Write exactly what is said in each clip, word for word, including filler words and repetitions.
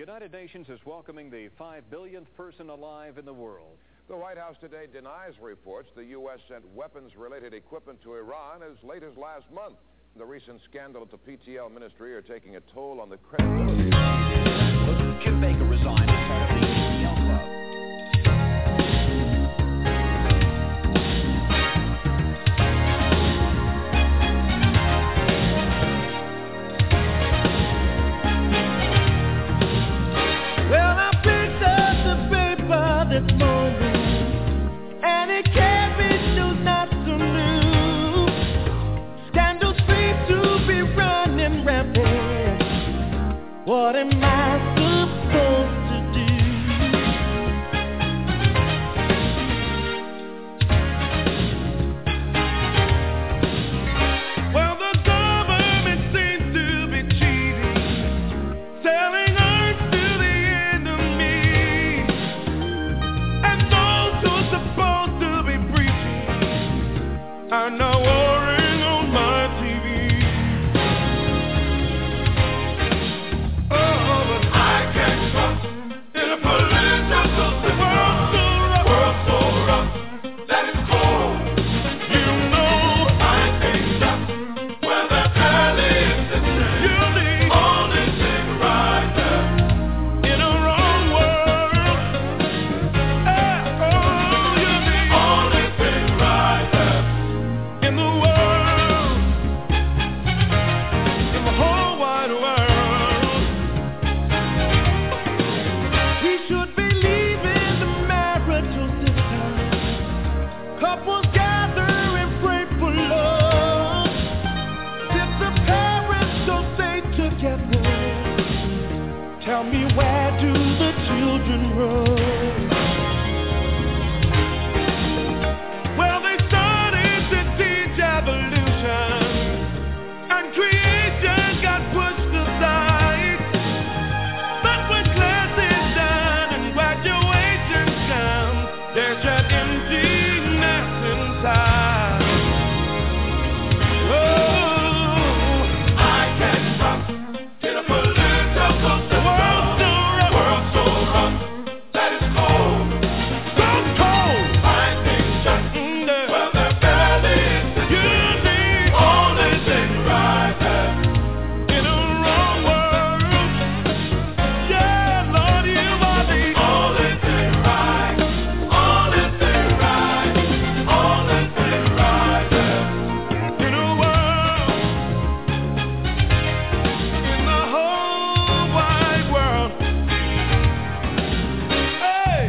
United Nations is welcoming the five billionth person alive in the world. The White House today denies reports the U S sent weapons-related equipment to Iran as late as last month. The recent scandal at the P T L ministry are taking a toll on the credibility. Jim Baker resigned as head of the P T L club. Well, I picked up the paper this morning, and it carried news not so new. Scandals seem to be running rampant. What am I supposed to do? Well, the government seems to be cheating, selling earth to the enemy, and those who are supposed to be preaching are now warring on my T V. Oh, but I can't trust in a political system. World so rough, that is cold. You know I can't trust where the alley is sitting. You're the only thing right there in a wrong world. Eh, oh, you're the only thing right there in the world, in the whole wide world. We should be leaving the marital system. Couples gather and pray for love. If the parents don't stay together, tell me, where do the children run? Well, they started to teach evolution, and creation got pushed aside. But when class is done and graduation comes, there's that emptiness inside. Oh, I can't trust in a political system. World so rough, world so rough, that is cold. So cold. I think just well, they're barely you're the only thing right there in a wrong world. Yeah, Lord, you are the only thing right, only thing right, only thing right there in a world, in the whole wide world. Hey.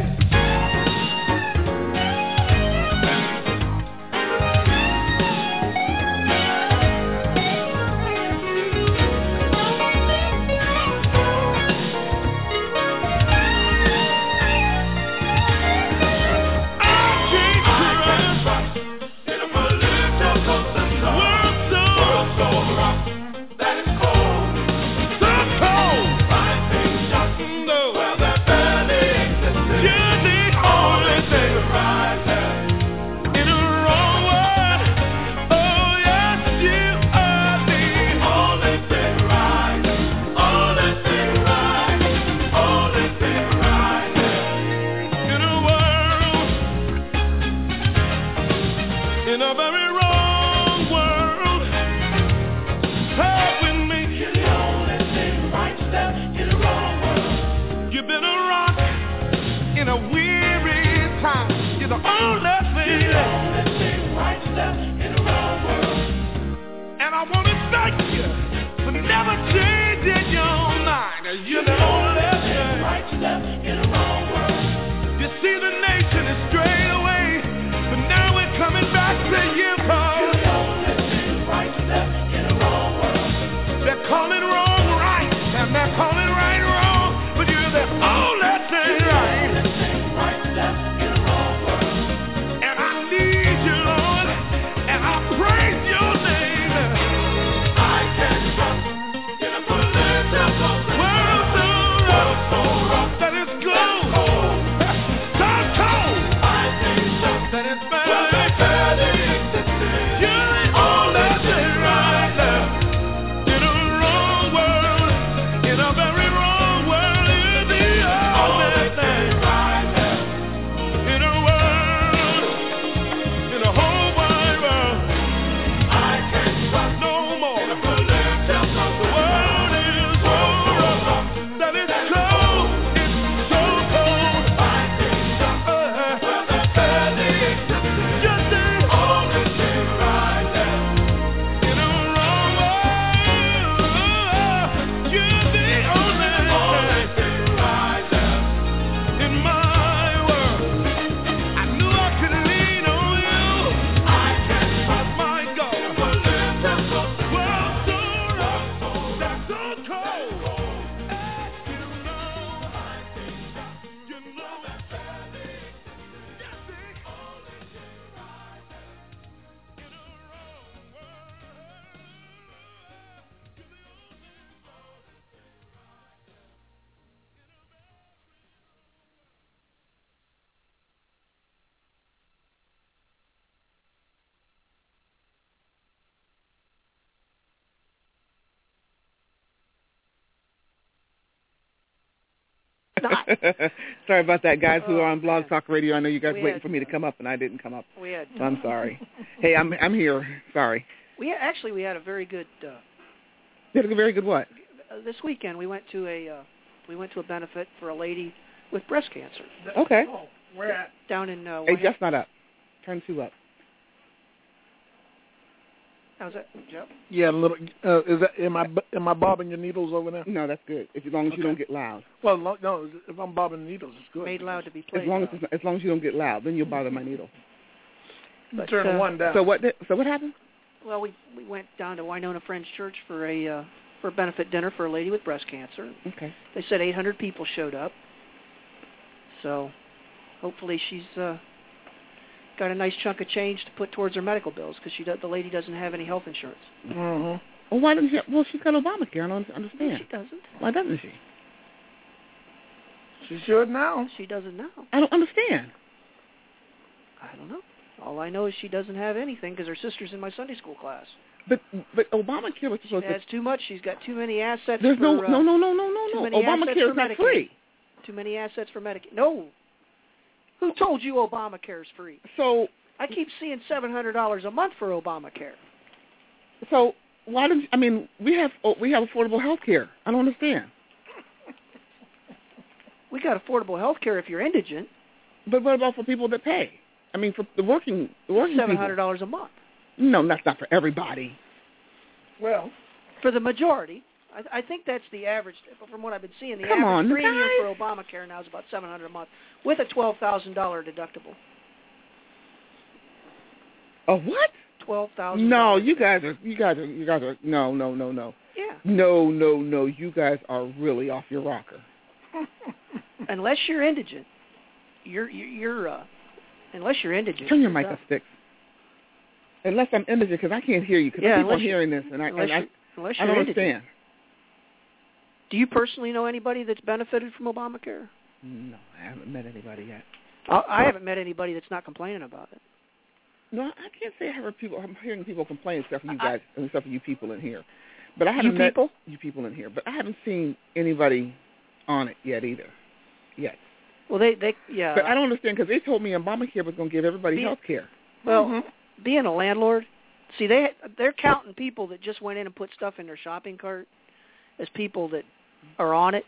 In a very wrong world, help with me. You're the only thing right step in a wrong world. You've been a rock in a weary time. You're the only thing. You're the only thing right step in a wrong world. And I want to thank you for never changing your mind. You're the only thing right step in a wrong world. You see, the nation is strayed away, but now we're coming back to you, Paul. You're the only thing right step in a wrong world. They're calling wrong right, and they're calling right wrong, but you're the only thing right. You're the only thing right step in a wrong world. And I need you, Lord, and I praise your name. I can't trust in a political world so rough, that is good. not. Sorry about that, guys who Oh, are on Blog man. Talk Radio. I know you guys We waiting had, for me to come up, and I didn't come up. We had. So I'm sorry. Hey, I'm I'm here. Sorry. We had, actually we had a very good. Uh, You had a very good what? uh, this weekend we went to a uh, we went to a benefit for a lady with breast cancer. Okay. Oh, where at? Down in. Uh, Hey, Wyoming. just not up. Turn two up. How's that, Joe? Yeah, a little. Uh, is that am I am I bobbing your needles over there? No, that's good. As long as Okay. you don't get loud. Well, lo- no. If I'm bobbing the needles, it's good. Made loud to be played. As long as loud. it's, as long as you don't get loud, then you'll bother my needle. But, Turn uh, one down. So what? Did, so what happened? Well, we we went down to Winona Friends Church for a uh, for a benefit dinner for a lady with breast cancer. Okay. They said eight hundred people showed up. So, hopefully she's uh, got a nice chunk of change to put towards her medical bills because she do, the lady doesn't have any health insurance. Mm-hmm. Well, why doesn't she? Well, she's got Obamacare. I don't understand. She doesn't. Why doesn't she? She should now. She doesn't know. I don't understand. I don't know. All I know is she doesn't have anything because her sister's in my Sunday school class. But but Obamacare was She supposed has to. too much. She's got too many assets. There's for, no uh, no no no no no too no. many assets Obamacare for is not Medicaid. free. Too many assets for Medicaid. No. Who told you Obamacare is free? So I keep seeing seven hundred dollars a month for Obamacare. so why don't I mean we have oh, we have affordable health care. I don't understand. We got affordable health care if you're indigent. But what about for people that pay? I mean for the working the working Seven hundred people. dollars a month No, that's not for everybody. Well, for the majority. I, I think that's the average. From what I've been seeing, the Come average on, premium guys. for Obamacare now is about seven hundred dollars a month with a twelve thousand dollars deductible. A what? Twelve thousand. No, you guys are you guys are you guys are no no no no. Yeah. No no no. You guys are really off your rocker. Unless you're indigent, you're you're, you're uh, unless you're indigent. Turn your it's mic up. up, Sticks. Unless I'm indigent, because I can't hear you. Because Yeah, I keep on unless you- hearing this, and I Unless and I, you're, unless I you're don't indigent. understand. Do you personally know anybody that's benefited from Obamacare? No, I haven't met anybody yet. I, I haven't met anybody that's not complaining about it. No, I can't say I heard people. I'm hearing people complain, except for you I- guys, and except for you people in here. But I haven't You met people? you people in here. But I haven't seen anybody on it yet either. Yet. Well, they they yeah. But I don't understand because they told me Obamacare was going to give everybody Be- health care. Well, Mhm. being a landlord, see they they're counting people that just went in and put stuff in their shopping cart as people that are on it.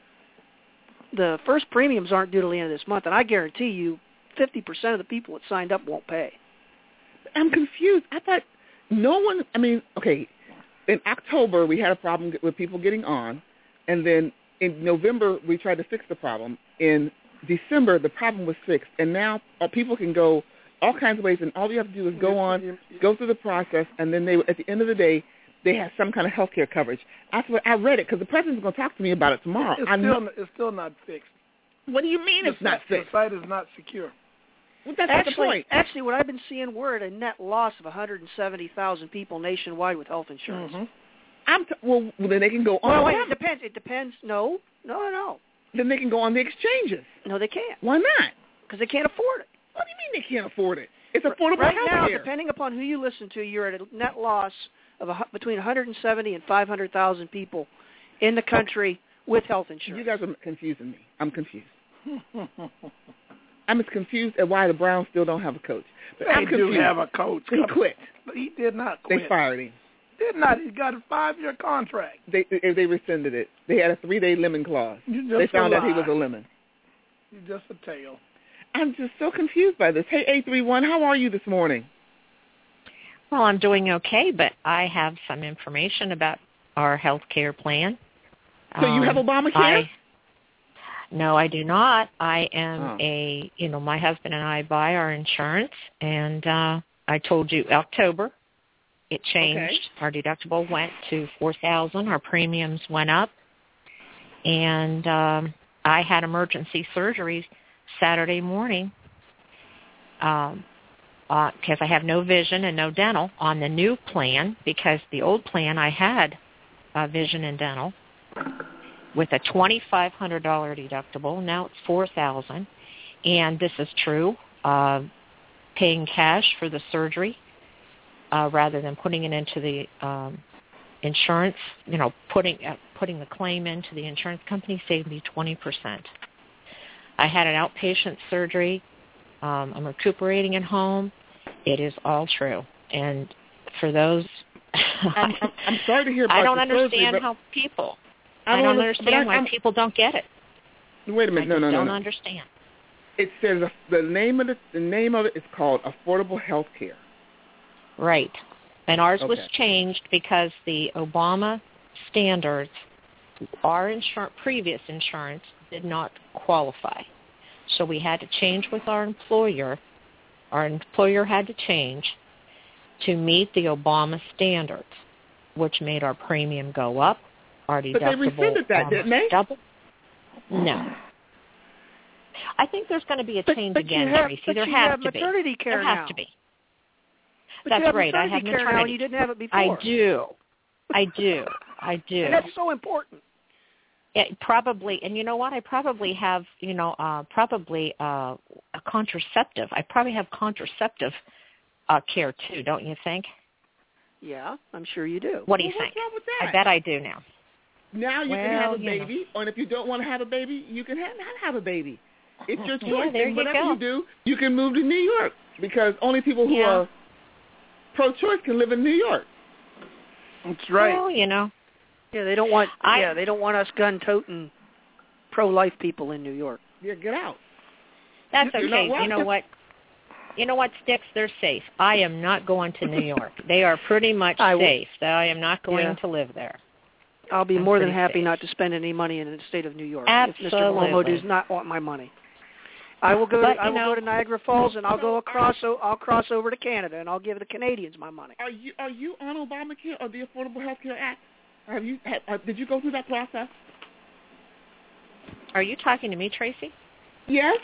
The first premiums aren't due till the end of this month, and I guarantee you, fifty percent of the people that signed up won't pay. I'm confused. I thought no one. I mean, okay, in October we had a problem with people getting on, and then in November we tried to fix the problem. In December the problem was fixed, and now uh, people can go all kinds of ways, and all you have to do is go on, go through the process, and then they, at the end of the day, they have some kind of health care coverage. That's what I read it because the president's going to talk to me about it tomorrow. It's I still know. it's still not fixed. What do you mean The it's not site- fixed? The site is not secure. Well, that's not the Actually, point. actually, what I've been seeing, we're at a net loss of one hundred seventy thousand people nationwide with health insurance. Mm-hmm. I'm t- well, well, then they can go on. Well, wait, it depends. It depends. No, no, no, no. Then they can go on the exchanges. No, they can't Why not? because they can't afford it. What do you mean they can't afford it? It's affordable right health now, care. depending upon who you listen to, you're at a net loss of a, hu- between one hundred seventy and five hundred thousand people in the country with health insurance. You guys are confusing me. I'm confused. I'm as confused as why the Browns still don't have a coach. But They I'm do confused. have a coach. He quit. He did not quit. They fired him. Did not. He got a five-year contract. They they they rescinded it. They had a three-day lemon clause. You just They found a out he lie. was a lemon. You're just a tail. I'm just so confused by this. Hey, eight three one, how are you this morning? Well, I'm doing okay, but I have some information about our health care plan. So you have Um, Obamacare? I, no, I do not. I am Oh. a, you know, my husband and I buy our insurance, and uh, I told you October it changed. Okay. Our deductible went to four thousand dollars. Our premiums went up, and um, I had emergency surgery Saturday morning. Um, because uh, I have no vision and no dental on the new plan, because the old plan I had uh, vision and dental with a twenty-five hundred dollars deductible. Now it's four thousand dollars, and this is true, uh, paying cash for the surgery uh, rather than putting it into the um, insurance, you know, putting uh, putting the claim into the insurance company saved me twenty percent. I had an outpatient surgery. Um, I'm recuperating at home. It is all true. And for those, I'm, I'm, I'm sorry to hear about I don't the understand surgery, how people. I I don't, don't understand understand why I'm, people don't get it. Wait a minute, I no, just no, no, don't no. understand. It says uh, the name of it. The name of it is called Affordable Health Care. Right. And ours Okay. was changed because the Obama standards, our insur- previous insurance did not qualify. So we had to change with our employer. Our employer had to change to meet the Obama standards, which made our premium go up, our deductible But they rescinded that, didn't they? double. No. I think there's going to be a But, change but again, you have, Tracy. but There you has have to be. maternity care There has now. to be. But That's you have right. I maternity have care maternity. now, and you didn't have it before. I do. I do. I do. And that's so important. It probably, and you know what? I probably have, you know, uh, probably uh, a contraceptive. I probably have contraceptive uh, care too, don't you think? Yeah, I'm sure you do. What do you Well, think? what's wrong with that? I bet I do now. Now you Well, can have a you know. baby, and if you don't want to have a baby, you can have, not have a baby. It's your choice. Yeah, there and you whatever go. you do, you can move to New York because only people who Yeah. are pro-choice can live in New York. That's right. Well, you know, Yeah, they don't want. I- yeah, they don't want us gun-toting, pro-life people in New York. Yeah, get out. that's You're not okay. You welcome. know what? You know what, Sticks? They're safe. I am not going to New York. They are pretty much I w- safe. So I am not going Yeah. to live there. I'll be I'm more than pretty happy safe. not to spend any money in the state of New York if Mister Cuomo Absolutely. does not want my money. I will go. But, to, I you will know- go to Niagara Falls, and I'll go across. So I'll cross over to Canada, and I'll give the Canadians my money. Are you are you on Obamacare or the Affordable Health Care Act? Have you have, uh, did you go through that process? Are you talking to me, Tracy? Yes.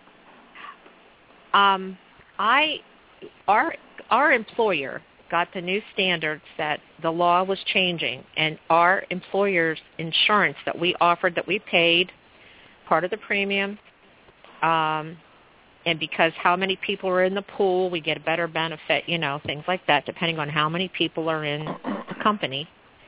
Um, I, our our employer got the new standards that the law was changing, and our employer's insurance that we offered, that we paid, part of the premium, um, and because how many people are in the pool, we get a better benefit, you know, things like that, depending on how many people are in the company.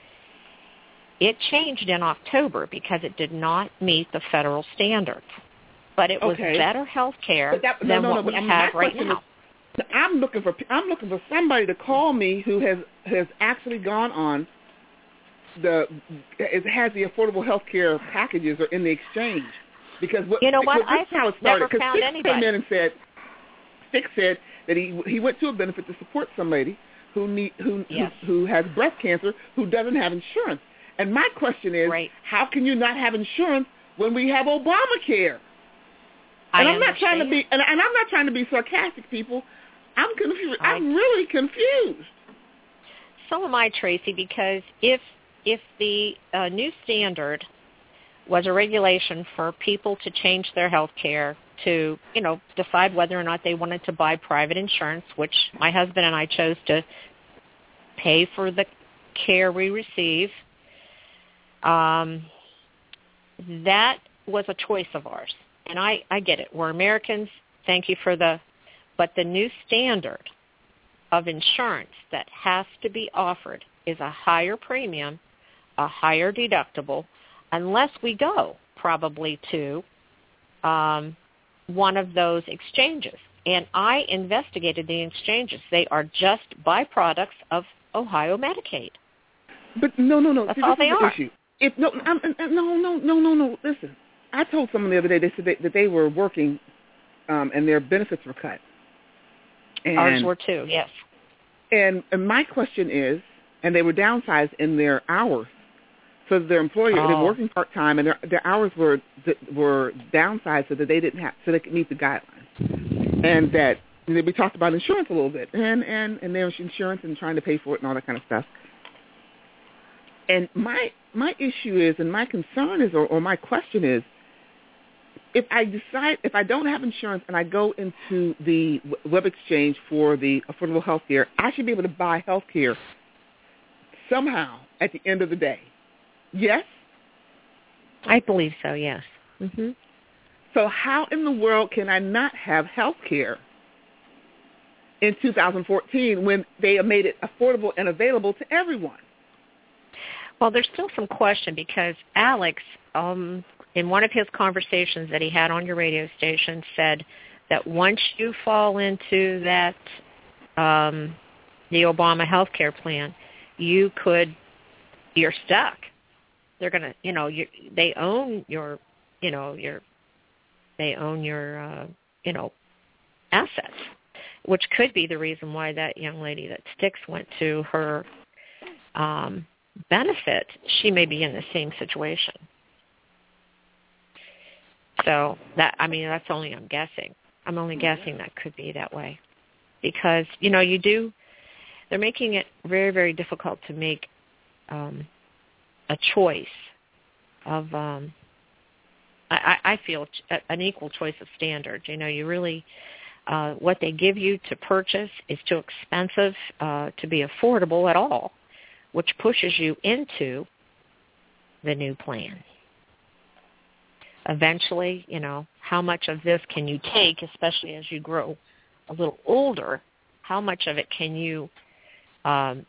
It changed in October because it did not meet the federal standards. But it was Okay. better health care But that- no, than no, what no, we but, um, have my right question now. is- I'm looking for I'm looking for somebody to call me who has has actually gone on the it has the affordable health care packages or in the exchange because what You know what? because this I've is how it never started. 'Cause found Six anybody. came in and said Six said that he he went to a benefit to support somebody who need who Yes. who, who has breast cancer who doesn't have insurance. And my question is, Right. how can you not have insurance when we have Obamacare? I And I'm not trying to understand. be, and, and I'm not trying to be sarcastic, people. I'm confused. I- I'm really confused. So am I, Tracy, because if if the uh, new standard was a regulation for people to change their health care to, you know, decide whether or not they wanted to buy private insurance, which my husband and I chose to pay for the care we receive, um, that was a choice of ours. And I, I get it. We're Americans. Thank you for the, but the new standard of insurance that has to be offered is a higher premium, a higher deductible, unless we go probably to um, one of those exchanges. And I investigated the exchanges. They are just byproducts of Ohio Medicaid. But no, no, no. That's See, all this they is the are. issue. If no, I'm, no, no, no, no, no. Listen, I told someone the other day they said they, that they were working, um, and their benefits were cut. And, Ours were too, yes. And, and my question is, and they were downsized in their hours, so that their employer Oh. they were working part time, and their their hours were were downsized so that they didn't have so they could meet the guidelines, and that and then we talked about insurance a little bit, and and and their insurance and trying to pay for it and all that kind of stuff. And my my issue is, and my concern is, or, or my question is, if I decide, if I don't have insurance and I go into the web exchange for the affordable health care, I should be able to buy health care somehow at the end of the day. Yes? I believe so, yes. Mm-hmm. So how in the world can I not have health care in two thousand fourteen when they have made it affordable and available to everyone? Well, there's still some question because Alex, um, in one of his conversations that he had on your radio station, said that once you fall into that, um, the Obama health care plan, you could, you're stuck. They're going to, you know, you, they own your, you know, your, they own your, uh, you know, assets, which could be the reason why that young lady that Styx went to her um, benefit. She may be in the same situation. So that, I mean, that's only, I'm guessing. I'm only guessing that could be that way. Because, you know, you do, they're making it very, very difficult to make um, a choice of, um, I, I feel, an equal choice of standards. You know, you really, uh, what they give you to purchase is too expensive uh, to be affordable at all, which pushes you into the new plan. Eventually, you know, how much of this can you take, especially as you grow a little older, how much of it can you um,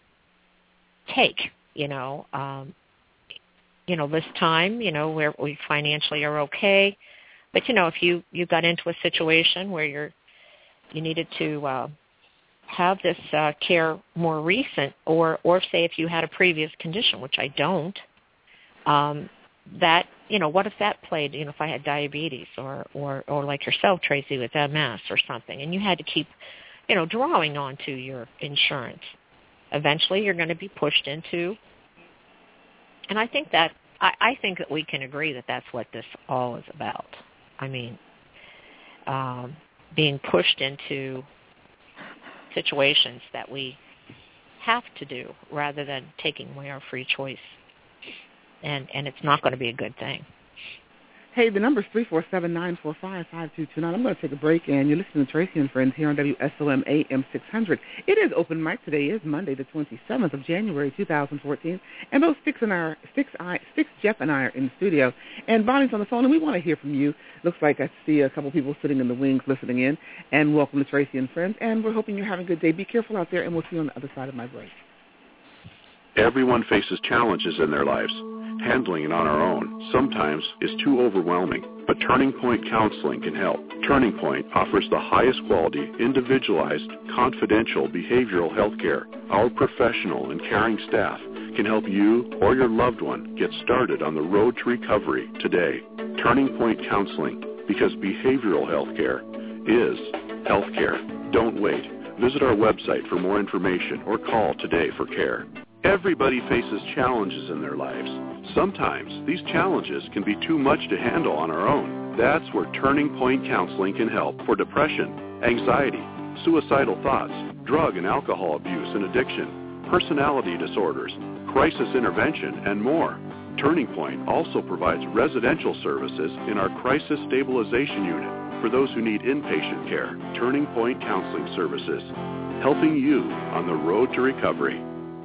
take, you know, um, you know, this time, you know, where we financially are okay. But, you know, if you, you got into a situation where you're, you needed to uh, have this uh, care more recent, or, or say if you had a previous condition, which I don't, um, that, you know, what if that played, you know, if I had diabetes or, or, or like yourself, Tracy, with M S or something, and you had to keep, you know, drawing onto your insurance. Eventually you're going to be pushed into, and I think that, I, I think that we can agree that that's what this all is about. I mean, um, being pushed into situations that we have to do rather than taking away our free choice. And, and it's not going to be a good thing. Hey, the number is three four seven, nine four five, five two two nine. I'm going to take a break, and you're listening to Tracy and Friends here on W S O M A M six hundred. It is open mic. Today is Monday, the twenty-seventh of January, two thousand fourteen, and both Six and I, are, Six, I, Six, Jeff and I are in the studio, and Bonnie's on the phone, and we want to hear from you. Looks like I see a couple people sitting in the wings listening in, and welcome to Tracy and Friends, and we're hoping you're having a good day. Be careful out there, and we'll see you on the other side of my break. Everyone faces challenges in their lives. Handling it on our own sometimes is too overwhelming, but Turning Point Counseling can help. Turning Point offers the highest quality, individualized, confidential behavioral health care. Our professional and caring staff can help you or your loved one get started on the road to recovery today. Turning Point Counseling, because behavioral health care is health care. Don't wait. Visit our website for more information or call today for care. Everybody faces challenges in their lives. Sometimes these challenges can be too much to handle on our own. That's where Turning Point Counseling can help for depression, anxiety, suicidal thoughts, drug and alcohol abuse and addiction, personality disorders, crisis intervention, and more. Turning Point also provides residential services in our Crisis Stabilization Unit for those who need inpatient care. Turning Point Counseling Services, helping you on the road to recovery.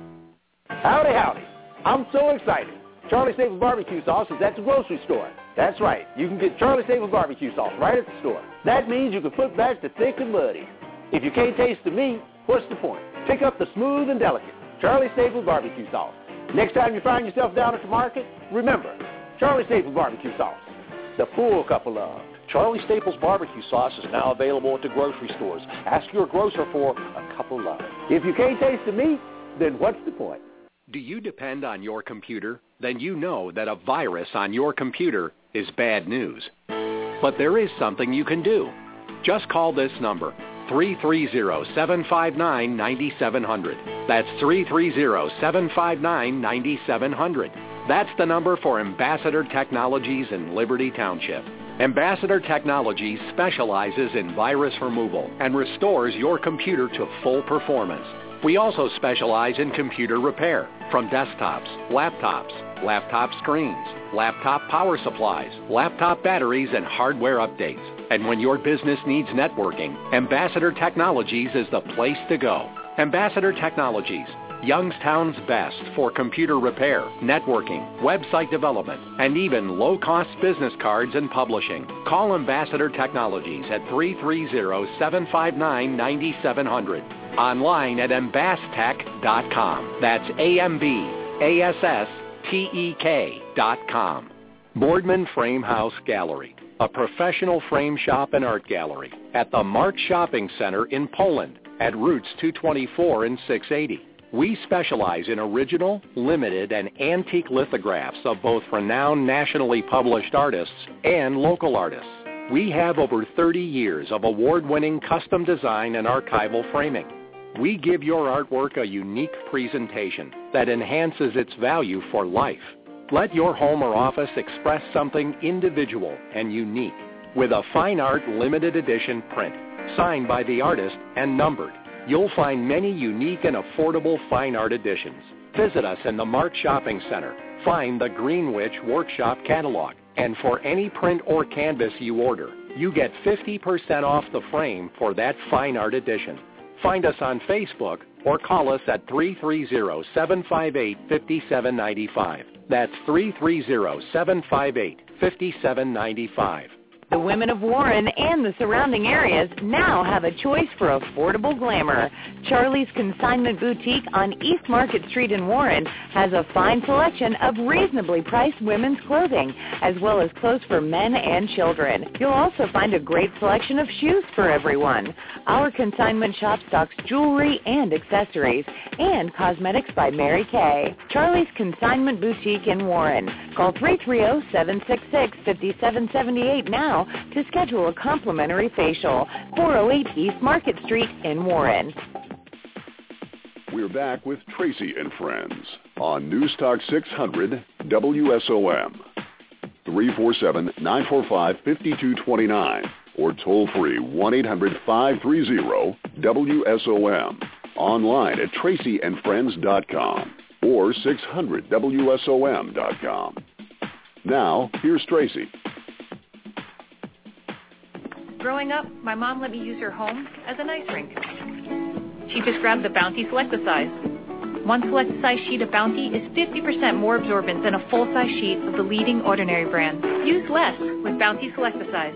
Howdy, howdy. I'm so excited. Charlie Staples Barbecue Sauce is at the grocery store. That's right. You can get Charlie Staples Barbecue Sauce right at the store. That means you can put back the thick and muddy. If you can't taste the meat, what's the point? Pick up the smooth and delicate Charlie Staples Barbecue Sauce. Next time you find yourself down at the market, remember, Charlie Staples Barbecue Sauce, the full cup of love. Charlie Staples Barbecue Sauce is now available at the grocery stores. Ask your grocer for a cup of love. If you can't taste the meat, then what's the point? Do you depend on your computer? Then you know that a virus on your computer is bad news. But there is something you can do. Just call this number, three three zero, seven five nine, nine seven zero zero. That's three three zero, seven five nine, nine seven zero zero. That's the number for Ambassador Technologies in Liberty Township. Ambassador Technologies specializes in virus removal and restores your computer to full performance. We also specialize in computer repair, from desktops, laptops, laptop screens, laptop power supplies, laptop batteries, and hardware updates. And when your business needs networking, Ambassador Technologies is the place to go. Ambassador Technologies, Youngstown's best for computer repair, networking, website development, and even low-cost business cards and publishing. Call Ambassador Technologies at three three zero, seven five nine, nine seven zero zero. Online at ambastech dot com. That's A M B A S S T E K dot com. Boardman Frame House Gallery, a professional frame shop and art gallery at the Mart Shopping Center in Poland at Routes two twenty-four and six eighty. We specialize in original, limited, and antique lithographs of both renowned nationally published artists and local artists. We have over thirty years of award-winning custom design and archival framing. We give your artwork a unique presentation that enhances its value for life. Let your home or office express something individual and unique with a fine art limited edition print, signed by the artist and numbered. You'll find many unique and affordable fine art editions. Visit us in the Mart Shopping Center. Find the Greenwich Workshop catalog. And for any print or canvas you order, you get fifty percent off the frame for that fine art edition. Find us on Facebook or call us at three three zero, seven five eight, five seven nine five. That's three three zero, seven five eight, five seven nine five. The women of Warren and the surrounding areas now have a choice for affordable glamour. Charlie's Consignment Boutique on East Market Street in Warren has a fine selection of reasonably priced women's clothing, as well as clothes for men and children. You'll also find a great selection of shoes for everyone. Our consignment shop stocks jewelry and accessories, and cosmetics by Mary Kay. Charlie's Consignment Boutique in Warren. Call three three zero, seven six six, five seven seven eight now to schedule a complimentary facial. four oh eight East Market Street in Warren. We're back with Tracy and Friends on News Talk six hundred W S O M. three four seven, nine four five, five two two nine or toll free one eight hundred, five three zero, W S O M. Online at tracy and friends dot com or six hundred W S O M dot com. Now, here's Tracy. Growing up, my mom let me use her home as an ice rink. She just grabbed the Bounty Select-A-Size. One Select-A-Size sheet of Bounty is fifty percent more absorbent than a full-size sheet of the leading Ordinary brand. Use less with Bounty Select-A-Size.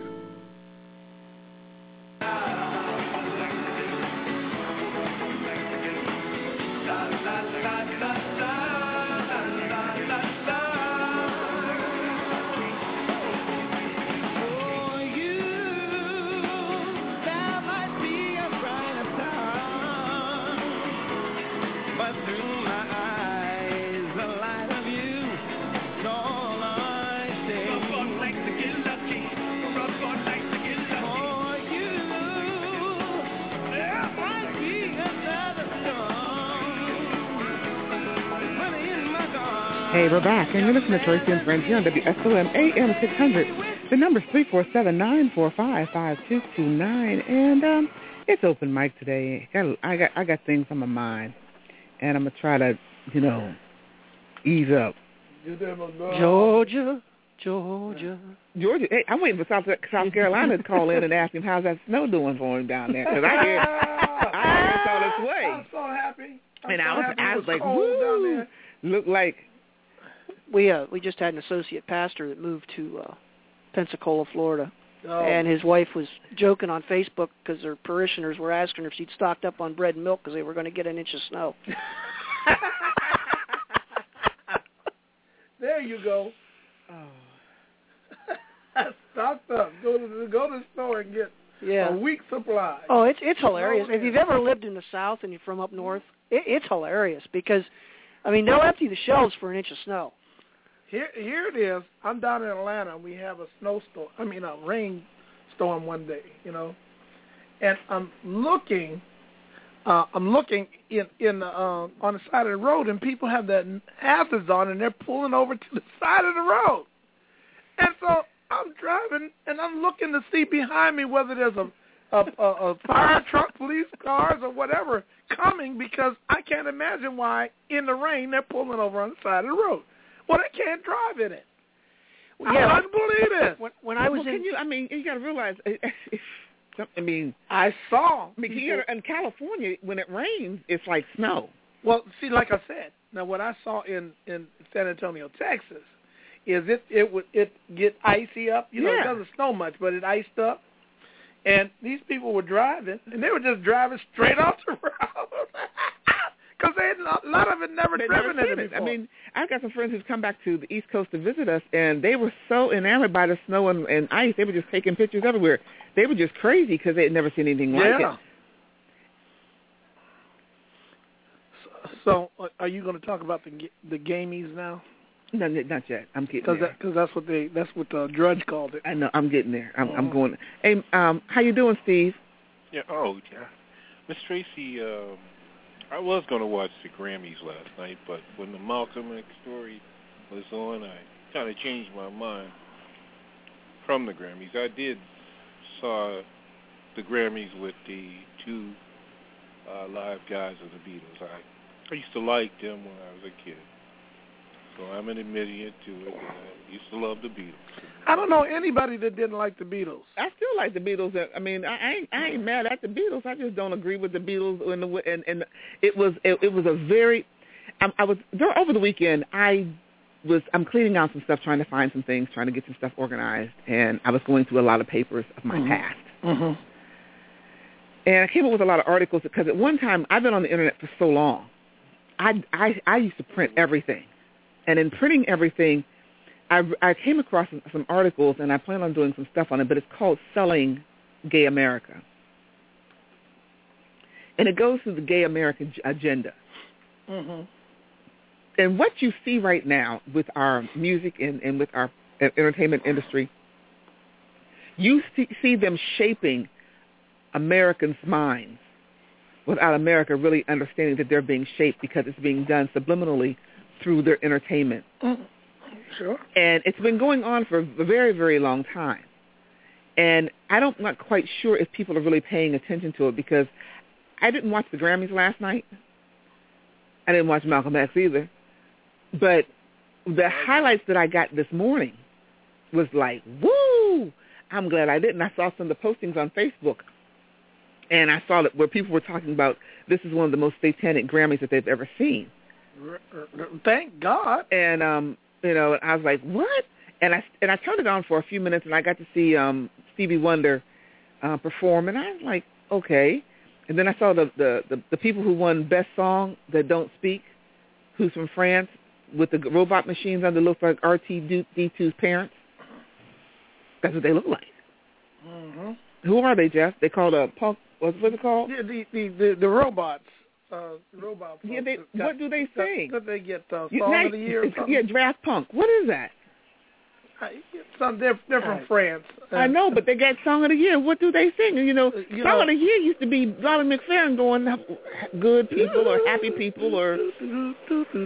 Hey, we're back, and you're listening to Tracy and Friends here on W S O M A M six hundred. The number's three four seven, nine four five, five two two nine, and um, it's open mic today. I got I got things on my mind, and I'm gonna try to, you know, ease up. Georgia, Georgia, Georgia. Hey, I'm waiting for South South Carolina to call in and ask him how's that snow doing for him down there, because I hear I hear it's on its way. I'm so happy. I'm and so I was happy I was it like, cold down woo, there. look like. We uh we just had an associate pastor that moved to uh, Pensacola, Florida, Oh. and his wife was joking on Facebook because her parishioners were asking her if she'd stocked up on bread and milk because they were going to get an inch of snow. There you go. Oh. Stocked up. Go to the, go to the store and get Yeah. a week's supply. Oh, it's it's hilarious. Oh, If you've ever lived in the South and you're from up north, it, it's hilarious because, I mean, they'll empty the shelves for an inch of snow. Here, here it is. I'm down in Atlanta, and we have a snowstorm. I mean, a rainstorm one day, you know. And I'm looking, uh, I'm looking in in the, uh, on the side of the road, and people have their hazards on, and they're pulling over to the side of the road. And so I'm driving, and I'm looking to see behind me whether there's a a, a, a fire truck, police cars, or whatever coming, because I can't imagine why in the rain they're pulling over on the side of the road. Well, they can't drive in it. Yeah. I couldn't believe it. When, when I was well, in, can you, I mean, you got to realize. I mean, I saw. I mean, you gotta, in California, when it rains, it's like snow. Well, see, like I said, now what I saw in, in San Antonio, Texas, is it it would it get icy up. You know, Yeah. it doesn't snow much, but it iced up. And these people were driving, and they were just driving straight off the road because they it, a lot of it never They driven never it seen it. before. I mean, I've got some friends who've come back to the East Coast to visit us, and they were so enamored by the snow and, and ice. They were just taking pictures everywhere. They were just crazy because they had never seen anything like yeah. it. So, uh, are you going to talk about the ga- the gamies now? No, not yet. I'm getting Cause there. that, cause that's what they that's what uh, Drudge called it. I know. I'm getting there. I'm, Uh-huh. I'm going. Hey, um, how you doing, Steve? Yeah. Oh, yeah. Miss Tracy, um, I was going to watch the Grammys last night, but when the Malcolm X story was on, I kind of changed my mind from the Grammys. I did saw the Grammys with the two uh, live guys of the Beatles. I I used to like them when I was a kid, so I'm admitting it to it. I used to love the Beatles. I don't know anybody that didn't like the Beatles. I still like the Beatles. I mean, I, I ain't I ain't mad at the Beatles. I just don't agree with the Beatles. And the, and, and it was it, it was a very. I, I was over the weekend. I was I'm cleaning out some stuff, trying to find some things, trying to get some stuff organized, and I was going through a lot of papers of my mm-hmm. past. Mm-hmm. And I came up with a lot of articles because at one time I've been on the internet for so long. I, I, I used to print everything. And in printing everything, I, I came across some, some articles, and I plan on doing some stuff on it, but it's called Selling Gay America. And it goes through the gay American agenda. Mm-hmm. And what you see right now with our music and, and with our entertainment industry, you see, see them shaping Americans' minds without America really understanding that they're being shaped because it's being done subliminally through their entertainment. Mm, sure. And it's been going on for a very, very long time. And I don't, I'm not quite sure if people are really paying attention to it because I didn't watch the Grammys last night. I didn't watch Malcolm X either. But the highlights that I got this morning was like, woo! I'm glad I didn't. I saw some of the postings on Facebook. And I saw that where people were talking about this is one of the most satanic Grammys that they've ever seen. Thank God. And um, you know, I was like, what? And I and I turned it on for a few minutes, and I got to see um, Stevie Wonder uh, perform, and I was like, okay. And then I saw the, the the the people who won Best Song That Don't Speak, who's from France, with the robot machines on that look like R two D two's parents. That's what they look like. Mm-hmm. Who are they, Jeff? They called a punk. What's what's it called? Yeah, the the the, the robots. Uh, robots. Yeah, they, got, what do they sing? Did they get uh, Song You, now, of the Year or something? Yeah, Draft Punk. What is that? Uh, some they're, they're from I, France. Uh, I know, but they got Song of the Year. What do they sing? You know, you Song know, of the Year used to be Dolly McFerrin going good people or happy people or who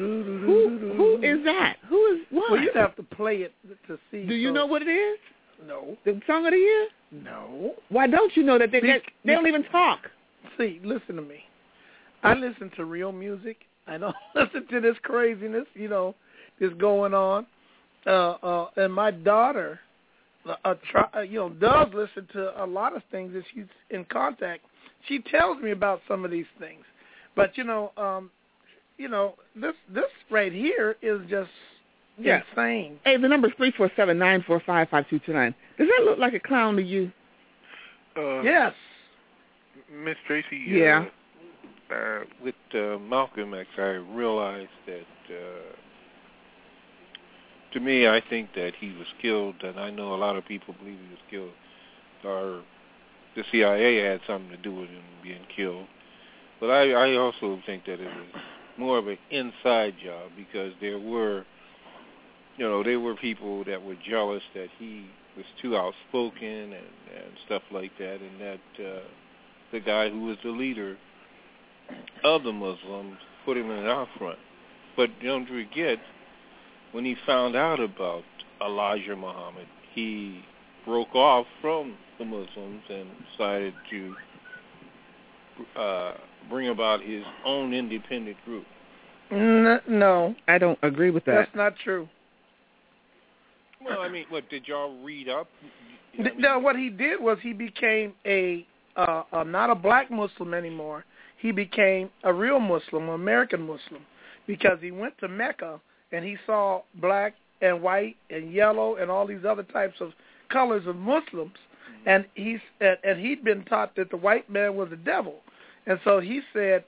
who is that? Who is what? Well, you'd have to play it to see. Do you so. know what it is? No. The Song of the Year? No. Why don't you know that they See, get, they don't even talk? See, listen to me. I listen to real music. I don't listen to this craziness, you know, that's going on. Uh, uh, and my daughter, uh, try, uh, you know, does listen to a lot of things that she's in contact. She tells me about some of these things, but you know, um, you know, this this right here is just yeah. insane. Hey, the number is three four seven nine four five five two two nine. Does that look like a clown to you? Uh, yes, Miss Tracy. Yeah. Uh, Uh, with uh, Malcolm X, I realized that, uh, to me, I think that he was killed, and I know a lot of people believe he was killed, or the C I A had something to do with him being killed. But I, I also think that it was more of an inside job because there were, you know, there were people that were jealous that he was too outspoken and, and stuff like that, and that uh, the guy who was the leader of the Muslims put him in out front. But don't forget, when he found out about Elijah Muhammad, he broke off from the Muslims and decided to uh, bring about his own independent group. N- no. I don't agree with that. That's not true. Well, I mean, what, did y'all read up? You know, no, what he did was he became a uh, uh, not a black Muslim anymore. He became a real Muslim, an American Muslim, because he went to Mecca and he saw black and white and yellow and all these other types of colors of Muslims, and he's and he'd been taught that the white man was the devil, and so he said,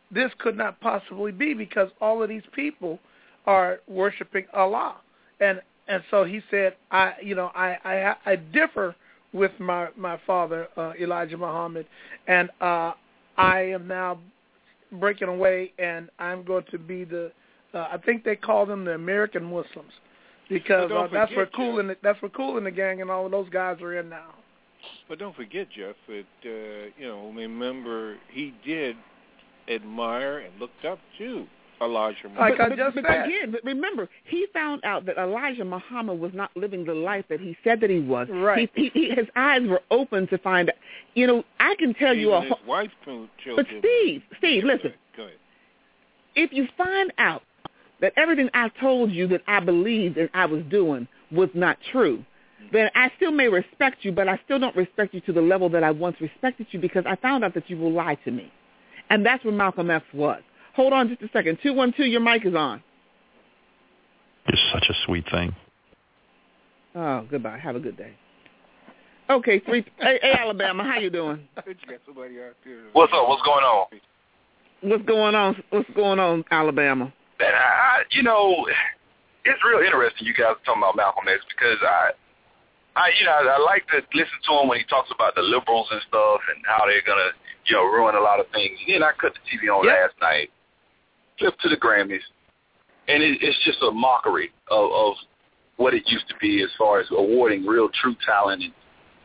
this could not possibly be because all of these people are worshiping Allah. And and so he said, I you know, I, I, I differ with my, my father, uh, Elijah Muhammad, and uh, I am now breaking away, and I'm going to be the, uh, I think they call them the American Muslims, because uh, that's where Kool and the, that's where Kool and the gang and all of those guys are in now. But don't forget, Jeff, that uh, you know, remember he did admire and looked up to Elijah Muhammad. Like I but, just but said. Again, but remember, he found out that Elijah Muhammad was not living the life that he said that he was. Right. He, he, his eyes were open to find out. You know, I can tell Even you a his whole... wife told But him. Steve, Steve, listen. Go ahead. If you find out that everything I told you that I believed and I was doing was not true, then I still may respect you, but I still don't respect you to the level that I once respected you because I found out that you will lie to me. And that's where Malcolm X was. Hold on just a second. two one two, your mic is on. It's such a sweet thing. Oh, goodbye. Have a good day. Okay, three. hey, hey, Alabama, how you doing? What's up? What's going on? What's going on? What's going on, Alabama? Man, I, you know, it's real interesting you guys are talking about Malcolm X because I, I, you know, I, I like to listen to him when he talks about the liberals and stuff and how they're gonna, you know, ruin a lot of things. And then I cut the T V on yep. last night, flipped to the Grammys, and it, it's just a mockery of, of what it used to be as far as awarding real true talent. And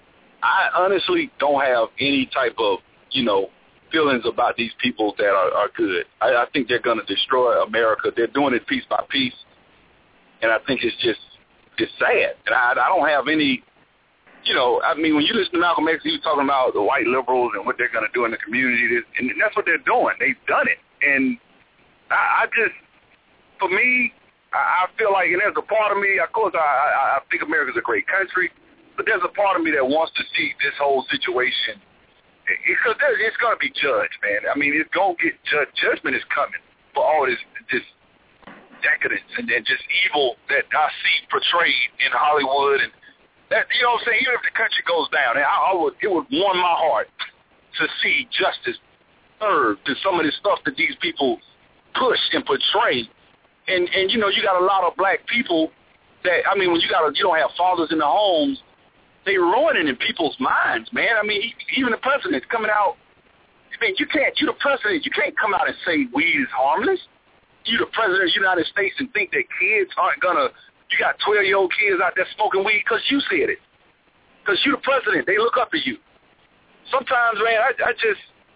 I honestly don't have any type of, you know, feelings about these people that are, are good. I, I think they're going to destroy America. They're doing it piece by piece, and I think it's just it's sad. And I, I don't have any, you know, I mean, when you listen to Malcolm X, he was talking about the white liberals and what they're going to do in the community, and that's what they're doing. They've done it. And I, I just, for me, I, I feel like, and there's a part of me, of course, I, I, I think America's a great country, but there's a part of me that wants to see this whole situation, because it's going to be judged, man. I mean, it's going to get judged. Judgment is coming for all this this decadence and, and just evil that I see portrayed in Hollywood. And that, you know what I'm saying? Even if the country goes down, I, I would it would warm my heart to see justice served to some of the stuff that these people push and portray. And, and you know, you got a lot of black people that, I mean, when you got a, you don't have fathers in the homes, they ruining in people's minds, man. I mean, even the president's coming out. I mean, you can't, you the president, you can't come out and say weed is harmless. You the president of the United States and think that kids aren't going to, you got twelve-year-old kids out there smoking weed because you said it. Because you the president. They look up to you. Sometimes, man, I, I just,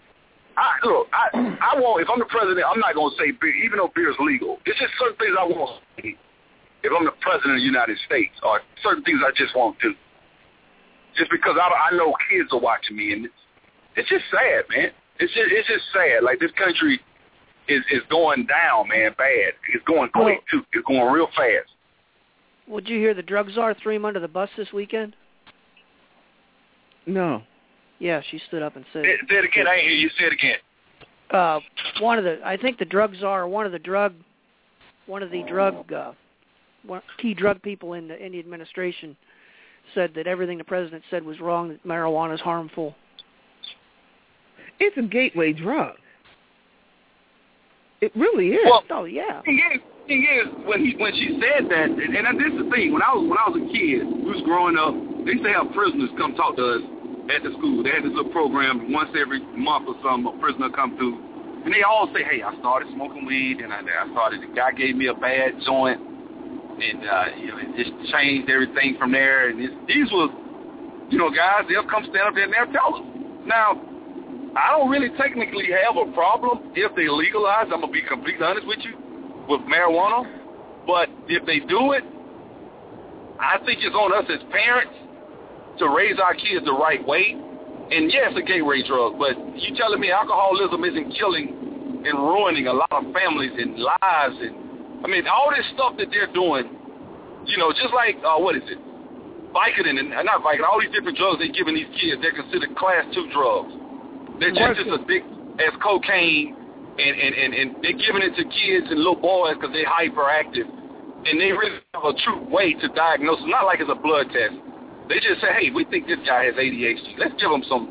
I look, I, I won't, if I'm the president, I'm not going to say beer, even though beer is legal. It's just certain things I won't say if I'm the president of the United States, or certain things I just won't do. Just because I, I know kids are watching me, and it's, it's just sad, man. It's just it's just sad. Like, this country is is going down, man, bad. It's going quick too. It's going real fast. Would you hear the drug czar threw him under the bus this weekend? No. Yeah, she stood up and said. Say, say it again. I ain't hear you. Say it again. Uh, one of the, I think the drug czar, one of the drug, one of the drug, uh, one, key drug people in the in the administration, said that everything the president said was wrong, that marijuana is harmful. It's a gateway drug. It really is. Well, oh, yeah. Thing is, thing is, when he when she said that, and, and this is the thing, when I was when I was a kid, we was growing up, they used to have prisoners come talk to us at the school. They had this little program once every month or something, a prisoner come through, and they all say, hey, I started smoking weed, and I, I started, the guy gave me a bad joint, and, uh, you know, it just changed everything from there. And it's, these were, you know, guys, they'll come stand up there and they'll tell us. Now, I don't really technically have a problem if they legalize, I'm going to be completely honest with you, with marijuana. But if they do it, I think it's on us as parents to raise our kids the right way. And, yes, a gateway drug, but you telling me alcoholism isn't killing and ruining a lot of families and lives and, I mean, all this stuff that they're doing, you know, just like, uh, what is it, Vicodin, and not Vicodin, all these different drugs they're giving these kids, they're considered class two drugs. They're just as addictive as cocaine, and, and, and, and they're giving it to kids and little boys because they're hyperactive, and they really have a true way to diagnose. It's not like it's a blood test. They just say, hey, we think this guy has A D H D. Let's give him some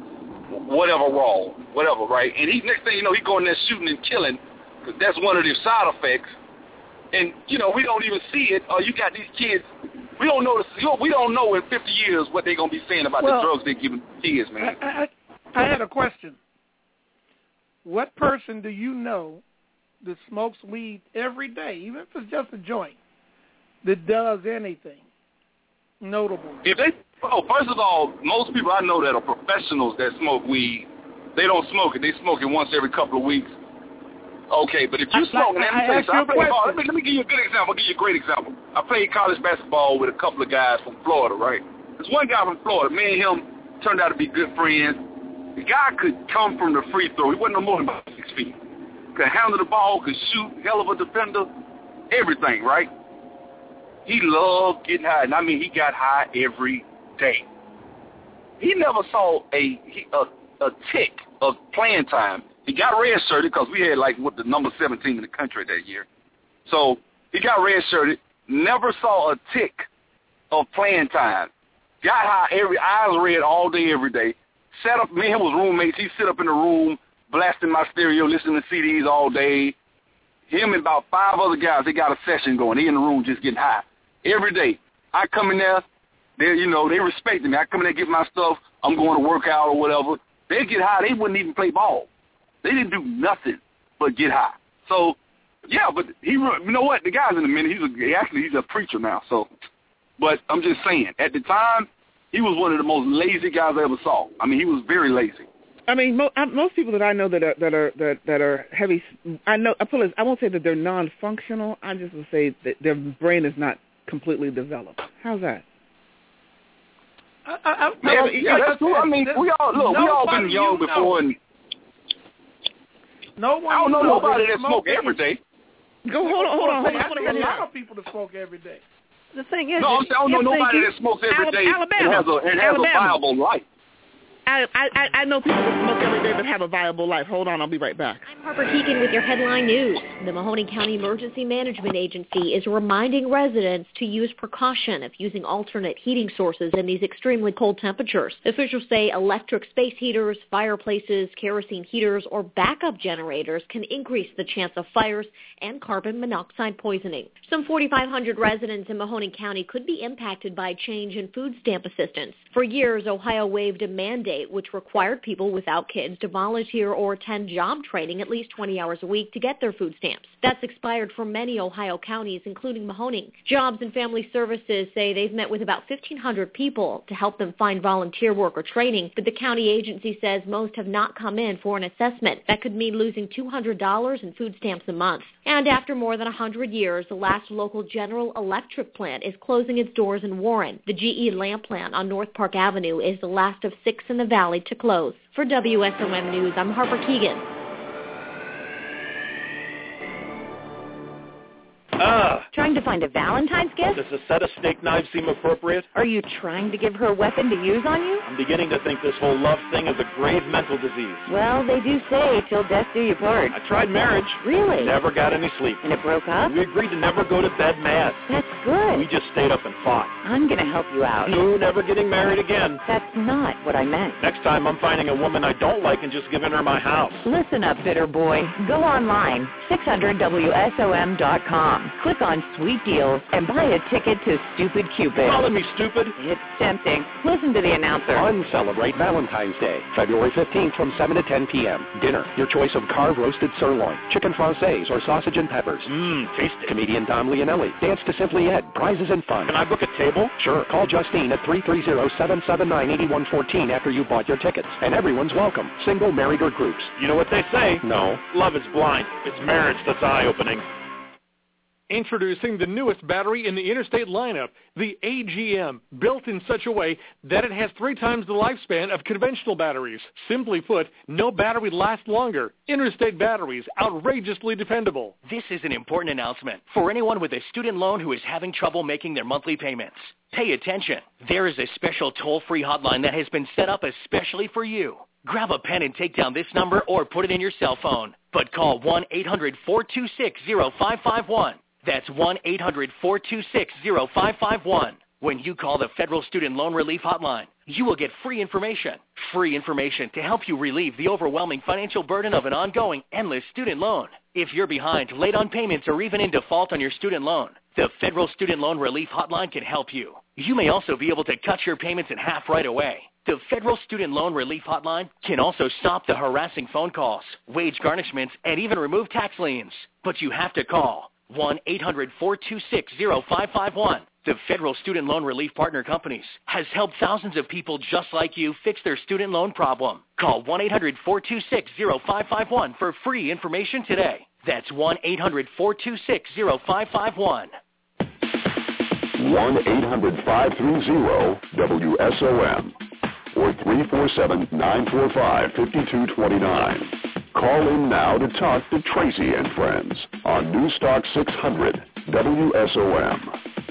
whatever wrong, whatever, right? And he next thing you know, he going there shooting and killing, because that's one of the side effects. And you know, we don't even see it. Or you got these kids. We don't know. The, we don't know in fifty years what they're gonna be saying about well, the drugs they're giving kids, man. I, I, I had a question. What person do you know that smokes weed every day, even if it's just a joint, that does anything notable? If they, oh, first of all, most people I know that are professionals that smoke weed, they don't smoke it. They smoke it once every couple of weeks. Okay, but if you smoke, let me tell you something. Let me, let me give you a good example. I'll give you a great example. I played college basketball with a couple of guys from Florida, right? There's one guy from Florida. Me and him turned out to be good friends. The guy could come from the free throw. He wasn't no more than about six feet. Could handle the ball, could shoot, hell of a defender, everything, right? He loved getting high, and I mean he got high every day. He never saw a a, a tick of playing time. He got red-shirted because we had, like, what, the number seventeen in the country that year. So he got red-shirted, never saw a tick of playing time. Got high, every eyes red all day, every day. Sat up, me and him was roommates. He'd sit up in the room, blasting my stereo, listening to C Ds all day. Him and about five other guys, they got a session going. They in the room just getting high. Every day. I come in there, they, you know, they respected me. I come in there, get my stuff. I'm going to work out or whatever. They get high. They wouldn't even play ball. They didn't do nothing but get high. So, yeah, but he, you know what? The guy's in a minute. He's a, actually he's a preacher now. So, but I'm just saying, at the time, he was one of the most lazy guys I ever saw. I mean, he was very lazy. I mean, mo- I, most people that I know that are that are that, that are heavy. I know. I, put, I won't say that they're non-functional. I just will say that their brain is not completely developed. How's that? I, I, Man, yeah, that's true. I mean, we all look. We all been young before, and no one. I don't know nobody that smoke every day. Go hold on, hold on, hold on. Hold on. A lot of people that smoke every day. The thing is, no, I'm, I don't know nobody that smokes every day and has a and has a viable life. I, I I know people that smoke every day that have a viable life. Hold on, I'll be right back. I'm Harper Keegan with your headline news. The Mahoning County Emergency Management Agency is reminding residents to use precaution of using alternate heating sources in these extremely cold temperatures. Officials say electric space heaters, fireplaces, kerosene heaters, or backup generators can increase the chance of fires and carbon monoxide poisoning. Some forty-five hundred residents in Mahoning County could be impacted by a change in food stamp assistance. For years, Ohio waived a mandate which required people without kids to volunteer or attend job training at least twenty hours a week to get their food stamps. That's expired for many Ohio counties, including Mahoning. Jobs and Family Services say they've met with about fifteen hundred people to help them find volunteer work or training, but the county agency says most have not come in for an assessment. That could mean losing two hundred dollars in food stamps a month. And after more than one hundred years, the last local General Electric plant is closing its doors in Warren. The G E lamp plant on North Park Avenue is the last of six in the valley to close. For W S O M News, I'm Harper Keegan. Ah. Trying to find a Valentine's gift? Does a set of steak knives seem appropriate? Are you trying to give her a weapon to use on you? I'm beginning to think this whole love thing is a grave mental disease. Well, they do say till death do you part. I tried marriage. Really? Never got any sleep. And it broke up? We agreed to never go to bed mad. That's good. We just stayed up and fought. I'm going to help you out. No, never getting married again. That's not what I meant. Next time I'm finding a woman I don't like and just giving her my house. Listen up, bitter boy. Go online, six hundred W S O M dot com. Click on Sweet Deals and buy a ticket to Stupid Cupid. Calling me stupid? It's tempting. Listen to the announcer. Uncelebrate Valentine's Day, February fifteenth from seven to ten p.m. Dinner, your choice of carved roasted sirloin, chicken française, or sausage and peppers. Mmm, tasty. Comedian Don Leonelli. Dance to Simply Ed. Prizes and fun. Can I book a table? Sure. Call Justine at three three zero, seven seven nine, eight one one four after you bought your tickets. And everyone's welcome. Single, married, or groups. You know what they say? No. Love is blind. It's marriage that's eye-opening. Introducing the newest battery in the Interstate lineup, the A G M, built in such a way that it has three times the lifespan of conventional batteries. Simply put, no battery lasts longer. Interstate batteries, outrageously dependable. This is an important announcement for anyone with a student loan who is having trouble making their monthly payments. Pay attention. There is a special toll-free hotline that has been set up especially for you. Grab a pen and take down this number or put it in your cell phone. But call one eight hundred, four two six, zero five five one. That's one eight hundred, four two six, zero five five one. When you call the Federal Student Loan Relief Hotline, You will get free information. Free information to help you relieve the overwhelming financial burden of an ongoing, endless student loan. If you're behind, late on payments, or even in default on your student loan, the Federal Student Loan Relief Hotline can help you. You may also be able to cut your payments in half right away. The Federal Student Loan Relief Hotline can also stop the harassing phone calls, wage garnishments, and even remove tax liens. But you have to call one eight hundred, four two six, zero five five one. The Federal Student Loan Relief Partner Companies has helped thousands of people just like you fix their student loan problem. Call one eight hundred, four two six, zero five five one for free information today. That's one eight hundred, four two six, zero five five one. one eight hundred, five three zero, W S O M or three four seven, nine four five, five two two nine. Call in now to talk to Tracy and Friends on Newstalk six hundred W S O M.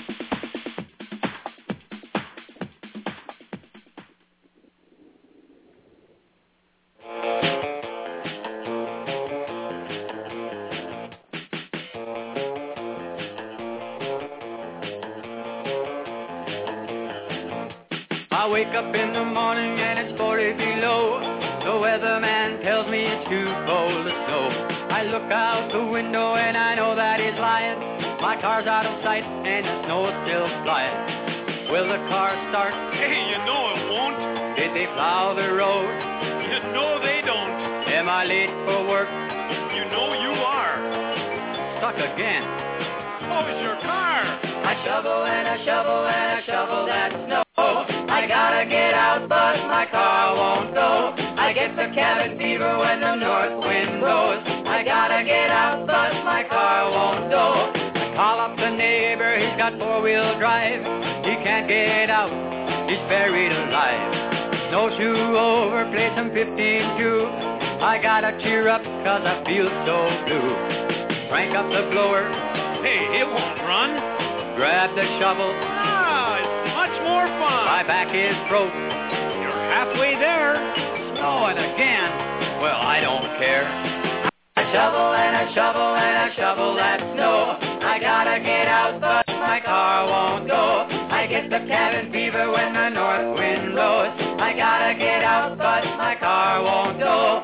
I wake up in the morning and it's forty below. The weatherman tells me it's too cold to snow. I look out the window and I know that he's lying. My car's out of sight and the snow's still flying. Will the car start? Hey, you know it won't. Did they plow the road? You know they don't. Am I late for work? You know you are. Stuck again. Oh, it's your car. I shovel and I shovel and I shovel that snow. I gotta get out, but my car won't go. I get the cabin fever when the north wind blows. I gotta get out, but my car won't go. I call up the neighbor, he's got four-wheel drive. He can't get out, he's buried alive. Snowshoe over, play some fifteen two. I gotta cheer up, cause I feel so blue. Crank up the blower. Hey, it won't run. Grab the shovel. Ah, it's much more fun. My back is broke. You're halfway there. Snowing again. Well, I don't care. I shovel and I shovel and I shovel that snow. I gotta get out, but my car won't go. I get the cabin fever when the north wind blows. I gotta get out, but my car won't go.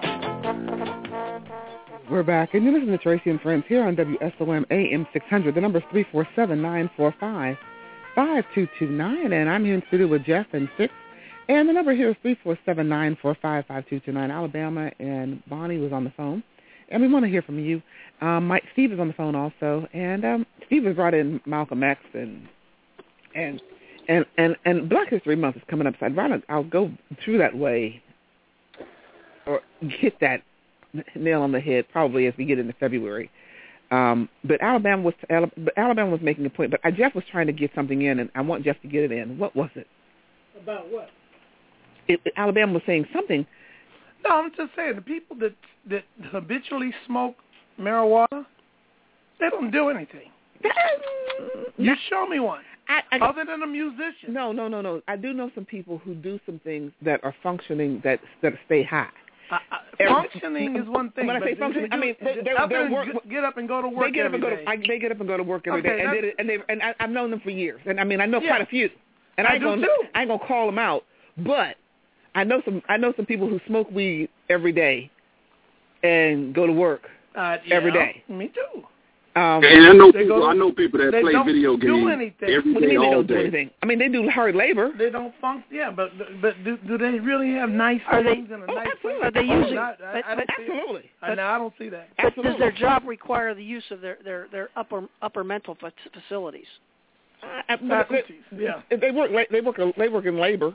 We're back, and you're listening to Tracy and Friends here on W S O M A M six hundred. The number is three four seven, nine four five, five two two nine, and I'm here in studio with Jeff and Six. And the number here is three four seven, nine four five, five two two nine. Alabama and Bonnie was on the phone, and we want to hear from you. Um, Mike Steve is on the phone also, and um, Steve has brought in Malcolm X, and and and and and Black History Month is coming up, so I'd rather I'll go through that way or hit that nail on the head probably as we get into February. Um, but Alabama was but Alabama was making a point. But Jeff was trying to get something in, and I want Jeff to get it in. What was it? About what? It, Alabama was saying something. No, I'm just saying the people that that habitually smoke marijuana, they don't do anything. You show me one. I, I, Other than a musician. No, no, no, no. I do know some people who do some things that are functioning that that stay high. Uh, uh, functioning is one thing. When I say functioning, I mean they, they, they work, get up and go to work. They get up every and go. day. To, I, they get up and go to work every okay, day, and they, and they and I, I've known them for years, and I mean I know yeah. quite a few, and I, I ain't do gonna too. I ain't gonna call them out, but I know some I know some people who smoke weed every day, and go to work uh, yeah, every day. Me too. Um, and I know they people. go, I know people that they play don't video do games anything. every what do day, you mean they all don't day. do anything? I mean they do hard labor. They don't function. Yeah, but but do, do they really have nice Are things they, in a oh, nice absolutely. place? Are they using? I, I, but, I don't but, see absolutely. It. I, no, I don't see that. But Absolutely. does their job require the use of their their, their upper upper mental fa- facilities? Uh, but Faculties. Yeah. They work. They work. They work in labor.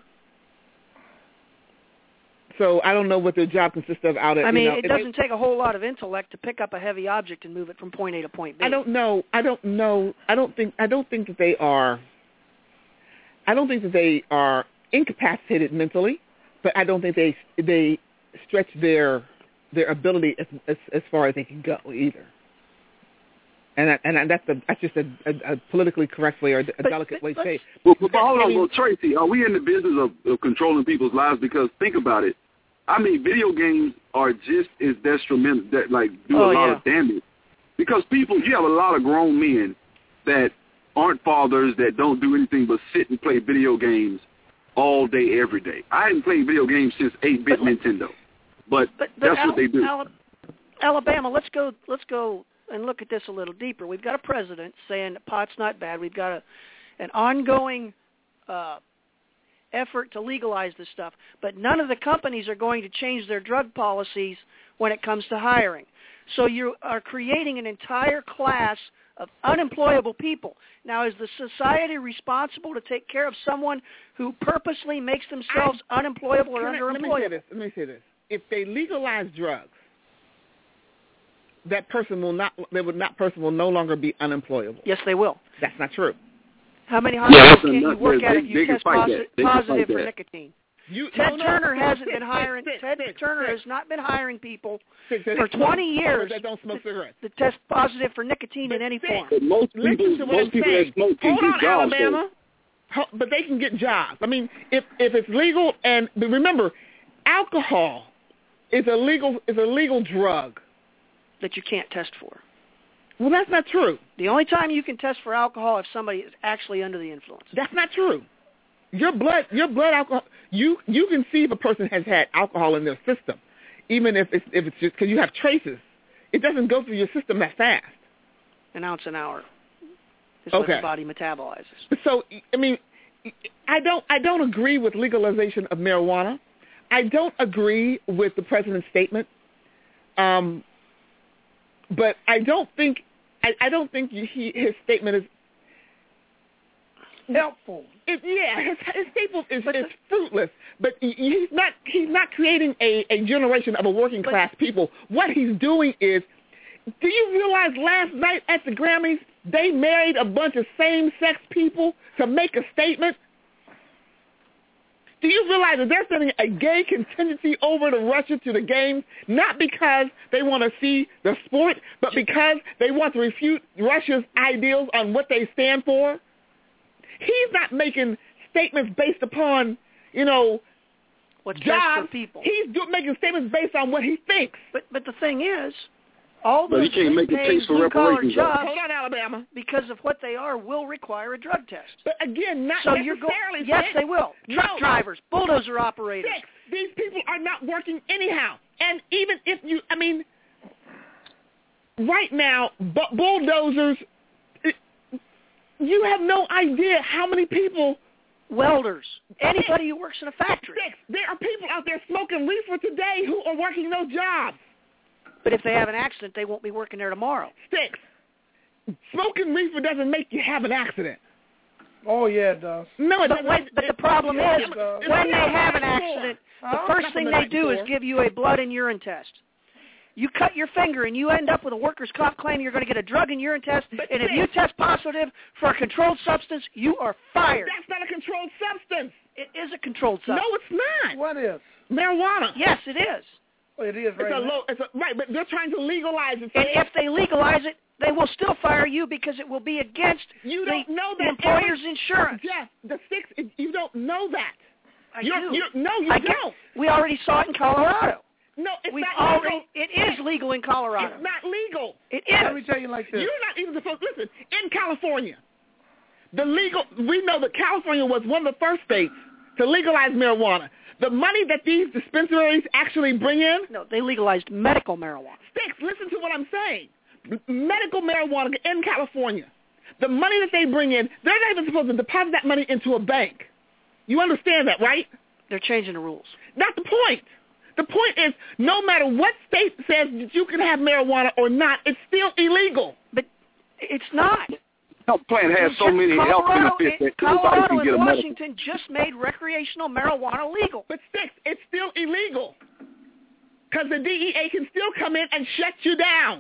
So I don't know what their job consists of out at. I mean, you know, it doesn't they, take a whole lot of intellect to pick up a heavy object and move it from point A to point B. I don't know. I don't know. I don't think. I don't think that they are. I don't think that they are incapacitated mentally, but I don't think they they stretch their their ability as as, as far as they can go either. And I, and I, that's a, that's just a, a, a politically correct way or a but, delicate but, way to say it. Well, but hold I on, mean, well, Tracy, are we in the business of, of controlling people's lives? Because think about it. I mean, video games are just as detrimental, that like do oh, a lot yeah. of damage. Because people, you have a lot of grown men that aren't fathers, that don't do anything but sit and play video games, all day, every day. I hadn't played video games since eight-bit Nintendo, but, but, but that's Al- what they do. Al- Alabama, let's go. Let's go and look at this a little deeper. We've got a president saying that pot's not bad. We've got a an ongoing uh, effort to legalize this stuff, but none of the companies are going to change their drug policies when it comes to hiring. So you are creating an entire class of unemployable people. Now, is the society responsible to take care of someone who purposely makes themselves I, unemployable or I, underemployable? Let me say this. Let me say this. If they legalize drugs, that person will not. That not person will no longer be unemployable. Yes, they will. That's not true. How many hospitals yeah, can you work they, at if you test posi- positive for that. nicotine? You, Ted no, no, Turner no, hasn't six, been hiring. six, Ted six, Turner six. has not been hiring people six, for twenty years that don't smoke cigarettes to test positive for nicotine but in any six, form. But most people, to most people that smoke can Hold get on, jobs. Alabama. Ho- But they can get jobs. I mean, if if it's legal, and but remember, alcohol is a legal is a legal drug that you can't test for. Well, that's not true. The only time you can test for alcohol if somebody is actually under the influence. That's not true. Your blood, your blood alcohol, you you can see if a person has had alcohol in their system, even if it's if it's just because you have traces. It doesn't go through your system that fast. An ounce an hour is okay. what the body metabolizes. So, I mean, I don't I don't agree with legalization of marijuana. I don't agree with the president's statement. Um, but I don't think I, I don't think he, his statement is helpful. It, yeah, his, his statement is, is fruitless. But he, he's not he's not creating a, a generation of a working class people. What he's doing is, do you realize last night at the Grammys they married a bunch of same-sex people to make a statement? Do you realize that they're sending a gay contingency over to Russia to the games, not because they want to see the sport, but because they want to refute Russia's ideals on what they stand for? He's not making statements based upon, you know, what's jobs. best for people. He's do, making statements based on what he thinks. But but the thing is, all but those he can't make a case for reparations. jobs, hold on, Alabama, because of what they are, will require a drug test. But again, not so necessarily. You're go- yes, they will. Truck no. drivers, bulldozer operators. Six. These people are not working anyhow. And even if you, I mean, right now, bu- bulldozers. You have no idea how many people. Welders. Anybody who works in a factory. Six. There are people out there smoking reefer today who are working those jobs. But if they have an accident, they won't be working there tomorrow. Six. Smoking reefer doesn't make you have an accident. Oh, yeah, it does. No, it but doesn't. When, but the problem is, it when they have an accident, the first thing they do is give you a blood and urine test. You cut your finger and you end up with a workers' comp claim. You're going to get a drug and urine test. But and six. if you test positive for a controlled substance, you are fired. That's not a controlled substance. It is a controlled substance. No, it's not. What is? Marijuana. Yes, it is. Well, it is It's right a now. low, it's a, right, but they're trying to legalize it. And if they legalize it, they will still fire you because it will be against you the don't know that employer's every, insurance. Jeff, the six, you don't know that. I you're, do. You're, no, you I don't. Get, we already saw it in Colorado. No, it's We've not already, legal. It is legal in Colorado. It's not legal. It is. Let me tell you like this. You're not even supposed to listen. In California, the legal, we know that California was one of the first states to legalize marijuana. The money that these dispensaries actually bring in. No, they legalized medical marijuana. Sticks, listen to what I'm saying. Medical marijuana in California. The money that they bring in, they're not even supposed to deposit that money into a bank. You understand that, right? They're changing the rules. That's the point. The point is, no matter what state says that you can have marijuana or not, it's still illegal. But it's not. Health plan has so many health benefits that anybody Colorado can get and a medical. Washington just made recreational marijuana legal. But Sticks, it's still illegal. Because the D E A can still come in and shut you down.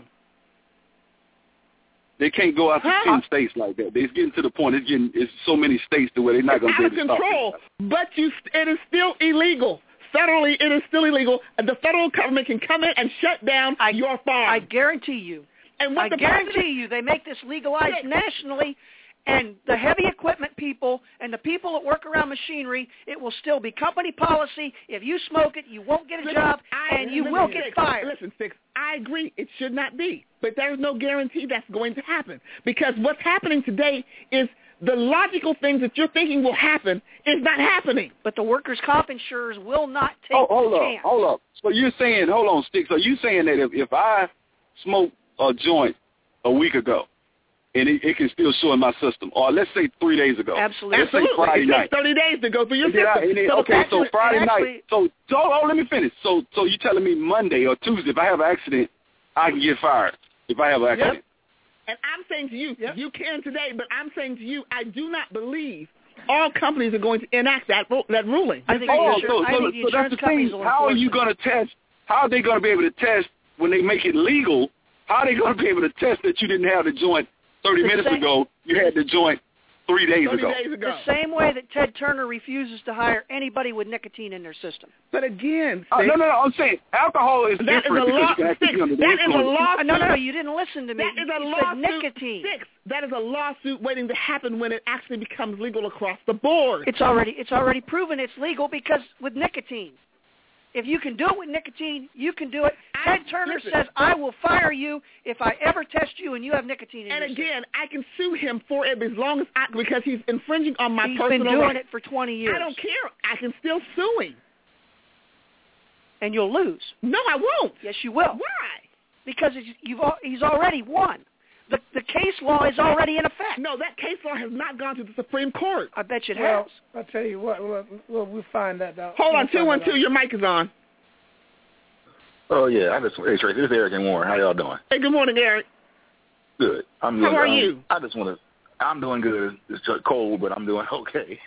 They can't go out to huh? ten states like that. It's getting to the point. It's getting it's so many states to where they're not going to be able to stop control, but you, it is still illegal. Federally, it is still illegal. The federal government can come in and shut down I, your farm. I guarantee you. And what I the guarantee president, you they make this legalized Six. nationally, and the heavy equipment people and the people that work around machinery, it will still be company policy. If you smoke it, you won't get a listen, job, I, and you listen, will Six, get fired. Listen, Six, I agree. It should not be. But there is no guarantee that's going to happen. Because what's happening today is the logical things that you're thinking will happen is not happening. But the workers' comp insurers will not take Oh, hold the up, chance. hold up. So you're saying, hold on, Stick. So you're saying that if, if I smoke a joint a week ago, and it, it can still show in my system, or let's say three days ago. Absolutely. Let's say Friday it night. takes thirty days to go through your And then I- system. and then- So okay, that's so what- Friday actually, night. So, so hold on, let me finish. So, so you telling me Monday or Tuesday, if I have an accident, I can get fired if I have an accident? Yep. And I'm saying to you, yep. you can today, but I'm saying to you, I do not believe all companies are going to enact that that ruling. I think oh, the so, I so, think the so that's the companies thing. will How are enforce you it. going to test? How are they going to be able to test when they make it legal? How are they going to be able to test that you didn't have the joint thirty The minutes same- ago? You had the joint three days thirty ago. days ago. The same way that Ted Turner refuses to hire anybody with nicotine in their system. But again, Uh, no, no, no. I'm saying alcohol is that is different a because law. you can actually Six, be under the that is a influence. lawsuit. No, no, no, you didn't listen to me. That is a you lawsuit. said nicotine. Six. That is a lawsuit waiting to happen when it actually becomes legal across the board. It's already it's already proven it's legal because with nicotine. If you can do it with nicotine, you can do it. Ted Turner listen. says, I will fire you if I ever test you and you have nicotine in And your again, I can sue him for it as long as I, because he's infringing on my He's personal been doing rights. it for twenty years. I don't care. I can still sue him. And you'll lose. No, I won't. Yes, you will. Why? Because it's, you've al- he's already won. The the case law is already in effect. No, that case law has not gone to the Supreme Court. I bet you it Well, has. I'll tell you what. We'll, we'll, we'll find that out. Hold on, We'll two one find that two. out. Your mic is on. Oh yeah, I just hey Tracy, this is Eric in Warren. How y'all doing? Hey, good morning, Eric. Good. I'm How good. are um, you? I just want to. I'm doing good. It's just cold, but I'm doing okay.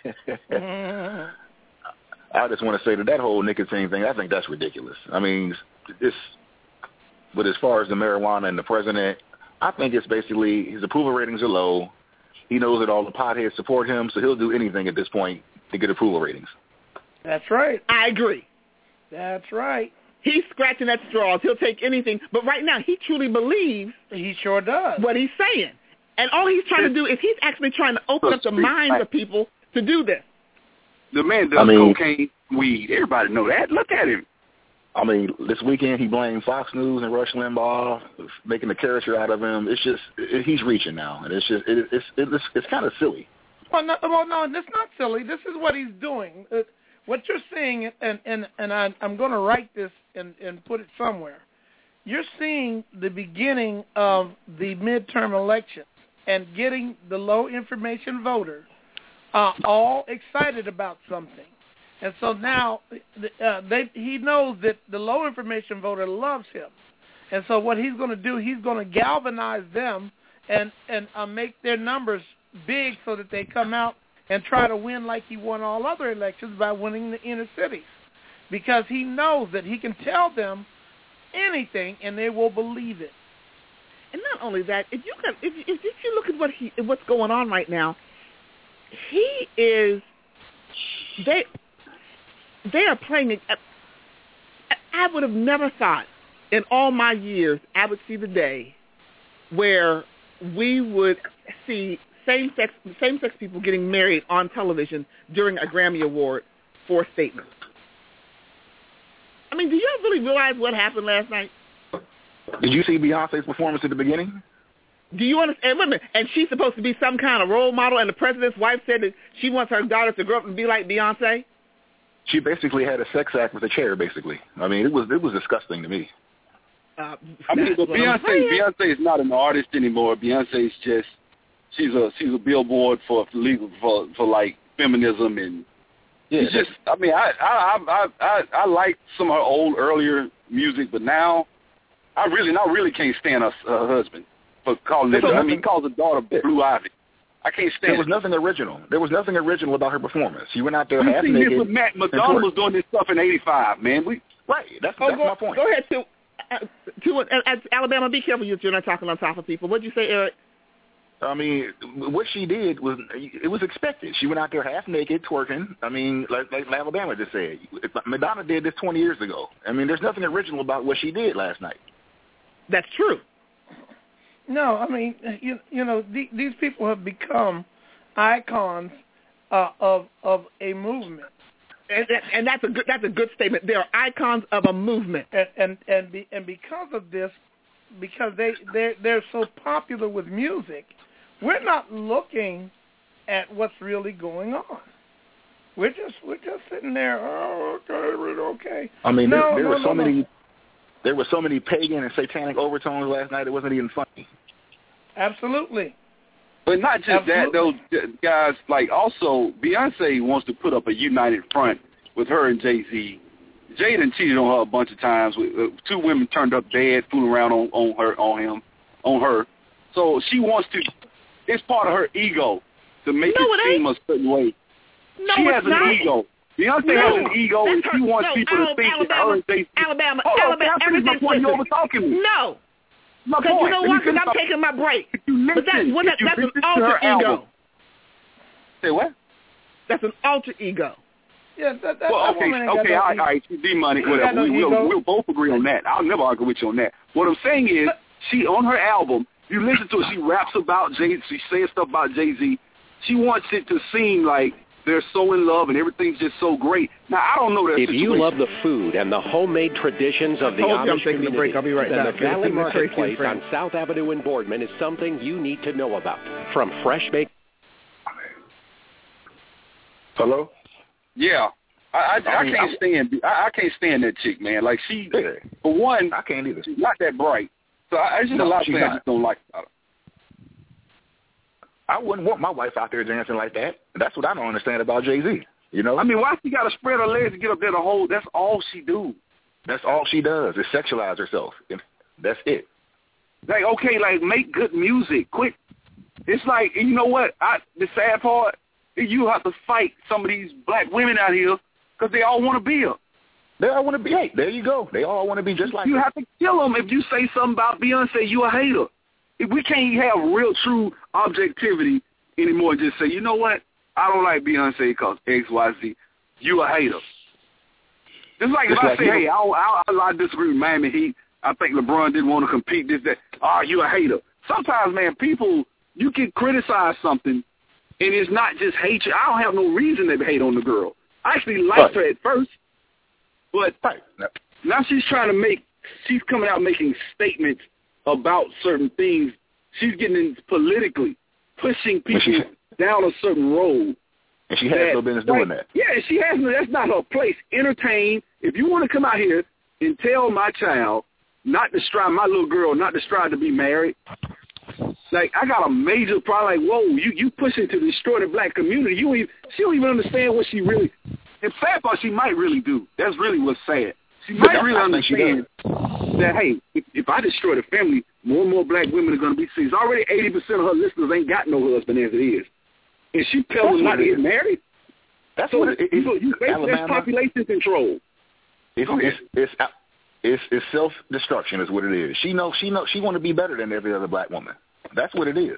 I just want to say that that whole nicotine thing, I think that's ridiculous. I mean, it's. But as far as the marijuana and the president, I think it's basically his approval ratings are low. He knows that all the potheads support him, so he'll do anything at this point to get approval ratings. That's right. I agree. That's right. He's scratching at straws. He'll take anything. But right now, he truly believes He sure does. what he's saying. And all he's trying to do is he's actually trying to open up the minds of people to do this. The man does I mean- cocaine, weed. Everybody know that. Look at him. I mean, this weekend he blamed Fox News and Rush Limbaugh, making a caricature out of him. It's just it, he's reaching now, and it's just it, it's it's it's kind of silly. Well, no, well, no, that's not silly. This is what he's doing. Uh, what you're seeing, and and and I, I'm going to write this and and put it somewhere. You're seeing the beginning of the midterm elections and getting the low information voter uh, all excited about something. And so now uh, they, he knows that the low information voter loves him. And so what he's going to do, he's going to galvanize them and, and uh, make their numbers big so that they come out and try to win like he won all other elections by winning the inner cities. Because he knows that he can tell them anything and they will believe it. And not only that, if you can, if, if you look at what he what's going on right now, he is they they are playing. A, I would have never thought in all my years I would see the day where we would see same sex same sex people getting married on television during a Grammy Award for statements. I mean, do you really realize what happened last night? Did you see Beyonce's performance at the beginning? Do you understand? Wait a minute. And she's supposed to be some kind of role model, and the president's wife said that she wants her daughter to grow up and be like Beyonce? She basically had a sex act with a chair. Basically, I mean, it was it was disgusting to me. Uh, I mean, but Beyonce, Beyonce is not an artist anymore. Beyonce is just she's a she's a billboard for for legal for for like feminism and yeah. It's just I mean I I I I I like some of her old earlier music, but now I really I really can't stand her, her husband for calling it. I mean, he calls her daughter Blue Ivy. I can't stand There was it. nothing original. There was nothing original about her performance. She went out there We half seen naked. this with Matt and Madonna twerked. was doing this stuff in eighty-five, man. We right. That's Oh, that's go, my point. Go ahead, to, uh, to uh, at Alabama. Be careful, you're not talking on top of people. What'd you say, Eric? I mean, what she did was it was expected. She went out there half naked, twerking. I mean, like, like Alabama just said, Madonna did this twenty years ago. I mean, there's nothing original about what she did last night. That's true. No, I mean, you, you know, the, these people have become icons uh, of of a movement, and, and that's a good that's a good statement. They are icons of a movement, and and and, be, and because of this, because they they they're so popular with music, we're not looking at what's really going on. We're just we're just sitting there. Oh, okay, okay. I mean, no, there, there no, were no, so no. many, there were so many pagan and satanic overtones last night. It wasn't even funny. Absolutely. But not just Absolutely. that, though, guys. Like, also, Beyonce wants to put up a united front with her and Jay-Z. Jay done cheated on her a bunch of times. With, uh, two women turned up dead, fooling around on, on her, on him, on her. So she wants to. It's part of her ego to make No, it it seem a certain way. No, she it's has not. an ego. Beyonce No. has an ego, That's and her- she wants no, people to Al- think that Alabama, her and Jay-Z. Alabama, Hold on, Alabama, can I finish my everything's point? You listen. over-talking me. No. My Because you point. know Let me what? Because finish I'm my- taking my break. If you But that's, listen, what, if you that's an listen to alter her ego. album. Say what? That's an alter ego. Yeah, that, that, Well, that okay, woman ain't got okay, no all right, ego. all right, D-Money, She ain't got whatever. no we, we'll, ego. we'll both agree on that. I'll never argue with you on that. What I'm saying is, she, on her album, you listen to her, she raps about Jay-Z, she says stuff about Jay-Z. She wants it to seem like they're so in love and everything's just so great. Now, I don't know that If situation. you love the food and the homemade traditions of the I told you I'm Amish taking a community, break. I'll be right then back. the Valley Listen to Tracy and Marketplace on Friends. South Avenue in Boardman is something you need to know about. From fresh baked... Hello? Yeah. I, I, I, I mean, can't I- stand I, I can't stand that chick, man. Like, she, for one, I can't either. she's not that bright. So I, there's just No, a lot of she's things I not. just don't like about her. I wouldn't want my wife out there dancing like that. That's what I don't understand about Jay-Z. You know? I mean, why she got to spread her legs to get up there to hold? That's all she do. That's all she does is sexualize herself. And that's it. Like, okay, like, make good music. Quit. It's like, you know what? I, the sad part, you have to fight some of these black women out here because they all want to be her. They all want to be, hey, there you go. They all want to be just like You her. have to kill them if you say something about Beyonce, you a hater. If we can't have real, true objectivity anymore, just say, you know what? I don't like Beyonce because X, Y, Z. You a hater. It's like if Just I like say, you. hey, I, I, I disagree with Miami Heat. I think LeBron didn't want to compete. This, that. Oh, you a hater. Sometimes, man, people, you can criticize something, and it's not just hatred. I don't have no reason to hate on the girl. I actually liked Right. her at first, but Right. now she's trying to make, she's coming out making statements about certain things. She's getting in politically, pushing people down a certain road. And she has that- no business doing like, that. Yeah, she has no, that's not her place. Entertain. If you want to come out here and tell my child not to strive, my little girl not to strive to be married, like, I got a major problem. Like, whoa, you, you pushing to destroy the black community. You even, she don't even understand what she really, it's sad part she might really do. That's really what's sad. She But might that's really not what she understand that, hey, if, if I destroy the family, more and more black women are going to be seized. Already eighty percent of her listeners ain't got no husband as it is. And she tells them That's not what to it get is. married? That's So what it is. so you basically that's Alabama. population control. It's, it's, it's, it's, it's self-destruction is what it is. She knows, she knows, she want to be better than every other black woman. That's what it is.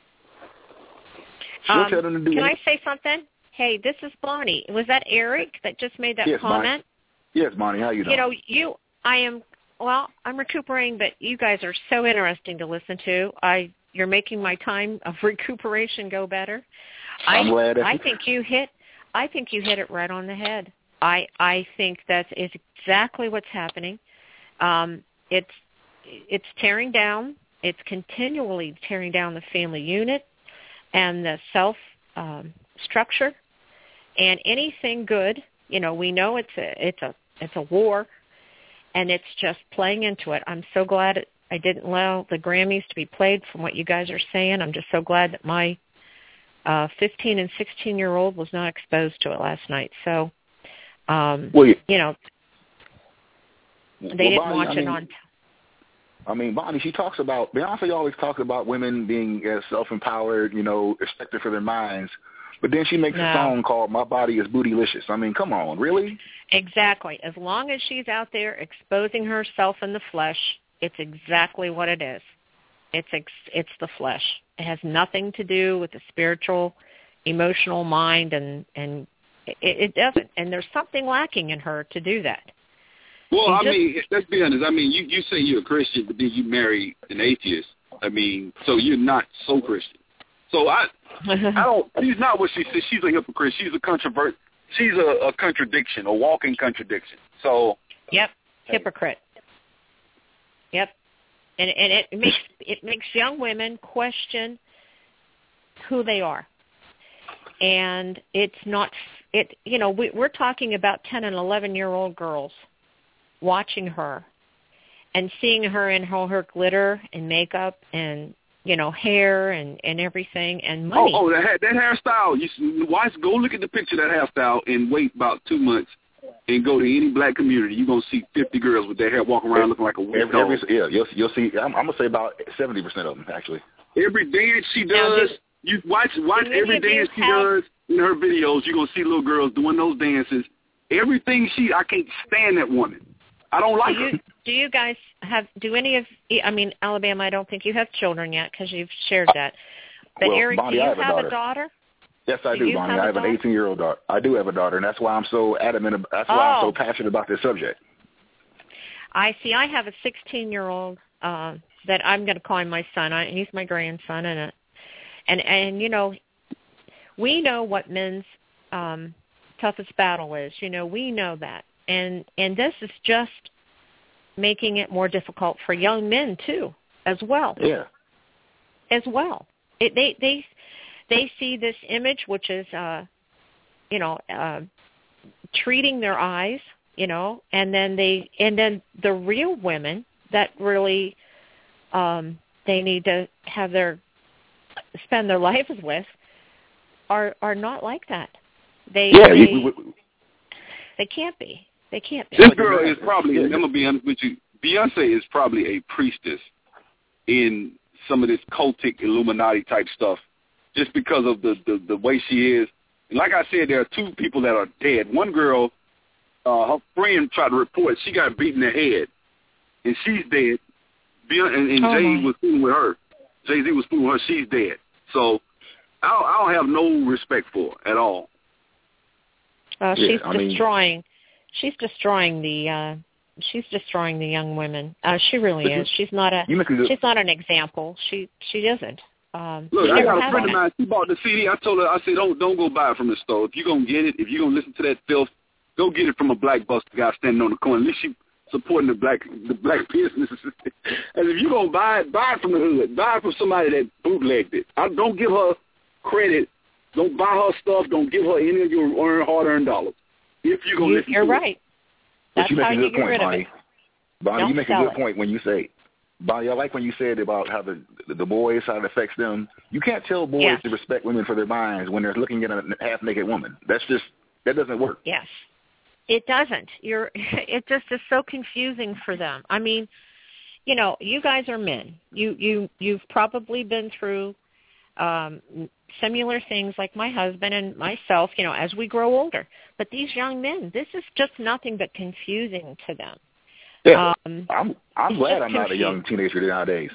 She'll Um, tell them to do can it. I say something? Hey, this is Bonnie. Was that Eric that just made that Yes, Bonnie. comment? Yes, Bonnie, how you doing? You know, you, I am, well, I'm recuperating, but you guys are so interesting to listen to. I, you're making my time of recuperation go better. I'm I, glad that I you- think you hit, I think you hit it right on the head. I, I think that is exactly what's happening. Um, it's, it's tearing down. It's continually tearing down the family unit and the self um, structure and anything good. You know, we know it's a, it's a, it's a war, and it's just playing into it. I'm so glad it, I didn't allow the Grammys to be played from what you guys are saying. I'm just so glad that my uh, fifteen and sixteen-year-old was not exposed to it last night. So, um, Well, yeah. you know, they Well, didn't Bonnie, watch I it mean, on. I mean, Bonnie, she talks about, Beyonce always talks about women being uh, self-empowered, you know, respected for their minds. But then she makes No. a song called My Body is Bootylicious. I mean, come on, really? Exactly. As long as she's out there exposing herself in the flesh, it's exactly what it is. It's ex- it's the flesh. It has nothing to do with the spiritual, emotional mind, and and it, it doesn't. And there's something lacking in her to do that. Well, You I just- mean, let's be honest. I mean, you, you say you're a Christian, but then you marry an atheist. I mean, so you're not so Christian. So I, I don't. She's not what she says. She's a hypocrite. She's a controvert. She's a, a contradiction, a walking contradiction. So. Yep, hypocrite. Yep, and and it makes it makes young women question who they are. and it's not it. You know, we, we're talking about ten and eleven year old girls watching her and seeing her in all her glitter and makeup and you know hair and and everything and money. Oh, oh, that that hairstyle. You watch. Go look at the picture of that hairstyle and wait about two months. And go to any black community, you're going to see fifty girls with their hair walking around looking like a weird every, every, Yeah, you'll, you'll see, I'm, I'm going to say about seventy percent of them, actually. Every dance she does, you watch watch every dance she have, does in her videos, you're going to see little girls doing those dances. Everything she, I can't stand that woman. I don't like do you, her. Do you guys have, do any of, I mean, Alabama, I don't think you have children yet because you've shared that. But well, Eric, Bonnie, do you have, have, a, a daughter. daughter? Yes, I do, do, Bonnie. Have I have an eighteen-year-old daughter. I do have a daughter, and that's why I'm so adamant. About, that's why oh. I'm so passionate about this subject. I see. I have a sixteen-year-old uh, that I'm going to call him my son. I, he's my grandson, and a, and and you know, we know what men's um, toughest battle is. You know, we know that, and and this is just making it more difficult for young men too, as well. Yeah. As well, it, they they. They see this image, which is, uh, you know, uh, treating their eyes, you know, and then they, and then the real women that really um, they need to have their spend their lives with are are not like that. They yeah, they, we, we, they can't be. They can't be. This girl is probably. I'm gonna be honest with you. Beyonce is probably a priestess in some of this cultic Illuminati type stuff. Just because of the, the, the way she is. And like I said, there are two people that are dead. One girl, uh, her friend tried to report she got beaten in the head, and she's dead. And, and oh Jay my. was fooling with her. Jay-Z was fooling with her. She's dead. So I don't, I don't have no respect for her at all. Uh, yeah, she's I destroying. Mean, she's destroying the. Uh, she's destroying the young women. Uh, she really is. She's not a. She's not an example. She she isn't. Um, Look, I got a friend it. of mine. She bought the C D. I told her, I said, don't don't go buy it from the store. If you're gonna get it, if you're gonna listen to that filth, go get it from a black buster guy standing on the corner. At least she supporting the black the black businesses. And if you're gonna buy it, buy it from the hood. Buy it from somebody that bootlegged it. I don't give her credit. Don't buy her stuff. Don't give her any of your hard-earned dollars. If you're gonna you, listen you're to right. it. That's but you make how a you good get point, rid Bonnie. of it. Bonnie, Don't you make a sell good it. point when you say, Bonnie, I like when you said about how the the boys, how it affects them. You can't tell boys yes. to respect women for their minds when they're looking at a half-naked woman. That's just, that doesn't work. Yes. It doesn't. You're. It just is so confusing for them. I mean, you know, you guys are men. You you you've probably been through um, similar things like my husband and myself. You know, as we grow older. But these young men, this is just nothing but confusing to them. Yeah, um, I'm I'm glad I'm not a young teenager nowadays.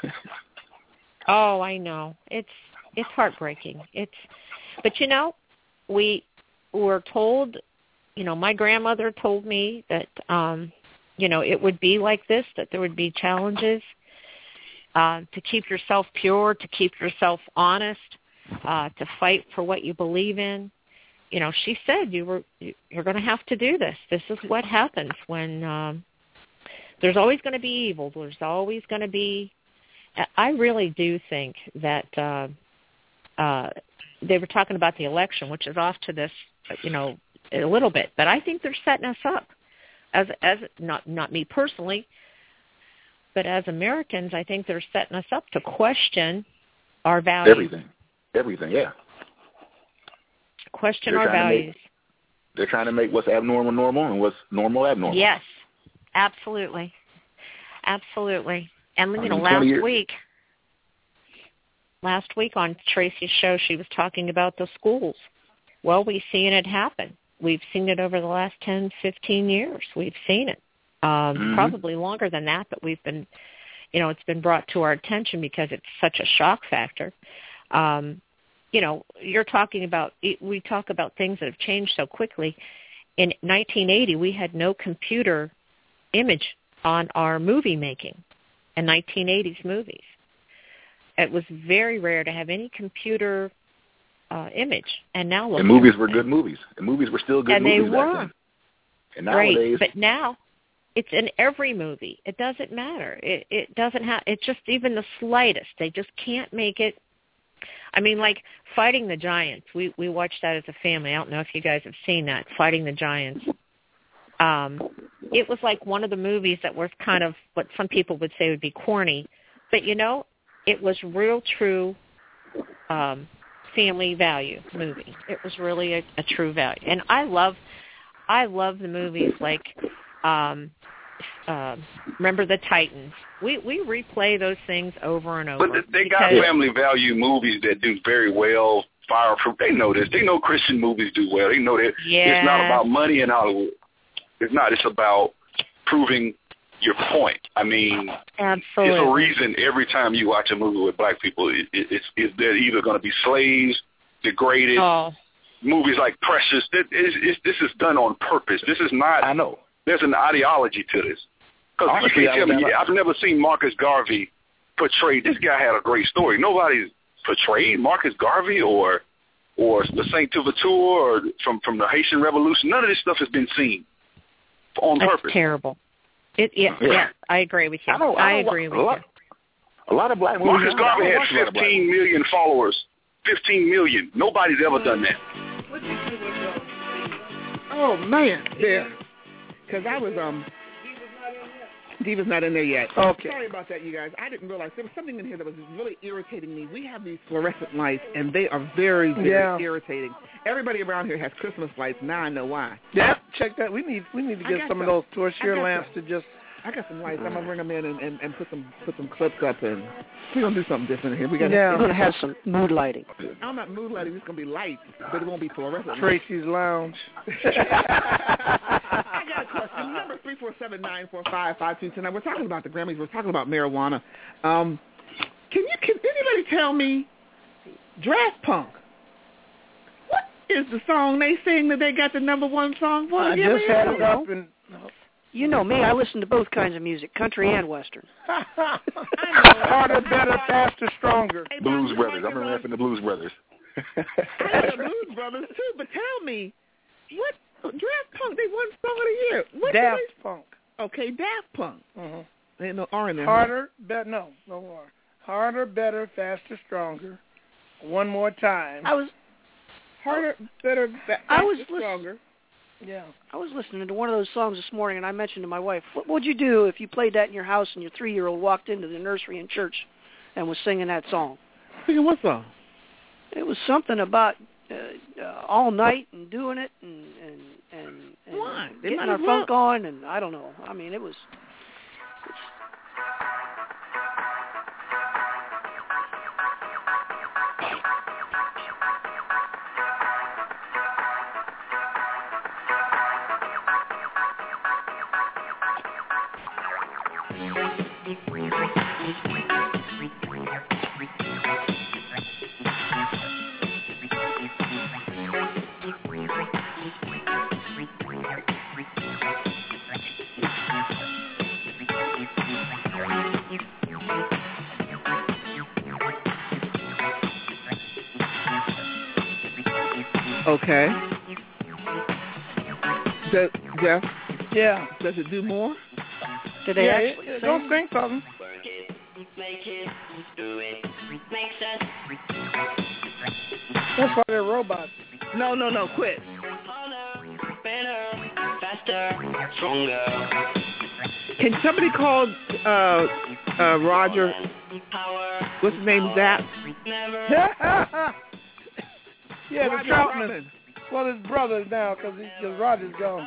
Oh, I know. It's it's heartbreaking. It's, but you know, we were told, you know, my grandmother told me that, um, you know, it would be like this, that there would be challenges uh, to keep yourself pure, to keep yourself honest, uh, to fight for what you believe in. You know, she said you were you're going to have to do this. This is what happens when um, there's always going to be evil. There's always going to be. I really do think that uh, uh, they were talking about the election, which is off to this, you know, a little bit. But I think they're setting us up as as not not me personally, but as Americans, I think they're setting us up to question our values. Everything, everything, yeah. Question they're our values. Make, they're trying to make what's abnormal normal and what's normal abnormal. Yes, absolutely, absolutely. And you I know, mean, last years. week, last week on Tracy's show, she was talking about the schools. Well, we've seen it happen. We've seen it over the last ten, fifteen years. We've seen it. Um, mm-hmm. Probably longer than that, but we've been, you know, it's been brought to our attention because it's such a shock factor. Um, you know, you're talking about, we talk about things that have changed so quickly. In nineteen eighty, we had no computer image on our movie making in nineteen eighties movies. It was very rare to have any computer uh, image. And now look. And movies were good movies. And movies were still good and movies they were. back then. And nowadays. Right. But now it's in every movie. It doesn't matter. It, it doesn't have, it's just even the slightest. They just can't make it. I mean, like Fighting the Giants. We we watched that as a family. I don't know if you guys have seen that, Fighting the Giants. Um, it was like one of the movies that was kind of what some people would say would be corny, but you know, it was real, true um, family value movie. It was really a, a true value, and I love, I love the movies like, um, uh, Remember the Titans. We we replay those things over and over. But they got family value movies that do very well. Fireproof. They know this. They know Christian movies do well. They know that yeah. It's not about money in Hollywood. It's not. It's about proving your point. I mean, Absolutely. It's a reason every time you watch a movie with black people, it, it, it's, it's they're either going to be slaves, degraded. Oh. Movies like Precious. It, it's, it's, this is done on purpose. This is not. I know. There's an ideology to this. Because you can't tell me. I've never seen Marcus Garvey portrayed. This guy had a great story. Nobody's portrayed Marcus Garvey or or the Saint Touverture or from from the Haitian Revolution. None of this stuff has been seen. On That's purpose. terrible. It, yeah, yeah. yeah, I agree with you. I, don't, I, don't, I agree with a lot, you. A lot of black movies. Marcus Garvey had fifteen million followers. fifteen million. Nobody's ever done that. Oh man, there. Because I was um. Diva's not in there yet. Okay. Sorry about that, you guys. I didn't realize there was something in here that was really irritating me. We have these fluorescent lights, and they are very, very yeah. irritating. Everybody around here has Christmas lights. Now I know why. Yeah, check that. We need we need to get some, some of those torchlight lamps some. to just. I got some lights. I'm gonna bring them in and, and, and put some put some clips up, and we're gonna do something different here. We got. Yeah, we're gonna have some mood lighting. I'm not mood lighting. It's gonna be lights, but it won't be fluorescent. Tracy's Lounge. I got a question. Number three four seven nine four five five two two nine. We're talking about the Grammys. We're talking about marijuana. Um, can you can anybody tell me, Draft Punk? What is the song they sing that they got the number one song for? I yeah, just had it up and. You know me, I listen to both kinds of music, country and western. Harder, better, faster, stronger. Hey, Blues Brothers. I'm rapping the Blues Brothers. I love the Blues Brothers too, but tell me, what Draft Punk? They won Song of the Year. What Daft they... Punk. Okay, Daft Punk. Mm-hmm. Ain't no R in there. Harder, better. No, no more. Harder, better, faster, stronger. One more time. I was harder, better, faster, I was stronger. Yeah, I was listening to one of those songs this morning, and I mentioned to my wife, what would you do if you played that in your house and your three-year-old walked into the nursery in church and was singing that song? Singing what song? It was something about uh, uh, all night and doing it and and and, and Why? getting our funk on, and I don't know. I mean, it was. Okay. Does, Jeff? Yeah. Does it do more? Did they yeah, actually it, sing? Don't sing something. That's why they're robots. No, no, no, quit. Faster, stronger. Can somebody call uh, uh, Roger, what's his name, Zap? Yeah, Roger the Troutman. Troutman. Well, his brother now, because Roger's gone.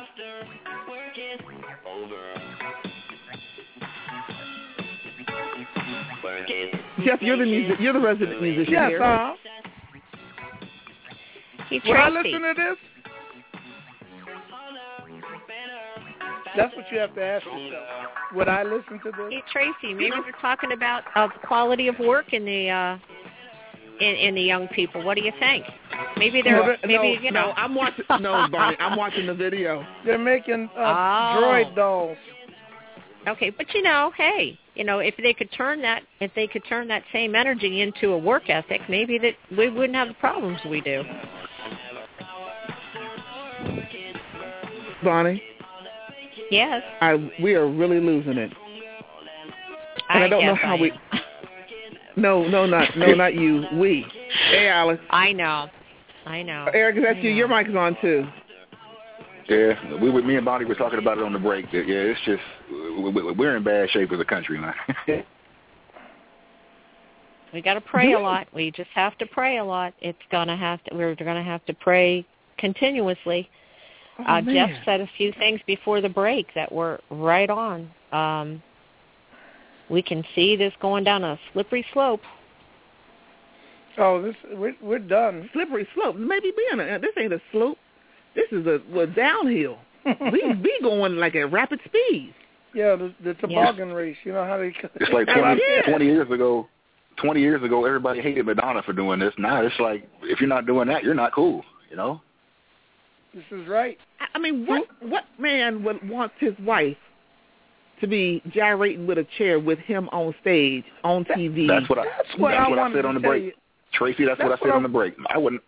Jeff, you're the music, you're the resident musician yes, here. uh-huh. Hey, Would I Tracy. listen to this? That's what you have to ask yourself. Would I listen to this? Hey, Tracy, maybe they're talking about uh, the quality of work in the uh, in, in the young people. What do you think? Maybe they're no, maybe no, you know. No, I'm watching. No, Barney, I'm watching the video. They're making uh, oh. droid dolls. Okay, but you know, hey, you know, if they could turn that, if they could turn that same energy into a work ethic, maybe that we wouldn't have the problems we do. Bonnie. Yes. I we are really losing it. And I, I don't know guess how I we. No, no, not no, not you. We. Hey, Alice. I know. I know. Eric, is that I you? know. Your mic is on, too. Yeah, we with me and Bonnie were talking about it on the break. Yeah, it's just we're in bad shape as a country now. We got to pray a lot. We just have to pray a lot. It's gonna have to. We're gonna have to pray continuously. Oh, uh, man. Jeff said a few things before the break that were right on. Um, we can see this going down a slippery slope. Oh, this we're we're done. Slippery slope. Maybe being a, this ain't a slope. This is a well, downhill. we be going like at rapid speed. Yeah, the, the toboggan yeah. race. You know how they. It's like twenty, yeah. twenty years ago. Twenty years ago, everybody hated Madonna for doing this. Now it's like if you're not doing that, you're not cool. You know. This is right. I mean, what what man would want his wife to be gyrating with a chair with him on stage on T V? That's what I. That's what, that's I, what I said on the break, you. Tracy. That's, that's what I said what on the break. I wouldn't.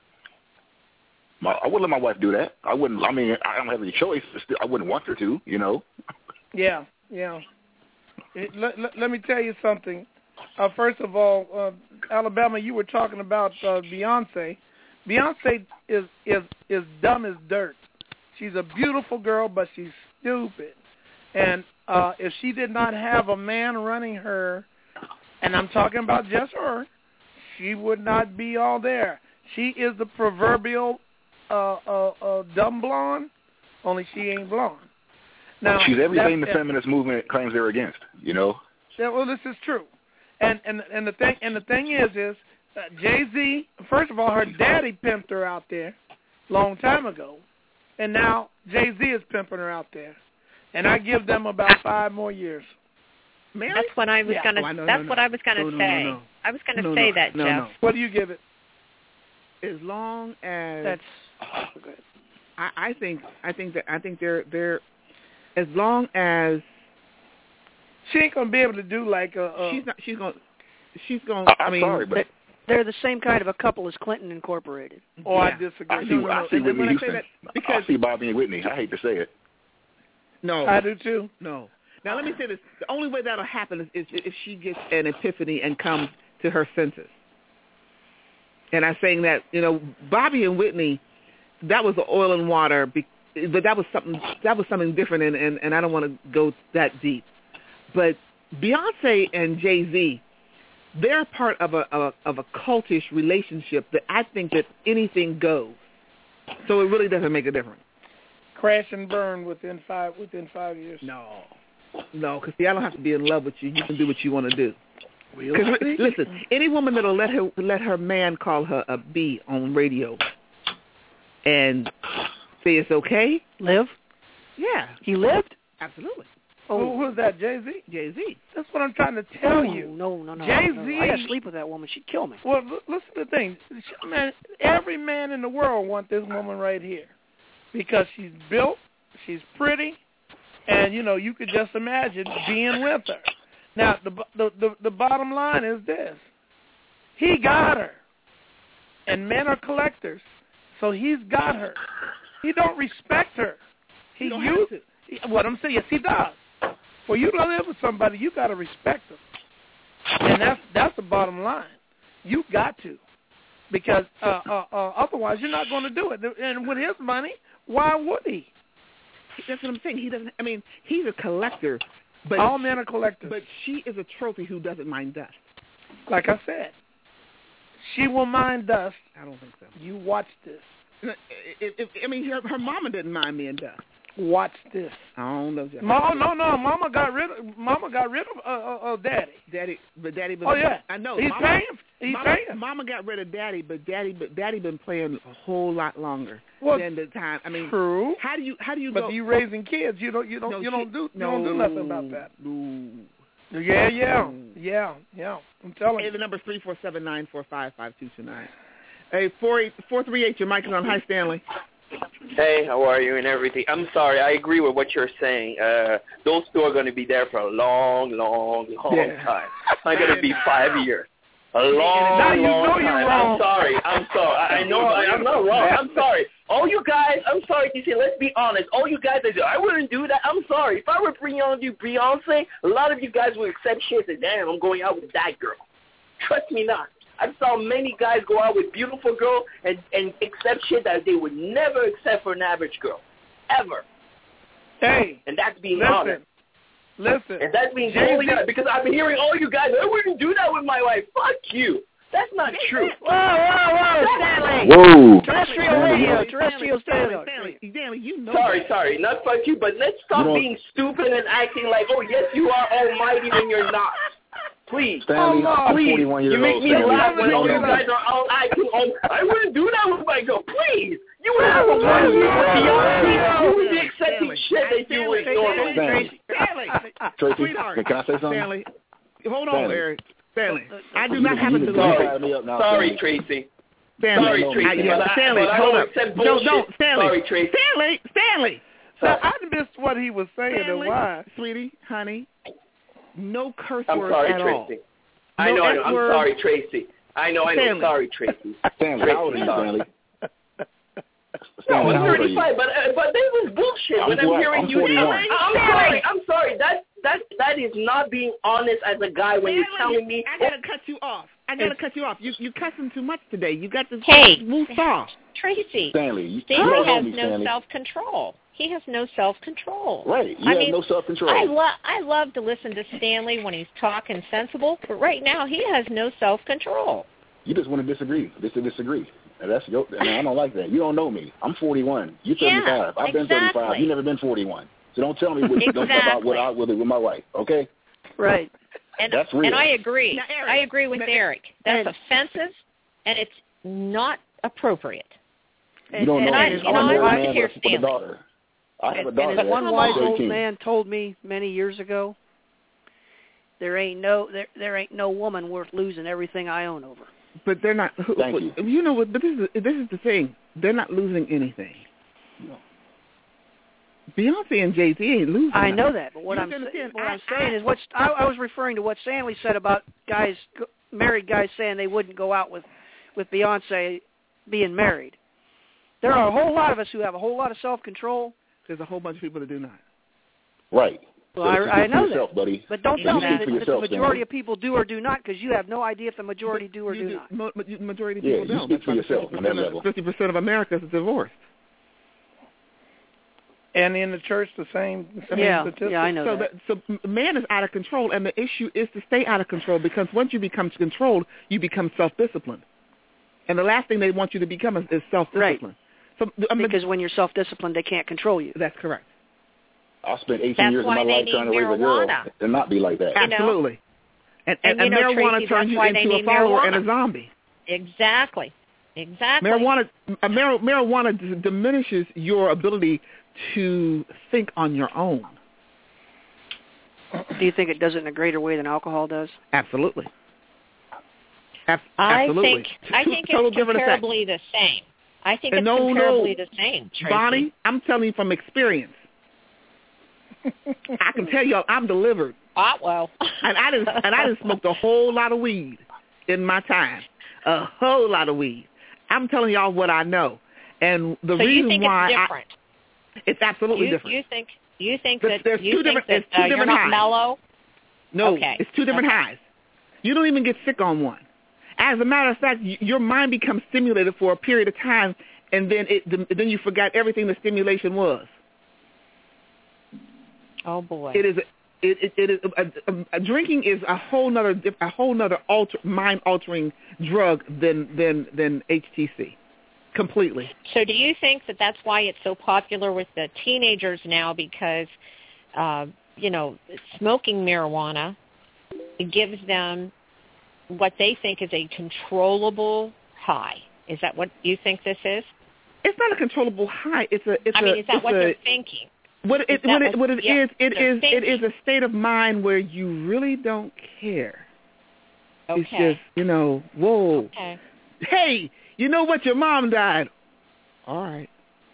My, I wouldn't let my wife do that. I wouldn't. I mean, I don't have any choice. Still, I wouldn't want her to. You know. Yeah, yeah. It, let, let, let me tell you something. Uh, first of all, uh, Alabama, you were talking about uh, Beyonce. Beyonce is is is dumb as dirt. She's a beautiful girl, but she's stupid. And uh, if she did not have a man running her, and I'm talking about just her, she would not be all there. She is the proverbial uh, uh, uh, dumb blonde, only she ain't blonde. Now, she's everything the feminist movement claims they're against. You know. Yeah, well, this is true, and and and the thing and the thing is is uh, Jay-Z. First of all, her daddy pimped her out there, long time ago, and now Jay-Z is pimping her out there, and I give them about five more years. Mary? That's what I was Yeah. gonna. Oh, I know, that's no, what no. I was gonna No, no, say. no, no. I was gonna No, say no, that, no, Jeff. no. What do you give it? As long as That's. I, I think I think that I think they're they're as long as She ain't gonna be able to do like a. a she's not she's gonna she's gonna I, I I'm mean sorry, but They're the same kind of a couple as Clinton Incorporated. oh, I yeah. disagree. I see, No, no, no. I see And Whitney when I say Houston. that, because I see Bobby and Whitney. I hate to say it. no I do too. no. Now let me say this: the only way that'll happen is, is if she gets an epiphany and comes to her senses. And I'm saying that you know Bobby and Whitney, that was the oil and water, be, but that was something that was something different, and, and, and I don't want to go that deep. But Beyonce and Jay-Z, they're part of a, of a of a cultish relationship that I think that anything goes. So it really doesn't make a difference. Crash and burn within five within five years. No, no, because see, I don't have to be in love with you. You can do what you want to do. Really? Because listen, any woman that'll let her let her man call her a B on radio and say it's okay, Live? yeah, He lived? absolutely. Oh, who's that? Jay-Z? Jay-Z. That's what I'm trying to tell Oh, you. No, no, no. Jay-Z. no. I got to sleep with that woman. She'd kill me. Well, l- listen to the thing. Man, every man in the world wants this woman right here because she's built, she's pretty, and, you know, you could just imagine being with her. Now, the, the, the, the bottom line is this. He got her, and men are collectors, so he's got her. He don't respect her. He You don't used, have he- what I'm saying, yes, he does. For you to live with somebody, you got to respect them. And that's that's the bottom line. You got to. Because uh, uh, uh, otherwise you're not going to do it. And with his money, why would he? That's what I'm saying. He doesn't. I mean, he's a collector, but All men are collectors. But she is a trophy who doesn't mind dust. Like I said, she will mind dust. I don't think so. You watch this. If, if, I mean, her, her mama didn't mind me in dust. Watch this. I don't know. Mama, no, no, Mama got rid of Mama got rid of uh, uh, uh, Daddy. Daddy, but Daddy. Been, Oh yeah, I know. He's Mama, paying. He's Mama, paying. Mama got rid of Daddy, but Daddy, but Daddy been playing a whole lot longer Well, than the time. I mean, true. How do you how do you But go? you raising kids, you don't you don't No, you don't she- do you no, don't do nothing about that. No. Yeah, yeah, yeah, yeah. I'm telling Hey, you. the number three four seven nine four five five two two nine. Hey, four eight four three eight. Your mic is on. Hi, Stanley. Hey, how are you and everything? I'm sorry, I agree with what you're saying. Uh, those two are going to be there for a long, long, long Yeah. time. It's not going to be five years. A long, Now you long know time. you're wrong. I'm sorry. I'm sorry. I I know I, I'm not wrong. I'm sorry. All you guys, I'm sorry to say, let's be honest. All you guys that say, I wouldn't do that. I'm sorry. If I were Beyonce, Beyonce, a lot of you guys would accept shit and say, damn, I'm going out with that girl. Trust me not. I saw many guys go out with beautiful girls and, and accept shit that they would never accept for an average girl. Ever. Hey. And that's being listen, honest. Listen. And that's being totally honest. Because I've been hearing all you guys, I wouldn't do that with my wife. Fuck you. That's not true. Whoa, whoa, whoa, Stanley. Whoa. Terrestrial Stanley, radio, you know. terrestrial stereo. Stanley, Stanley, you know Sorry, that. sorry, not fuck you, but let's stop You know- being stupid and acting like, oh, yes, you are almighty when you're not. Please. Stanley, oh, I'm please. forty-one years you make old, me Stanley. laugh when You all don't you know guys that. are all acting. Oh, I wouldn't do that with my girl. Please. You would have a one year Beyonce. You would be accepting shit that you would normally. Stanley. Stanley. Tracy, Sweetheart. can I say something? Stanley, hold on, Stanley. Eric. Stanley, I do You- not have you a just delay. fired me up now, Sorry, Stanley. Tracy. Stanley, Sorry, Tracy. I, yeah, but I- Stanley, but I hold don't up. accept No, bullshit. no, Stanley. Sorry, Tracy. Stanley, Stanley. So I missed what he was saying Stanley, and why. sweetie, honey, no curse I'm words sorry, at Tracy. all. I No know, I know. I'm F-word. sorry, Tracy. I know, I know. Stanley. Sorry, Tracy. Stanley, how old are you, Stanley? No, Stanley, I'm how old are you? thirty-five, but uh, but that was bullshit. I'm when I'm what? hearing I'm you, forty-one. I'm sorry. I'm sorry. That that that is not being honest as a guy when you're telling me. I gotta cut you off. I gotta cut you off. You you cussing too much today. You got to Hey. move soft. Tracy, Stanley, you Stanley don't know has me, no Stanley. self-control. He has no self-control. Right. You I have mean, no self-control. I love I love to listen to Stanley when he's talking sensible, but right now he has no self-control. You just want to disagree. Just to disagree. And that's your, and I don't like that. You don't know me. I'm forty-one. You're Yeah, thirty-five. I've been exactly. thirty-five. You've never been forty-one. So don't tell me what, don't tell about what I will do with my wife, okay? Right. And, That's real. and I agree. Now, Eric, I agree with now, Eric. That's and- offensive, and it's not appropriate. You don't and, know I- me. you I'm know, a I married want to man hear with a Stanley. daughter. I have a And, daughter. and as that's one wise old thirteen. man told me many years ago, there ain't no there there ain't no woman worth losing everything I own over. But they're not. Who, Thank you. You know what? But this is this is the thing. They're not losing anything. No. Beyonce and Jay Z ain't losing. I know nothing. that, but what You I'm have to saying, understand, what I- I'm saying I- is what I, I was referring to what Stanley said about guys, married guys saying they wouldn't go out with with Beyonce being married. There are a whole lot of us who have a whole lot of self-control. There's a whole bunch of people that do not. Right. Well, So I, speak I for know yourself, that, buddy. but don't So tell you me speak that, for that the yourself, majority Stanley. of people do or do not, because you have no idea if the majority do or you do not. Mo- ma- majority of Yeah, people you don't. speak for That's why yourself on that level. Fifty percent of America is divorced. And in the church, the same. I mean, Yeah, statistics. yeah, I know So, that. that, so man is out of control, and the issue is to stay out of control, because once you become controlled, you become self-disciplined, and the last thing they want you to become is, is self-disciplined. So, I mean, Because when you're self-disciplined, they can't control you. that's correct. I spent eighteen That's years of why my they life need trying to raise a girl marijuana. and not be like that. You know? Absolutely. And, And, and, you know, marijuana Tracy, turns that's you why they into a need follower marijuana. and a zombie. Exactly. Exactly. Marijuana, uh, mar- marijuana d- diminishes your ability to think on your own. Do you think it does it in a greater way than alcohol does? Absolutely. Ab- I absolutely. think I Two think total it's different effects. comparably the same. I think And it's no, comparably no. the same, Tracy. Bonnie, I'm telling you from experience. I can tell you, I'm delivered. Ah, well. And I didn't, and I didn't smoked a whole lot of weed in my time, a whole lot of weed. I'm telling y'all what I know, and the so reason you think why it's different? I, it's absolutely you, different. You think you think There's- that there's you two think different- that it's two uh, you're different not highs. mellow? No, Okay. it's two different Okay. highs. You don't even get sick on one. As a matter of fact, y- your mind becomes stimulated for a period of time, and then it then you forgot everything the stimulation was. Oh boy. It is. It, it, it is a, a, a drinking is a whole nother a whole nother alter, mind altering drug than than than H T C, completely. So do you think that that's why it's so popular with the teenagers now? Because, uh, you know, smoking marijuana, it gives them what they think is a controllable high. Is that what you think this is? It's not a controllable high. It's a. It's I mean, a, is that it's what a, they're thinking? What it Is that what it, what- what it yeah, is, it they're is it is thinking. a state of mind where you really don't care. Okay. It's just, you know, whoa. Okay. Hey, you know what? Your mom died. All right.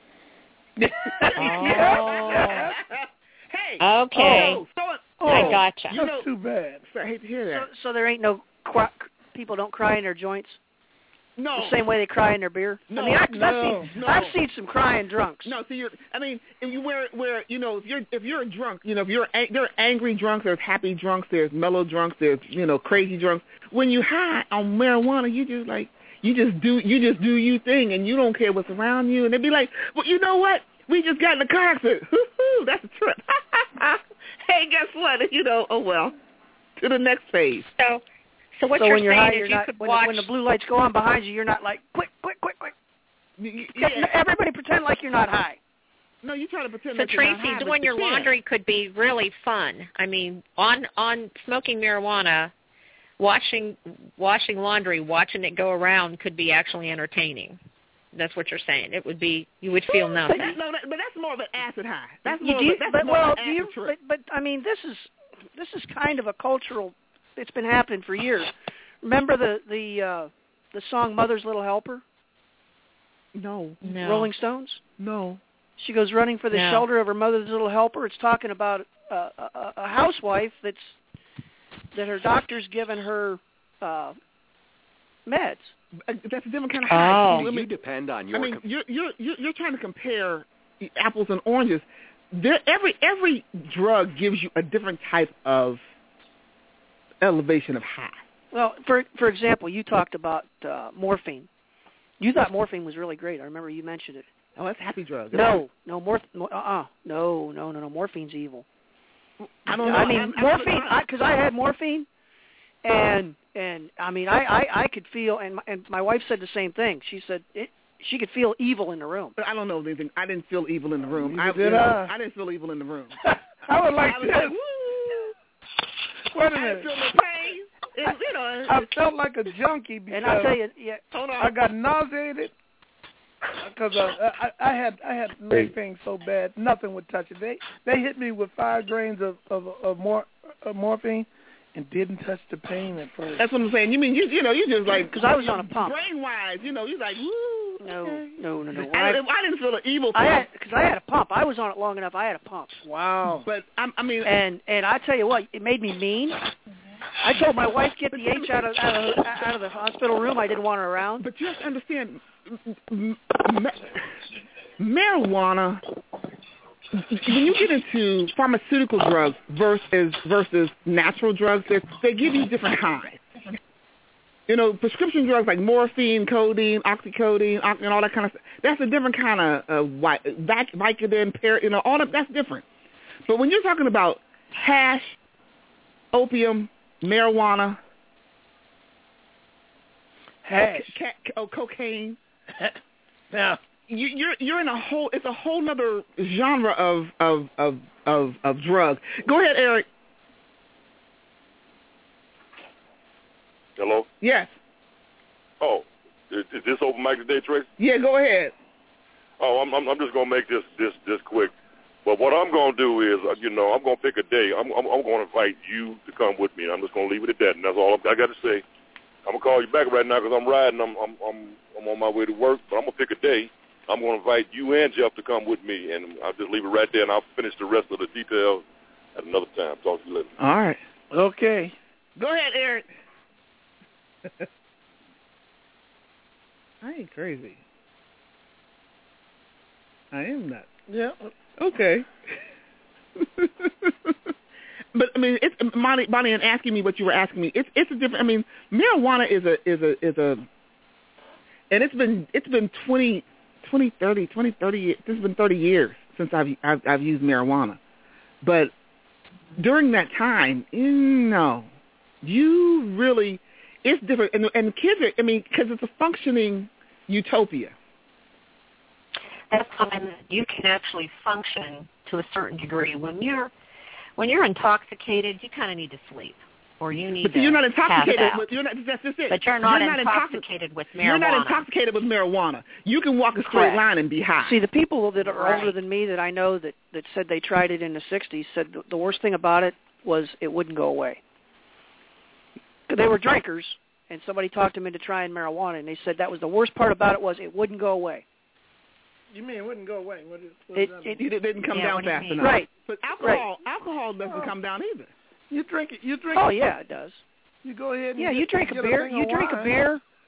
Oh. Hey. Okay. Oh, so, Oh, I gotcha. you know, That's too bad. I hate to hear So, that. so there ain't no cry, people don't cry in their joints. No. The same way they cry in their beer. No, I mean, I, no, I've, seen, no. I've seen some crying drunks. No, see, you're. I mean, if you where where you know if you're if you're a drunk, you know if you're a, there are angry drunks, there's happy drunks, there's mellow drunks, there's you know crazy drunks. When you high on marijuana, you just like you just do you just do you thing, and you don't care what's around you. And they'd be like, well, you know what? We just got in the car accident. Hoo-hoo, that's a trip. Hey, guess what? You know, oh well. To the next phase. So, so what so you're when you're saying high, is you're you not, could when, watch. when the blue lights go on behind you, you're not like quick, quick, quick, quick. Yeah. Everybody pretend like you're not high. No, you try to pretend So like you're not Tracy, high, but doing you your can't. laundry could be really fun. I mean, on on smoking marijuana, washing washing laundry, watching it go around could be actually entertaining. That's what you're saying. It would be you would feel nothing. But, no, that, but that's more of an acid high. That's You more. do, of a, that's but more well, of an do you, acid trip. but, but I mean, this is this is kind of a cultural. It's been happening for years. Remember the the uh, the song "Mother's Little Helper"? No, no. Rolling Stones. No. She goes running for the No. shelter of her mother's little helper. It's talking about uh, a, a housewife that's that her doctor's given her uh, meds. That's a different kind of high. Oh. I mean, You depend on your I mean, com- you're you're you're you're trying to compare apples and oranges. There, every every drug gives you a different type of elevation of high. Well, for for example, you talked about uh, morphine. You thought morphine was really great. I remember you mentioned it. Oh, that's happy drug. No, no, morph, uh, uh no, no, no, no. Morphine's evil. I don't know. I mean, I'm- I'm- morphine, because I, I had morphine, and and I mean, I, I, I could feel, and my, and my wife said the same thing. She said it, she could feel evil in the room. But I don't know anything. I didn't feel evil in the room. Neither I, did you know, I. I didn't feel evil in the room. I would like I was this. like, woo. Wait a I minute. didn't feel no pain. It, you know, I felt like a junkie because And I tell you, yeah, hold on. I got nauseated because I, I, I had I had leg pain so bad nothing would touch it. They they hit me with five grains of of, of, mor- of morphine and didn't touch the pain at first. That's what I'm saying. You mean you you know you just like because I was on a pump. brain wise. You know, you're like woo. No, okay. no, no, no. I, I, didn't, I didn't feel an evil. I pump. had because I had a pump. I was on it long enough. I had a pump. Wow. But I, I mean, And and I tell you what, it made me mean. I told my wife get the H out of out of, out of the hospital room. I didn't want her around. But you have to understand, m- m- ma- marijuana. When you get into pharmaceutical drugs versus versus natural drugs, they they give you different highs. You know, prescription drugs like morphine, codeine, oxycodone, ox- and all that kind of stuff. That's a different kind of uh, Vic- Vicodin, per, you know, all that. That's different. But when you're talking about hash, opium, marijuana, Hash. ca- ca- oh, cocaine. Now, You, you're you're in a whole. It's a whole other genre of of of of, of drug. Go ahead, Eric. Hello? Yes. Oh, is, is this open mic today, Tracy? Yeah. Go ahead. Oh, I'm I'm, I'm just gonna make this this this quick. But what I'm gonna do is, uh, you know, I'm gonna pick a day. I'm I'm, I'm gonna invite you to come with me. I'm just gonna leave it at that, and that's all I got to say. I'm gonna call you back right now because I'm riding. I'm I'm I'm I'm on my way to work, but I'm gonna pick a day. I'm gonna invite you and Jeff to come with me, and I'll just leave it right there, and I'll finish the rest of the details at another time. Talk to you later. All right. okay. Go ahead, Eric. I ain't crazy. I am not. Yeah. Okay. But I mean, it's Bonnie, Bonnie, and asking me what you were asking me. It's it's a different. I mean, marijuana is a is a is a, and it's been it's been twenty, twenty, thirty, twenty, thirty. This has been thirty years since I've I've, I've used marijuana, but during that time, no, you really, it's different. And and kids are. I mean, because it's a functioning utopia. That's when you can actually function to a certain degree. When you're when you're intoxicated, you kind of need to sleep, or you need But see, to you're not pass intoxicated. out. With, you're not. That's just it. But you're not, you're not intoxicated intoxic- with marijuana. You're not intoxicated with marijuana. You can walk a straight Correct. line and be high. See, the people that are Right. older than me that I know that, that said they tried it in the sixties said the, the worst thing about it was it wouldn't go away. They were drinkers, and somebody talked them into trying marijuana, and they said that was the worst part about it was it wouldn't go away. You mean it wouldn't go away? What is, what It, does that mean? it, It didn't come Yeah, down what do you fast mean? enough. Right. But alcohol, alcohol doesn't come down either. You drink it. You drink. oh it. yeah, it does. You go ahead. And Yeah, get, you drink a get beer. thing You of drink a wine. beer.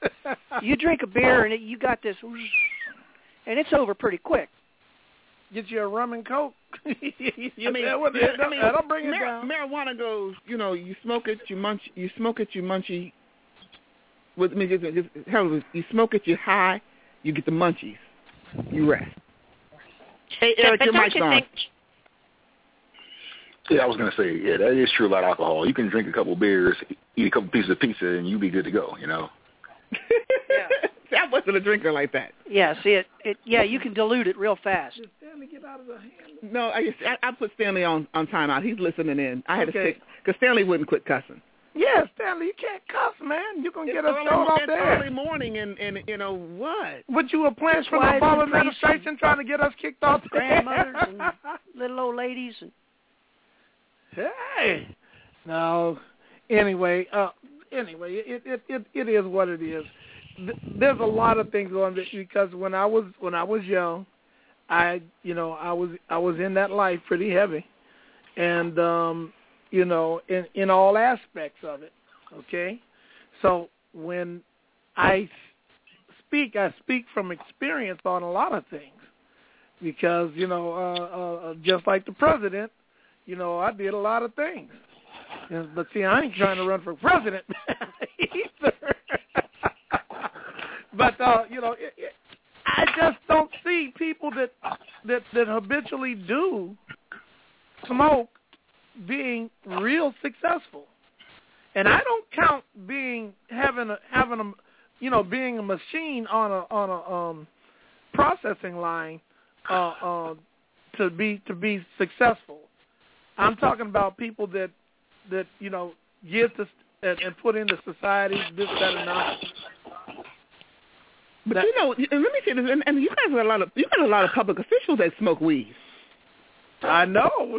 You drink a beer and it, you got this, and it's over pretty quick. Get you a rum and coke. I mean, that would, yeah, that, I mean that'll bring it mar- down. Marijuana goes, you know, you smoke it, you munch, you smoke it, you munchy. With I mean, just, just, hell, you smoke it, you high, you get the munchies, you rest. Hey, Eric, but your don't mic's you on. think, Yeah, I was gonna say, yeah, that is true about alcohol. You can drink a couple beers, eat a couple pieces of pizza, and you be good to go. You know. See, I wasn't a drinker like that. Yeah, see it. It yeah, you can dilute it real fast. Did Stanley get out of the hand? No, I, just, I I put Stanley on on timeout. He's listening in. I had Okay. to stick because Stanley wouldn't quit cussing. Yeah, Stanley, you can't cuss, man. You're going to It's get us early, thrown off it's there. early morning, and, and you know what? What you were playing That's from why the Obama the priests administration trying to get us kicked off the Grandmothers and little old ladies. And Hey. No. Anyway, uh, anyway, it, it it it is what it is. There's a lot of things on this because when I was when I was young, I you know I was I was in that life pretty heavy, and um, you know in in all aspects of it. Okay, so when I speak, I speak from experience on a lot of things because you know uh, uh, just like the president. You know, I did a lot of things. But see, I ain't trying to run for president either. But, uh, you know, it, it, I just don't see people that, that, that habitually do smoke being real successful. And I don't count being, having a, having a, you know, being a machine on a, on a um, processing line uh, uh, to be, to be successful. I'm talking about people that, that you know, give to and, and put into society this, that, and that. But that, you know, let me say this, and, and you guys got a lot of you got a lot of public officials that smoke weed. I know.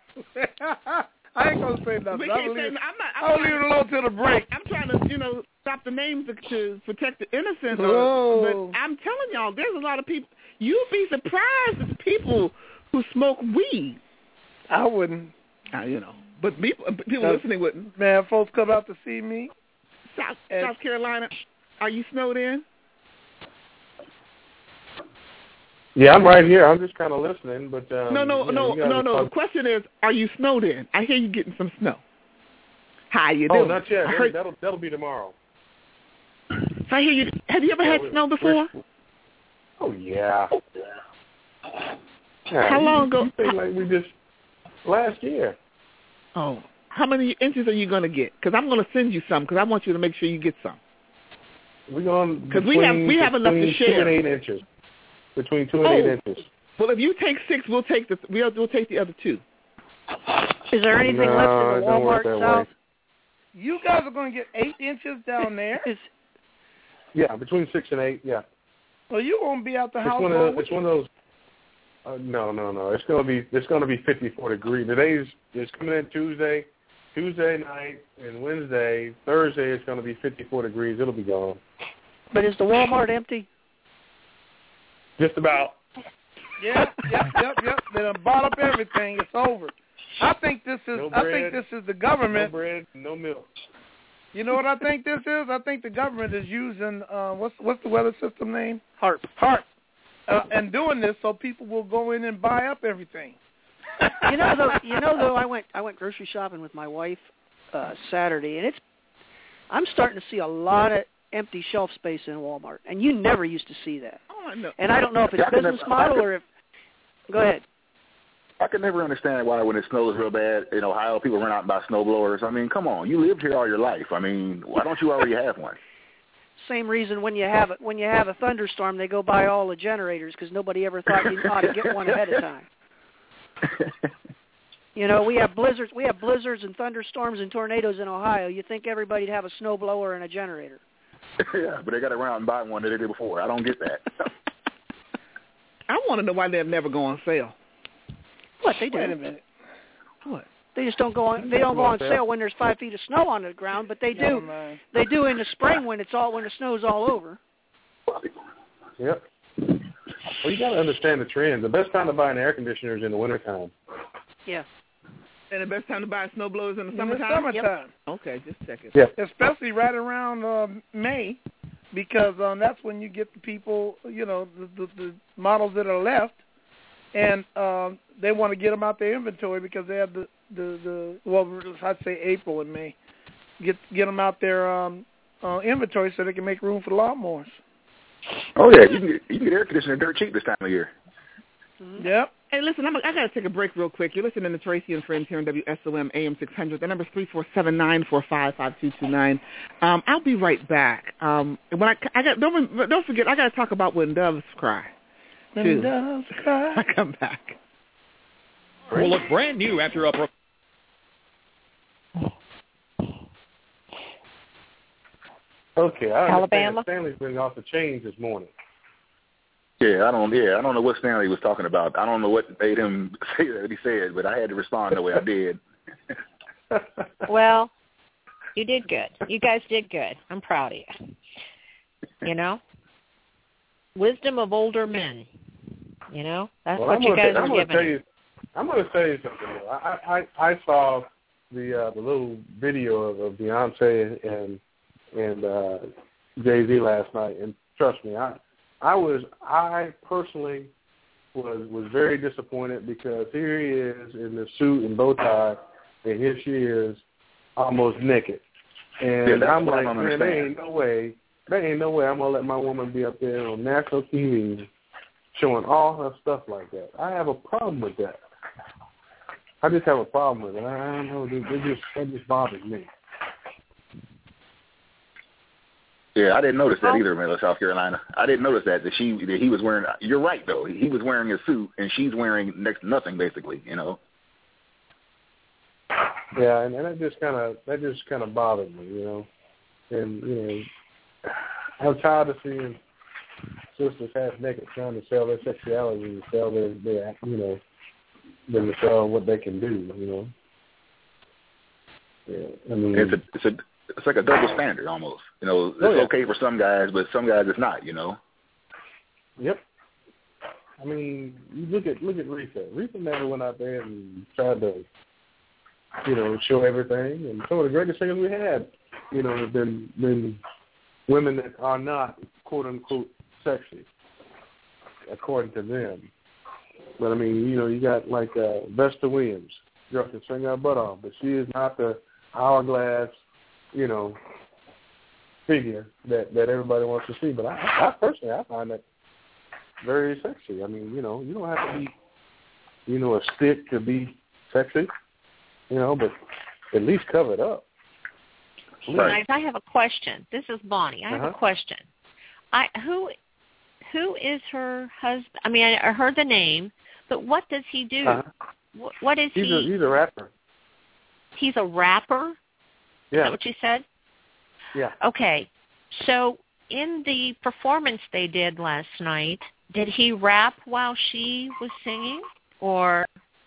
I ain't gonna say nothing. I'll leave, say, I'm not, I'm I'll leave it alone till the break. I'm trying to, you know, stop the names to, to protect the innocent. Whoa. But I'm telling y'all, there's a lot of people. You'd be surprised at the people who smoke weed. I wouldn't. Uh, you know, but people, people listening wouldn't. Man, folks come out to see me. South, South Carolina, are you snowed in? Yeah, I'm right here. I'm just kind of listening, but um, no, no, you know, no, no, no. The question is, are you snowed in? I hear you getting some snow. How you doing? Oh, not yet. I heard, that'll that'll be tomorrow. I hear you. Have you ever yeah, had we're, snow before? Oh yeah. yeah How long ago? You like we just last year. Oh, how many inches are you going to get? Because I'm going to send you some. Because I want you to make sure you get some. We're going because we have we have enough to share. Two and eight inches. Between two and oh. eight inches. Well, if you take six, we'll take the we'll we'll take the other two. Is there anything no, left in the Walmart South? Way. You guys are going to get eight inches down there. Yeah, between six and eight. Yeah. Well, you won't be out the it's house. One of the, it's one of those. Uh, no, no, no. It's going to be it's going to be fifty-four degrees. Today's it's coming in Tuesday, Tuesday night, and Wednesday. Thursday it's going to be fifty-four degrees. It'll be gone. But is the Walmart empty? Just about. Yep, yep, yep, yep. They done bought up everything. It's over. I think this is. No I bread, think this is the government. No bread, no milk. You know what I think this is? I think the government is using uh, what's what's the weather system name? HARP. HARP. Uh, and doing this so people will go in and buy up everything. you know, though. You know, though. I went. I went grocery shopping with my wife uh, Saturday, and it's. I'm starting to see a lot of empty shelf space in Walmart, and you never used to see that. Oh, I know. And I don't know if it's business never, model could, or if. Go ahead. I can never understand why when it snows real bad in Ohio, people run out and buy snow blowers. I mean, come on, you lived here all your life. I mean, why don't you already have one? Same reason when you have it when you have a thunderstorm, they go buy all the generators because nobody ever thought you ought to get one ahead of time. You know, we have blizzards, we have blizzards and thunderstorms and tornadoes in Ohio. You think everybody'd have a snow blower and a generator? Yeah, but they got to run out and buy one that they did before. I don't get that. I want to know why they'll never go on sale. What they do? Wait a minute. What? They just don't go on. They don't go on sale when there's five feet of snow on the ground, but they do. Oh, they do in the spring when it's all when the snow's all over. Yep. Well, you got to understand the trends. The best time to buy an air conditioner is in the wintertime. Yeah. And the best time to buy snow blowers in the In summertime? the summertime. Yep. Okay, just a second. Yeah. Especially right around uh, May, because um, that's when you get the people, you know, the, the, the models that are left, and um, they want to get them out their inventory because they have the, the, the well, I'd say April and May, get get them out their um, uh, inventory so they can make room for the lawnmowers. Oh, yeah, you can get, you can get air conditioning dirt cheap this time of year. Mm-hmm. Yep. Hey, listen, I'm, I got to take a break real quick. You're listening to Tracy and Friends here on W S O M A M six hundred. The number is three four seven, nine four five, five two two nine. Um, I'll be right back. Um, when I, I got, don't, don't forget, I got to talk about when doves cry. When too. doves cry. I come back. Will look brand new after a... Pro- Okay, I Alabama? understand Stanley's been off the chain this morning. Yeah, I don't. Yeah, I don't know what Stanley was talking about. I don't know what made him say what he said, but I had to respond the way I did. Well, you did good. You guys did good. I'm proud of you. You know, wisdom of older men. You know, that's well, what I'm you gonna guys t- are I'm gonna giving. tell you, I'm going to tell you something. Though. I, I I saw the uh, the little video of, of Beyonce and and uh, Jay-Z last night, and trust me, I I was I personally was was very disappointed because here he is in the suit and bow tie, and here she is almost naked, and yeah, I'm like, man, man, there ain't no way, there ain't no way I'm gonna let my woman be up there on national T V showing all her stuff like that. I have a problem with that. I just have a problem with it. I don't know. It just it just bothers me. Yeah, I didn't notice that either, man, South Carolina. I didn't notice that that she that he was wearing. You're right though. He was wearing a suit and she's wearing next to nothing basically. You know. Yeah, and, and that just kind of that just kind of bothered me, you know. And you know, I'm tired of seeing sisters half naked trying to sell their sexuality and sell their, their you know, them to sell what they can do, you know. Yeah, I mean, it's a it's a it's like a double standard almost. You know, it's oh, yeah. okay for some guys, but some guys it's not. You know. Yep. I mean, you look at look at Rita. Rita never went out there and tried to, you know, show everything. And some of the greatest singers we had, you know, have been been women that are not quote unquote sexy, according to them. But I mean, you know, you got like uh, Vesta Williams, girl can sing her butt off, but she is not the hourglass, you know, figure that that everybody wants to see. But I, I personally, I find that very sexy. I mean, you know, you don't have to be, you know, a stick to be sexy, you know, but at least cover it up. Guys, I have a question. This is Bonnie. I have uh-huh. a question. I who who is her husband? I mean, I, I heard the name, but what does he do? Uh-huh. What, what is he's he? A, he's a rapper. He's a rapper? Yeah. Is that what you said? Yeah. Okay. So in the performance they did last night, did he rap while she was singing? Or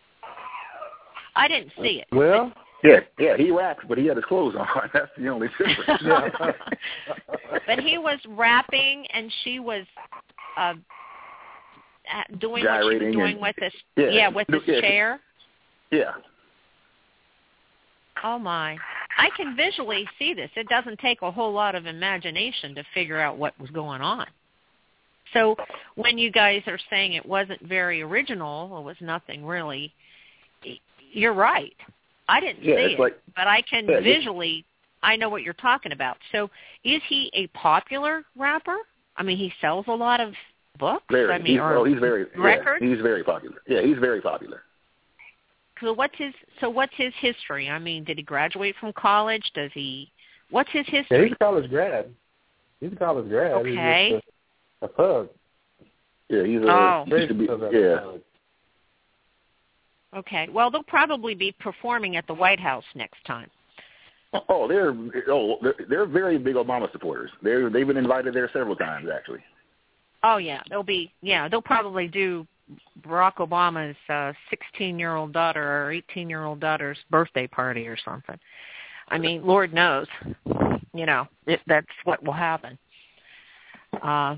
I didn't see it. Well, yeah, yeah, he raps, but he had his clothes on. That's the only difference. yeah. But he was rapping, and she was uh, doing what she was doing and, with this, yeah, yeah with this yeah, chair. Yeah. Oh my! I can visually see this. It doesn't take a whole lot of imagination to figure out what was going on. So when you guys are saying it wasn't very original, it was nothing really, you're right. I didn't yeah, see it's it, like, but I can yeah, visually, I know what you're talking about. So is he a popular rapper? I mean, he sells a lot of books? Very. I mean, he's, or oh, he's very, records? Yeah, he's very popular. Yeah, he's very popular. So what's his, so what's his history? I mean, did he graduate from college? Does he, what's his history? Yeah, he's a college grad. He's a college grad. Okay. He's just a, a thug. Yeah, he's a, oh. he used to be, yeah. Okay. Well, they'll probably be performing at the White House next time. Oh, they're oh they're, they're very big Obama supporters. They're they've been invited there several times actually. Oh yeah, they'll be yeah they'll probably do Barack Obama's uh, sixteen-year-old daughter or eighteen-year-old daughter's birthday party or something. I mean, Lord knows, you know, it, that's what will happen. Uh,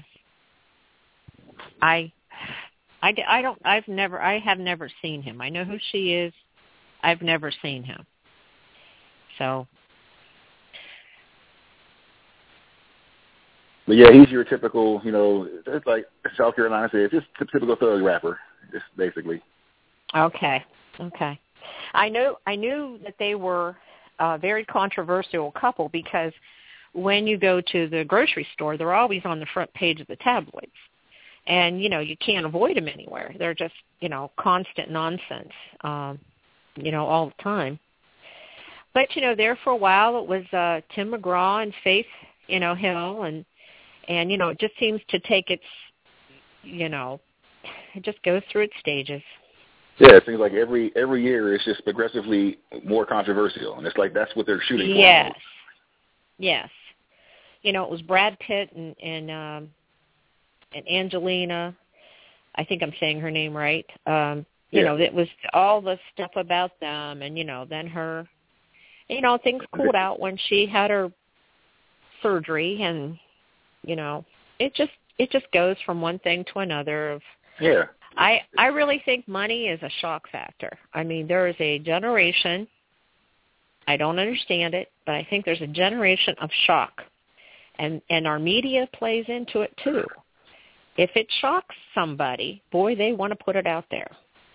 I. I, I don't, I've never, I have never seen him. I know who she is. I've never seen him. So. but yeah, he's your typical, you know, it's like South Carolina says, just a typical thug rapper, just basically. Okay, okay. I know. I knew that they were a very controversial couple because when you go to the grocery store, they're always on the front page of the tabloids. And, you know, you can't avoid them anywhere. They're just, you know, constant nonsense, um, you know, all the time. But, you know, there for a while it was uh, Tim McGraw and Faith, you know, Hill. And, and, you know, it just seems to take its, you know, it just goes through its stages. Yeah, it seems like every every year it's just progressively more controversial. And it's like that's what they're shooting for. Yes. Yes. You know, it was Brad Pitt and, and um, and Angelina, I think I'm saying her name right. Um, you yeah. know, it was all the stuff about them, and you know, then her, you know, things cooled out when she had her surgery, and you know, it just it just goes from one thing to another. Of yeah, I I really think money is a shock factor. I mean, there is a generation. I don't understand it, but I think there's a generation of shock, and and our media plays into it too. If it shocks somebody, boy, they want to put it out there.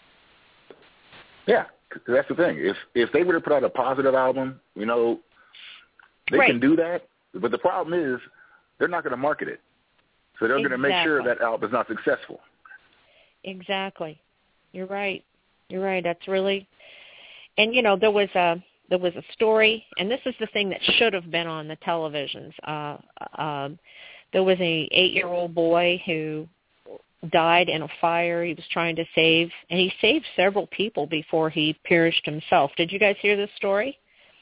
Yeah, that's the thing. If if they were to put out a positive album, you know, they right. can do that. But the problem is they're not going to market it. So they're exactly. going to make sure that album is not successful. Exactly. You're right. You're right. That's really – and, you know, there was a there was a story, and this is the thing that should have been on the televisions. Uh, um, there was a eight-year-old boy who died in a fire he was trying to save, and he saved several people before he perished himself. Did you guys hear this story?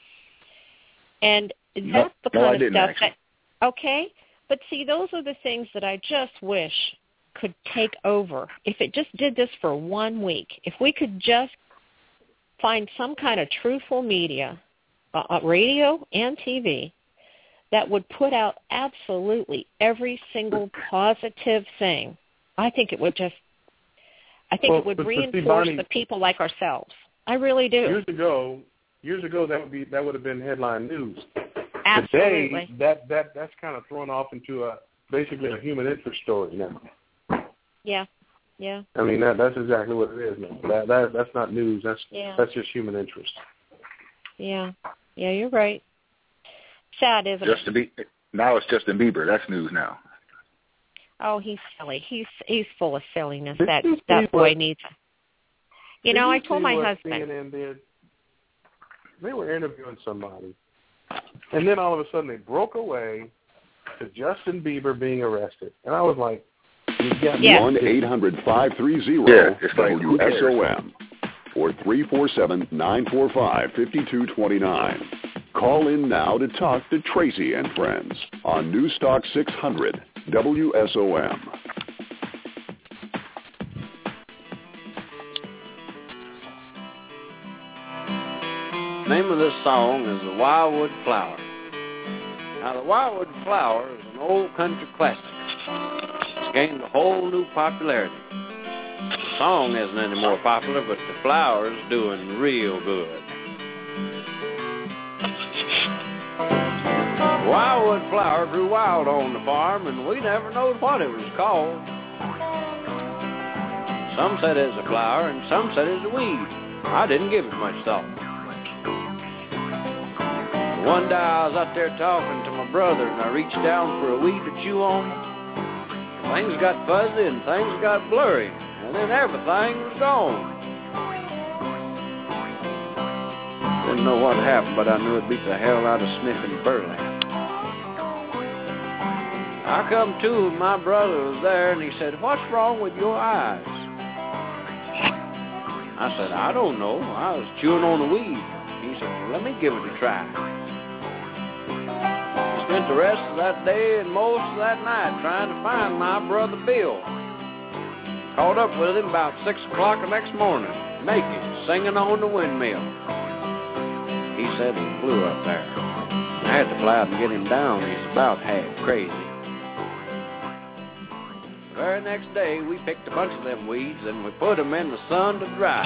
And that's no, the no, kind I of didn't, stuff actually. that, okay, but see, those are the things that I just wish could take over. If it just did this for one week, if we could just find some kind of truthful media, uh, radio and T V, that would put out absolutely every single positive thing, I think it would just, I think well, it would but, reinforce but Bonnie, the people like ourselves. I really do. Years ago, years ago that would be that would have been headline news. Absolutely. Today, that that that's kind of thrown off into a basically a human interest story now. Yeah, yeah. I mean that that's exactly what it is now. That that that's not news. That's yeah. that's just human interest. Yeah, yeah, you're right. Sad, isn't Justin it? Be- now it's Justin Bieber. That's news now. Oh, he's silly. He's he's full of silliness. Did That you that boy what, needs. You know, you I told see my what husband. C N N did? They were interviewing somebody, and then all of a sudden they broke away to Justin Bieber being arrested, and I was like, "You got yeah. one eight hundred five three zero W S O M or three four seven nine four five five two two nine. Call in now to talk to Tracy and Friends on Newstalk six hundred W S O M. The name of this song is The Wildwood Flower. Now, The Wildwood Flower is an old country classic. It's gained a whole new popularity. The song isn't any more popular, but the flower's doing real good. The wildwood flower grew wild on the farm, and we never knowed what it was called. Some said it's a flower, and some said it's a weed. I didn't give it much thought. One day I was out there talking to my brother, and I reached down for a weed to chew on. Things got fuzzy, and things got blurry, and then everything was gone. Didn't know what happened, but I knew it beat the hell out of sniffing burlap. I come to, and my brother was there, and he said, "What's wrong with your eyes?" I said, "I don't know. I was chewing on a weed." He said, "Well, let me give it a try." I spent the rest of that day and most of that night trying to find my brother Bill. Caught up with him about six o'clock the next morning, naked, singing on the windmill. He said he flew up there. I had to fly out and get him down. He's about half crazy. The very next day, we picked a bunch of them weeds and we put them in the sun to dry.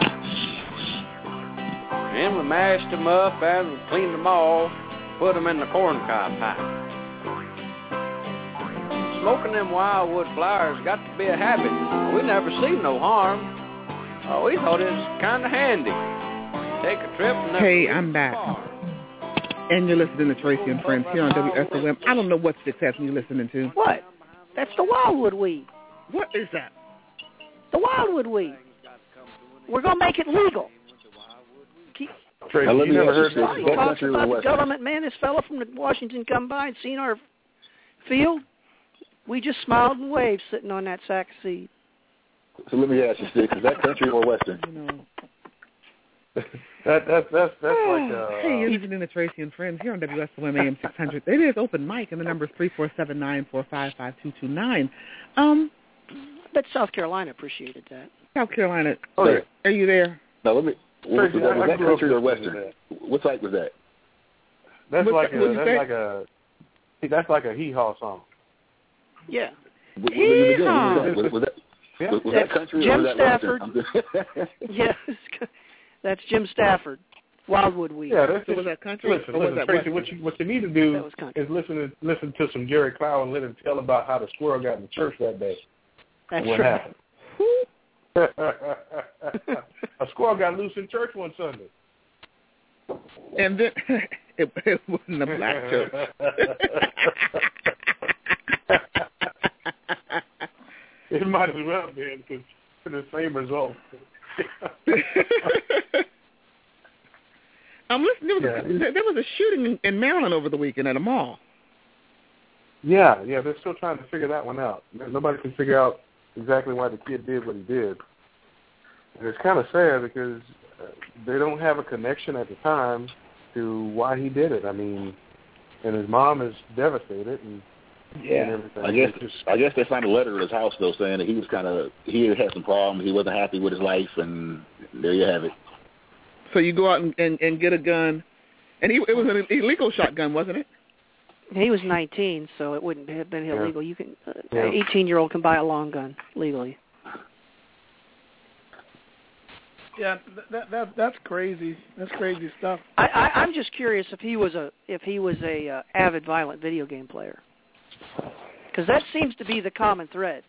And we mashed them up and we cleaned them all, put them in the corncob pipe. smoking them wildwood flowers got to be a habit. We never seen no harm. Oh, we thought it was kind of handy. Take a trip and never Hey, leave I'm the back. car. And you're listening to Tracy and Friends here on W S O M. I don't know what success you're listening to. What? That's the wildwood weed. What is that? The wildwood weed. We're going to make it legal. Keep, Tracy, Now, let you me never ask heard you this? this. he What talks country or about the Western? government. Man, this fellow from Washington come by and seen our field. We just smiled and waved sitting on that sack of seed. So let me ask you, Sticks, is that country or Western? You know. That, that's that's that's like uh, Hey, you're listening to Tracy and Friends here on W S O M A M six hundred. It is open mic, and the number is three four seven nine four five five two two nine. Um, but South Carolina appreciated that. South Carolina. Oh, yeah. Are you there? No, let me. Was, Tracy, was that, I- was I that grew up country or listening Western? to What type was that? that's What- like what'd a you that's say? like a that's like a hee haw song. Yeah. What, what, was, Yeehaw. was, was that? Yeah. Was, was That's that country Jim or was that Stafford. Western? Yeah. That's Jim Stafford. Wildwood weed. Yeah, that's So just, was that country listen, or was listen, that Tracy, Western? what you what you need to That do was country. is listen to listen to some Jerry Clow and let him tell about how the squirrel got in the church that day. That's what right. happened? A squirrel got loose in church one Sunday. And then it, it wasn't a black church. It might as well be because for the same result. I'm listening. There was, Yeah. a, there was a shooting in, in Maryland over the weekend at a mall. Yeah, yeah, they're still trying to figure that one out. Nobody can figure out exactly why the kid did what he did. And it's kind of sad because uh, they don't have a connection at the time to why he did it. I mean, and his mom is devastated and, and everything. I guess It's just, I guess they found a letter at his house though saying that he was kind of he had had some problems. He wasn't happy with his life, and there you have it. So you go out and, and, and get a gun, and he, it was an illegal shotgun, wasn't it? He was nineteen, so it wouldn't have been Yeah. illegal. You can, uh, Yeah. an eighteen-year-old can buy a long gun legally. Yeah, that, that that's crazy. That's crazy stuff. I, I, I'm just curious if he was a if he was a uh, avid violent video game player, because that seems to be the common thread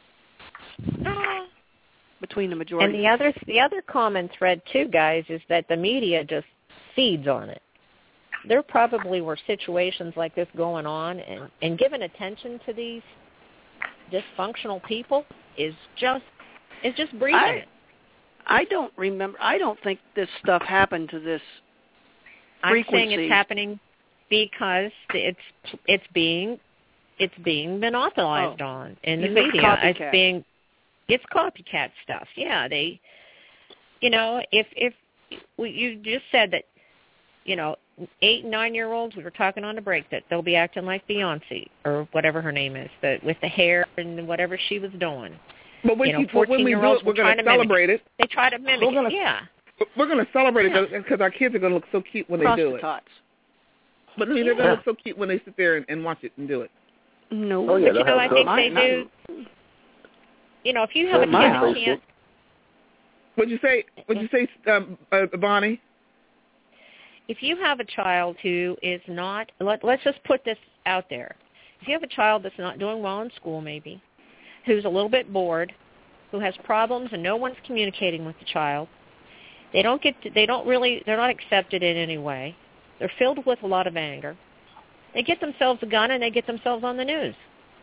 between the majority. And the other the other common thread too, guys, is that the media just feeds on it. There probably were situations like this going on, and, and giving attention to these dysfunctional people is just is just breathing I, it. I don't remember. I don't think this stuff happened to this I'm frequency. saying it's happening because it's it's being it's being monopolized Oh. on in the You think media. copycat. It's being it's copycat stuff. Yeah, they, you know, if if we, you just said that, you know, eight and nine year olds, we were talking on the break that they'll be acting like Beyonce or whatever her name is, that with the hair and whatever she was doing. But when, You know, you, but when we do fourteen-year-olds it, we're were going trying to to mimic celebrate it. They try to mimic We're gonna, it. Yeah. We're going to celebrate Yeah. it because our kids are going to look so cute when they do it. Prostitutes. But I mean, they're going to look so cute when they sit there and, and watch it and do it. No. Oh, yeah, But you know, I think My- they not- do. You know, if you have a At my kid house, who can't, What'd you say? What'd you say, um, uh, Bonnie? if you have a child who is not, let, let's just put this out there. If you have a child that's not doing well in school, maybe, who's a little bit bored, who has problems and no one's communicating with the child, they don't get, to, they don't really, they're not accepted in any way. They're filled with a lot of anger. They get themselves a gun and they get themselves on the news.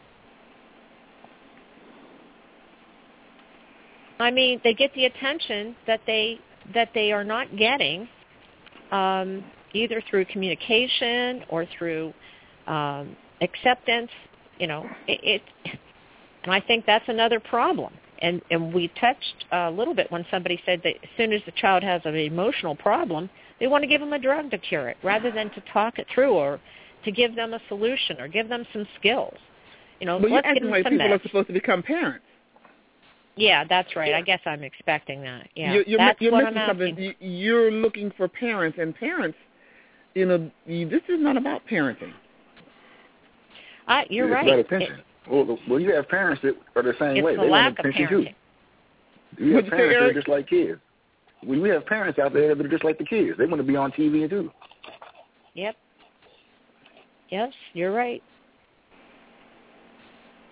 I mean, they get the attention that they that they are not getting, um, either through communication or through um, acceptance. You know, it, it. And I think that's another problem. And and we touched a little bit when somebody said that as soon as the child has an emotional problem, they want to give them a drug to cure it, rather than to talk it through or to give them a solution or give them some skills. You know, But let's you're give acting them like some people meds. are supposed to become parents. Yeah, that's right. I guess I'm expecting that. Yeah, You're, you're, that's you're what missing I'm something. asking. You- You're looking for parents, and parents, you know, you, this is not about parenting. I, you're it's right. about attention. It, well, well, you have parents that are the same it's way. the They lack want of attention parenting. too. You have What'd you say, parents that are Eric? just like kids. We we have parents out there that are just like the kids. They want to be on T V too. Yep. Yes, you're right.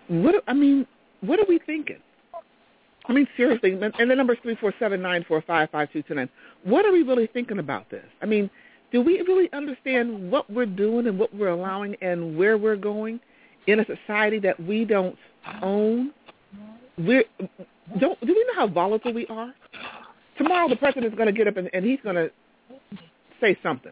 what I mean, what are we thinking? I mean, seriously, and the number is three four seven nine four five five two two nine. What are we really thinking about this? I mean, do we really understand what we're doing and what we're allowing and where we're going in a society that we don't own? We're, don't, do we know how volatile we are? Tomorrow the president's going to get up and, and he's going to say something.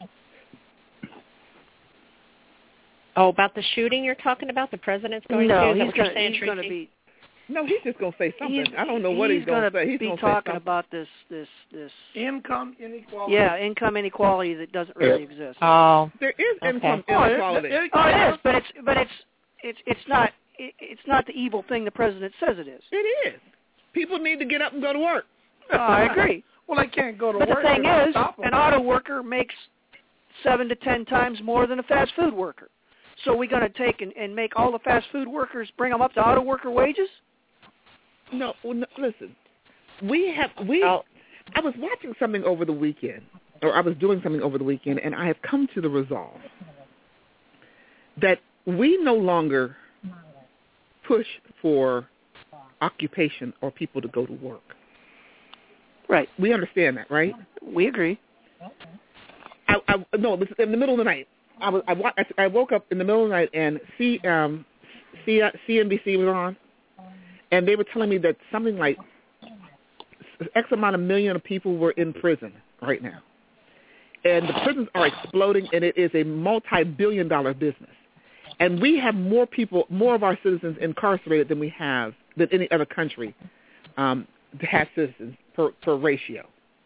Oh, about the shooting you're talking about? The president's going no, to? No, he's going to be... No, he's just going to say something. He's, I don't know what he's, he's going to say. He's be going to talking say about this, this, this income inequality. Yeah, income inequality that doesn't really exist. Oh, there is okay. income oh, inequality. It, it, oh, it is, but it's but it's it's it's not it, it's not the evil thing the president says it is. It is. People need to get up and go to work. Uh, I agree. Well, they can't go to but work. But the thing is, them. an auto worker makes seven to ten times more than a fast food worker. So we're going to take and, and make all the fast food workers, bring them up to auto worker wages? No, well, no listen. We have we. Oh. I was watching something over the weekend, or I was doing something over the weekend, and I have come to the resolve that we no longer push for occupation or people to go to work. Right. We understand that, right? We agree. I, I no, this is in the middle of the night. I was I, I woke up in the middle of the night and C um C, C N B C was on, and they were telling me that something like X amount of million of people were in prison right now, and the prisons are exploding, and it is a multi-billion dollar business, and we have more people, more of our citizens incarcerated than we have than any other country um, to have citizens per, per ratio,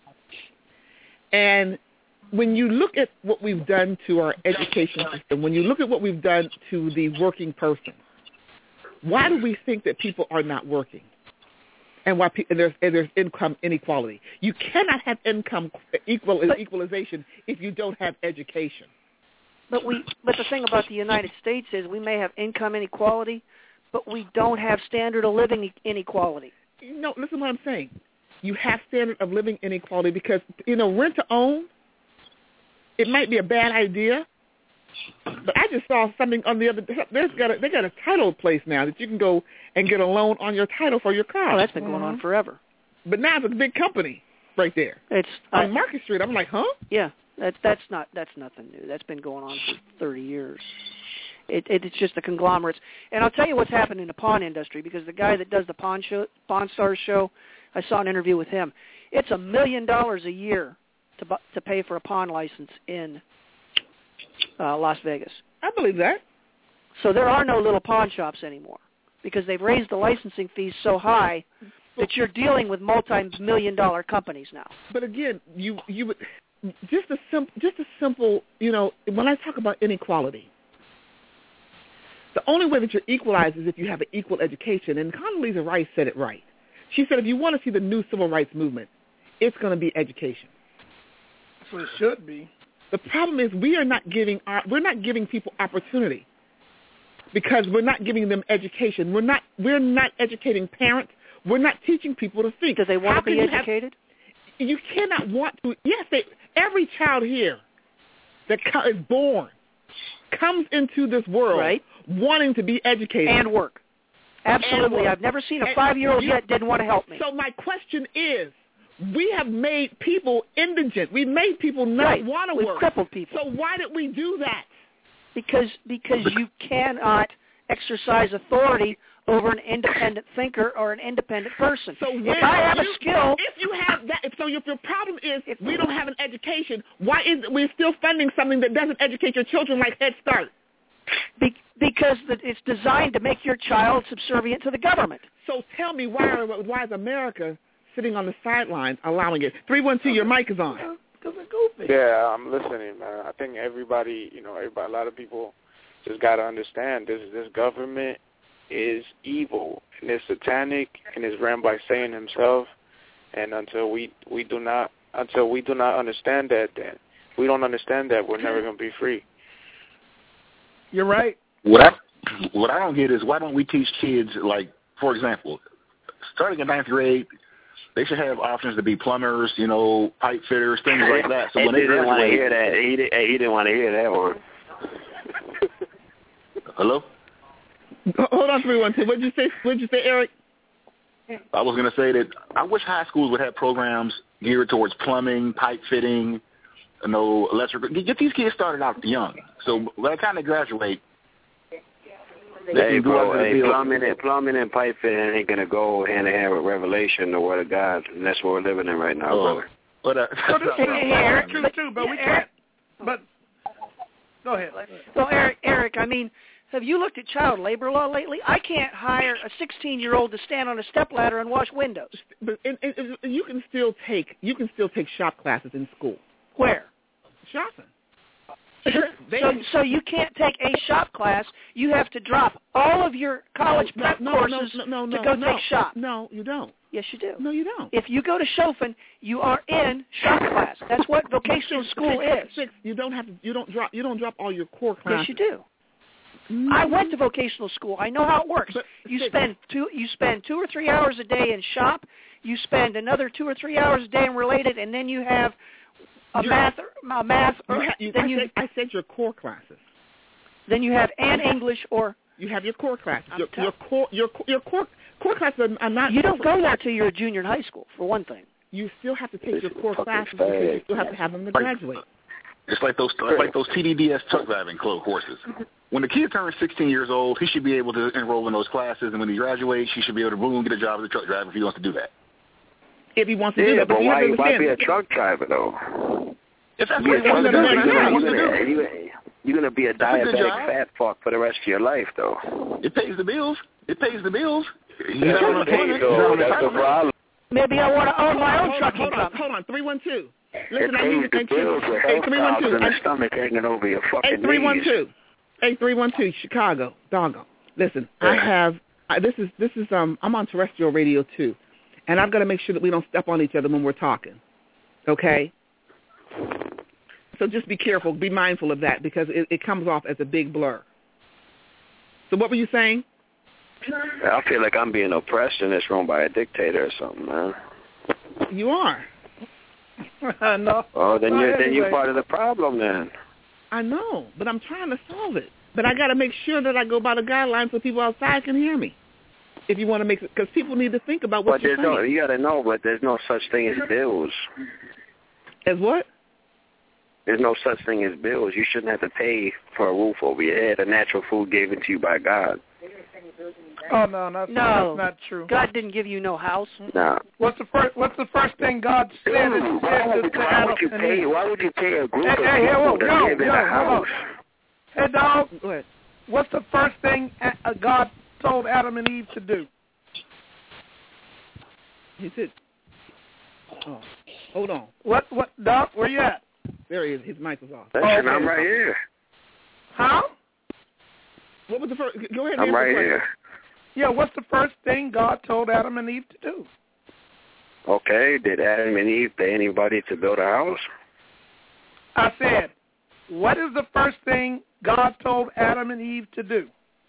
and when you look at what we've done to our education system, when you look at what we've done to the working person, why do we think that people are not working? And why pe- and there's and there's income inequality? You cannot have income equal but, equalization if you don't have education. But we but the thing about the United States is we may have income inequality, but we don't have standard of living inequality. No, listen to what I'm saying. You have standard of living inequality because, you know, rent to own, it might be a bad idea, but I just saw something on the other. There's got a, they got a title place now that you can go and get a loan on your title for your car. Oh, that's been going on forever. But now it's a big company right there. It's on I, Market Street. I'm like, huh? Yeah, that's that's not that's nothing new. That's been going on for thirty years. It, it it's just the conglomerates. And I'll tell you what's happened in the pawn industry, because the guy that does the Pawn show, Pawn Stars show, I saw an interview with him. It's a million dollars a year to to pay for a pawn license in uh, Las Vegas. I believe that. So there are no little pawn shops anymore because they've raised the licensing fees so high that you're dealing with multi-million dollar companies now. But again, you you just a simple just a simple, you know, when I talk about inequality, the only way that you're equalized is if you have an equal education. And Condoleezza Rice said it right. She said if you want to see the new civil rights movement, it's going to be education. That's what it should be. The problem is we are not giving our, we're not giving people opportunity because we're not giving them education. We're not we're not educating parents. We're not teaching people to think. Do they want How to be educated? Have, you cannot want to. Yes, they, every child here that co- is born comes into this world right. wanting to be educated and work. Absolutely. And work. I've never seen a five-year-old you, yet didn't want to help me. So my question is, we have made people indigent. We've made people not right. want to We've work. crippled people. So why did we do that? Because because you cannot exercise authority over an independent thinker or an independent person. So if I have you, a skill, if you have that, if, so if your problem is if we don't have an education, why is we're still funding something that doesn't educate your children like Head Start? Be, because the, it's designed to make your child subservient to the government. So tell me why are, why is America sitting on the sidelines allowing it? three one two, your mic is on. Yeah, I'm listening, man. I think everybody, you know, everybody, a lot of people just got to understand this. This government is evil and it's satanic and it's ran by Satan himself. And until we we do not until we do not understand that, then we don't understand that we're never going to be free. You're right. What I what I don't get is why don't we teach kids, like, for example, starting in ninth grade, they should have options to be plumbers, you know, pipe fitters, things like that. So hey, when they didn't want to graduate, hear that. He, did, he didn't want to hear that one. Hello? Hold on, three one two. What did you say? What did you say, Eric? I was going to say that I wish high schools would have programs geared towards plumbing, pipe fitting, you know, electrical. Get these kids started out young. So by the time they graduate, they Hey, can go bro, out to the hey, field. plumbing and, plumbing and pipe fitting ain't going to go hand in hand with revelation, the word of God, and that's what we're living in right now, Oh, brother. But, uh, So this is Eric, true but- too, but we Eric- can't. But go ahead. So, Eric, Eric, I mean, have you looked at child labor law lately? I can't hire a sixteen-year-old to stand on a stepladder and wash windows. But and, and, and you can still take you can still take shop classes in school. Where? Shopping. They- So, so you can't take a shop class. You have to drop all of your college no, prep no, courses no, no, no, to go no, take shop. No, you don't. Yes, you do. No, you don't. If you go to Chopin, you are in shop class. That's what vocational school Six, is. Six, you don't have to. You don't drop. You don't drop all your core Yes, classes. you do. Mm. I went to vocational school. I know how it works. But- You spend two you spend two or three hours a day in shop. You spend another two or three hours a day in related, and then you have a You're- math a math. You Or, ha- you, then I, you said, I said your core classes. then you have an English or You have your core classes. I'm Your, tell- your core your co- your core core classes are, are not. you don't go there till you're a junior in high school, for one thing. You still have to take your core fucking classes because you fag. still have to have them to Like- graduate. It's like those like those T D D S truck driving club courses. When the kid turns sixteen years old, he should be able to enroll in those classes, and when he graduates, he should be able to boom get a job as a truck driver if he wants to do that. If he wants to do Yeah, that, but you have why, to why understand. be a truck driver, though? If that's Be what a he truck wants to do, driver, that's you're what he gonna, wants you're to gonna, do. you're gonna, you're gonna be a That's a good diabetic job. fat fuck for the rest of your life, though. It pays the bills. It pays the bills. He's There not on you unemployment. go. He's not on That's the entitlement. problem. Maybe I want to own my own hold, trucking hold on, company. hold on, three one two. It Listen, I pays need the to bills with Hey, health three one two. problems and the stomach hanging over your fucking Hey, three one knees. two. Hey, three one two. Chicago, doggone. Listen, I have. I, this is this is um. I'm on terrestrial radio too, and I've got to make sure that we don't step on each other when we're talking. Okay. So just be careful. Be mindful of that because it, it comes off as a big blur. So what were you saying? I feel like I'm being oppressed in this room by a dictator or something, man. You are. no. Oh, then Well, you're then you're anyway. part of the problem, then. I know, but I'm trying to solve it. But I got to make sure that I go by the guidelines so people outside can hear me. If you want to make it, because people need to think about what But you're there's no, saying. you got to know, but there's no such thing as bills. As what? There's no such thing as bills. You shouldn't have to pay for a roof over your head. A natural food given to you by God. Oh no, that's, No. that's not true. God didn't give you no house. Nah. What's the first? What's the first thing God said? Dude, why said to, would, to why Adam would you and pay? Eve? Why would you pay a group Hey, of hey, hey, people whoa, to yo, live in yo, a hold house? on. Hey, dog. Go ahead. What's the first thing uh, God told Adam and Eve to do? He said, "Oh, hold on. What? What? Doc, where you at? There he is. His mic was off. Listen, okay. I'm right here. How? What was the first? Go ahead and I'm answer right the question. here. Yeah. What's the first thing God told Adam and Eve to do? Okay, did Adam and Eve pay anybody to build a house? I said, what is the first thing God told Adam and Eve to do?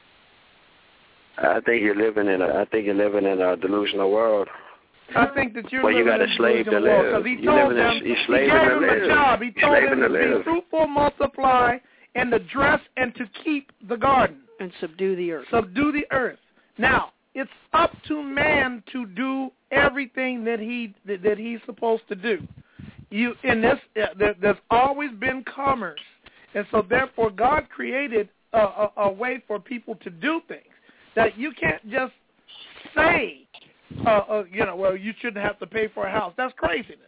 I think you're living in a. I think you're living in a delusional world. I think that you're Well, you living got in a a slave to delusional world, live. 'cause he You're told living in- them, you're he slaving gave to them a live. job. He You're told slaving them to to be live. fruitful, multiply, and to dress and to keep the garden. And subdue the earth. Subdue the earth. Now, it's up to man to do everything that he that, that he's supposed to do. You in this, uh, there, there's always been commerce, and so therefore God created a, a, a way for people to do things that you can't just say. Uh, uh, you know, well, you shouldn't have to pay for a house. That's craziness.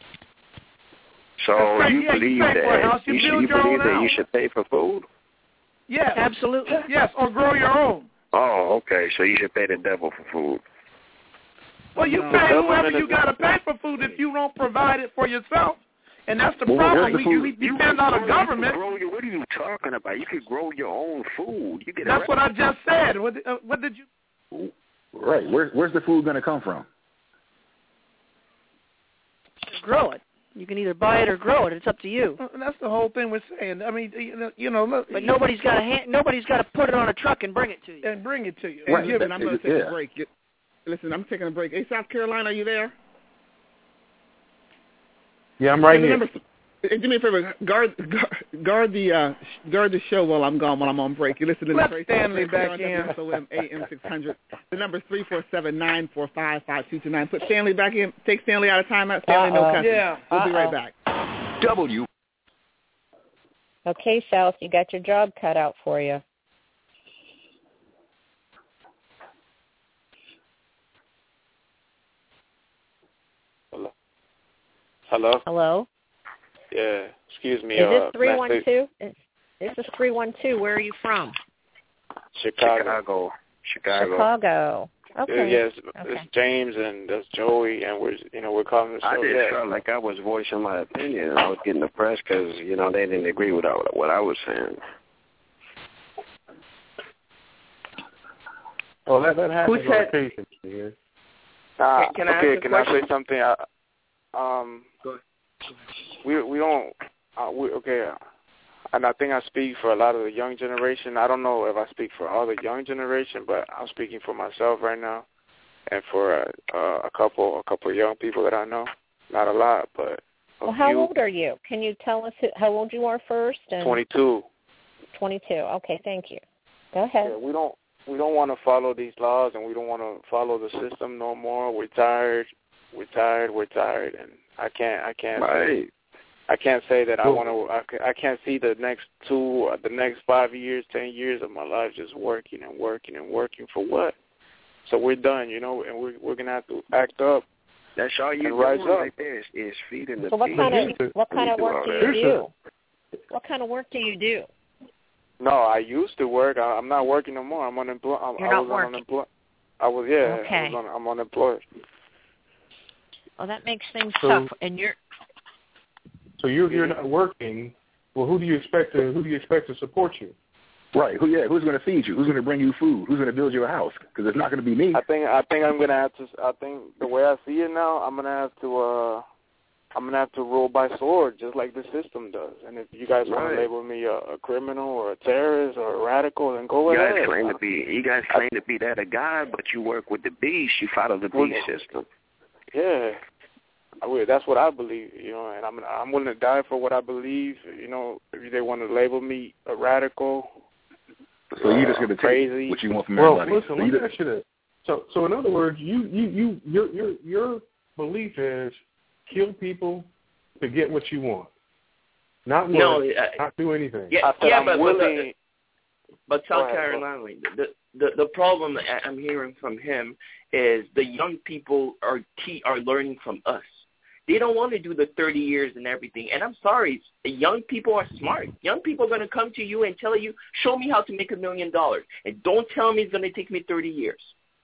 So That's right. you Yeah, you believe pay for a that house, you you, should, build you your believe own that you house. should pay for food? Yes, absolutely. Yes, or grow your own. Oh, okay. So you should pay the devil for food. Well, you No. pay The whoever government you is- got to pay for food if you don't provide it for yourself. And that's the Well, problem. where's the We, food? we You depend can on the grow- government. You can grow your, what are you talking about? You could grow your own food. You get That's a what I just said. What, uh, what did you? Right. Where, where's the food going to come from? Grow it. You can either buy it or grow it. It's up to you. Uh, That's the whole thing we're saying. I mean, you know, you know look, But nobody's got to hand, nobody's got to put it on a truck and bring it to you. and bring it to you. Hey, Right. listen, I'm going to take Yeah. a break. You- Listen, I'm taking a break. Hey, South Carolina, are you there? Yeah, I'm right Hey, here. remember, Hey, do me a favor, guard guard, guard the uh, guard the show while I'm gone, while I'm on break. You're listening Let to Tracy Stanley back on in. W S O M A M six hundred. The number is three four seven, nine four five, five two two nine. Put Stanley back in. Take Stanley out of timeout. Stanley, Uh-oh. no cussing. Yeah. We'll Uh-oh. be right back. W. Okay, South, you got your job cut out for you. Hello. Hello. Hello? Yeah. Excuse me. Is uh, this three Matt, one two? This is three one two. Where are you from? Chicago. Chicago. Chicago. Chicago. Okay. Yes, Okay. it's James and that's Joey, and we're you know we're calling the show. I just yeah. felt like I was voicing my opinion. I was getting depressed because you know they didn't agree with what I was saying. Oh, that that happens Who said- on occasion. Yeah. Uh, Can I okay, ask a can I question? say something? I, um, Go ahead. we we don't. Uh, we okay. And I think I speak for a lot of the young generation. I don't know if I speak for all the young generation, but I'm speaking for myself right now, and for uh, uh, a couple, a couple of young people that I know. Not a lot, but a Well, how few. old are you? Can you tell us who, how old you are first? And twenty-two. twenty-two. Okay, thank you. Go ahead. Yeah, we don't we don't want to follow these laws, and we don't want to follow the system no more. We're tired. We're tired. We're tired, and I can't. I can't. Right. I can't say that I want to. I, ca- I can't see the next two, uh, the next five years, ten years of my life just working and working and working for what? So we're done, you know, and we're we're gonna have to act up. That's all you and rise doing up. right there is, is feeding the So what people. kind of what kind of work do you all do? What kind of work do you do? No, I used to work. I, I'm not working no more. I'm unemployed. I'm, You're I not was working. unemployed. I was yeah. Okay. I was on, I'm unemployed. Well, that makes things So- tough. And you're So you're you're not working. Well, who do you expect to who do you expect to support you? Right. Who? Yeah. Who's going to feed you? Who's going to bring you food? Who's going to build you a house? Because it's not going to be me. I think I think I'm gonna have to. I think the way I see it now, I'm gonna have to. uh I'm gonna have to rule by sword, just like the system does. And if you guys want Right. to label me a, a criminal or a terrorist or a radical, then go You ahead. guys claim to be you guys claim to be that a God, but you work with the beast. You follow the Well, beast system. Yeah, I will. That's what I believe, you know. And I'm I'm willing to die for what I believe. You know, if they want to label me a radical, So you're just going to take crazy. what you want from Well, everybody. listen, So let you me just- ask you this. So, so in other words, you, you, you, your, your, your belief is kill people to get what you want, not work, No, uh, not do anything. Yeah, I said yeah, I'm but, but, willing. but Go South ahead, Carolina, the, the the problem I- I'm hearing from him is the young people are te- are learning from us. They don't want to do the thirty years and everything. And I'm sorry, the young people are smart. Young people are going to come to you and tell you, show me how to make a million dollars. And don't tell me it's going to take me thirty years.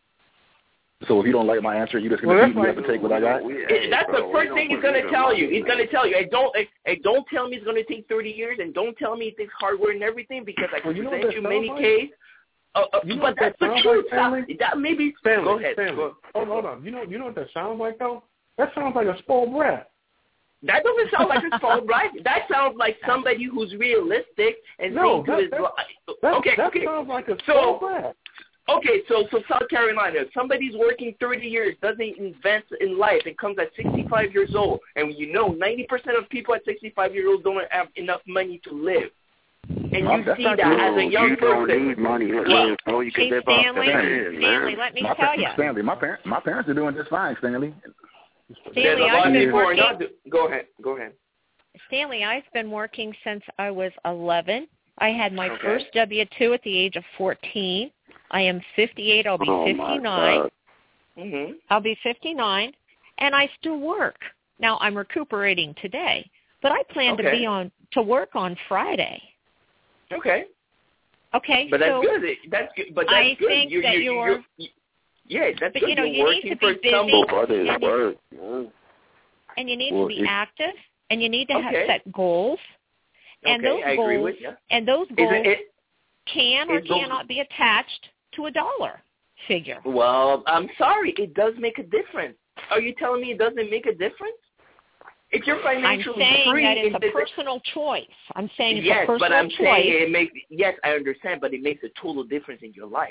So if you don't like my answer, you're just going Well, to that's have to like- take what I got? It, that's the first thing he's going to tell you. He's going to tell you, hey, don't, hey, hey, don't tell me it's going to take thirty years, and don't tell me it takes hard work and everything, because I can Well, you know what present that you many sounds like? cases. Uh, uh, You know but what that's that the sounds truth. like, Stanley? That maybe. Stanley, Go ahead. Stanley. Go. Hold, hold on. You know, you know what that sounds like though? That sounds like a spoiled brat. That doesn't sound like a spoiled brat. That sounds like somebody who's realistic and No, saying to that- his that- li- That, okay, that okay. sounds like a So- spoiled brat. Okay, so so South Carolina, if somebody's working thirty years, doesn't invent in life, and comes at sixty-five years old, and you know ninety percent of people at sixty-five years old don't have enough money to live, and Well, you that's see not that true. as a young you don't person. need money to Well, live, so you can Hey, live off Stanley, that is, Stanley, man. let me My tell pa- you. Stanley, my parents, my parents are doing just fine, Stanley. There's Stanley, a lot I've of been people are working. not. Do- go ahead. Go ahead. Stanley, I've been working since I was eleven. I had my Okay. first W two at the age of fourteen. I am fifty-eight. I'll be Oh, my fifty-nine. God. Mhm. I'll be fifty-nine, and I still work. Now I'm recuperating today, but I plan to Okay. be on to work on Friday. Okay. Okay, But that's so good. That's good. But that's I good. think you, that you, you're- you, yeah, that's But, good. you know, You're you need working to for be busy. somebody. That is And you- work. Yeah. and you need Well, to be it- active, and you need to have Okay. set goals. And Okay, those I goals, agree with you. and those Is goals it, it, can or is those- cannot be attached to a dollar figure. well, I'm sorry. It does make a difference. Are you telling me it doesn't make a difference? If you're I'm financially saying free, that it's if a it's- personal choice. I'm saying it's yes, a personal but I'm choice. saying it makes. Yes, I understand, but it makes a total difference in your life.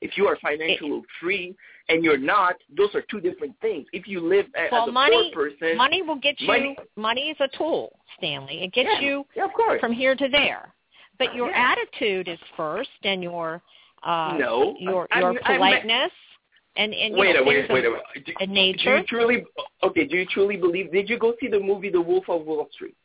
If you are financially free and you're not, those are two different things. If you live as well, a money, poor person, money will get you. Money, money is a tool, Stanley. It gets yeah, you yeah, of course. from here to there. But your yeah. attitude is first, and your uh, no, your I, your I, politeness. And, and, you wait, know, a, wait, wait, of, wait, wait. Do, a nature. do you truly, okay, do you truly believe, did you go see the movie The Wolf of Wall Street?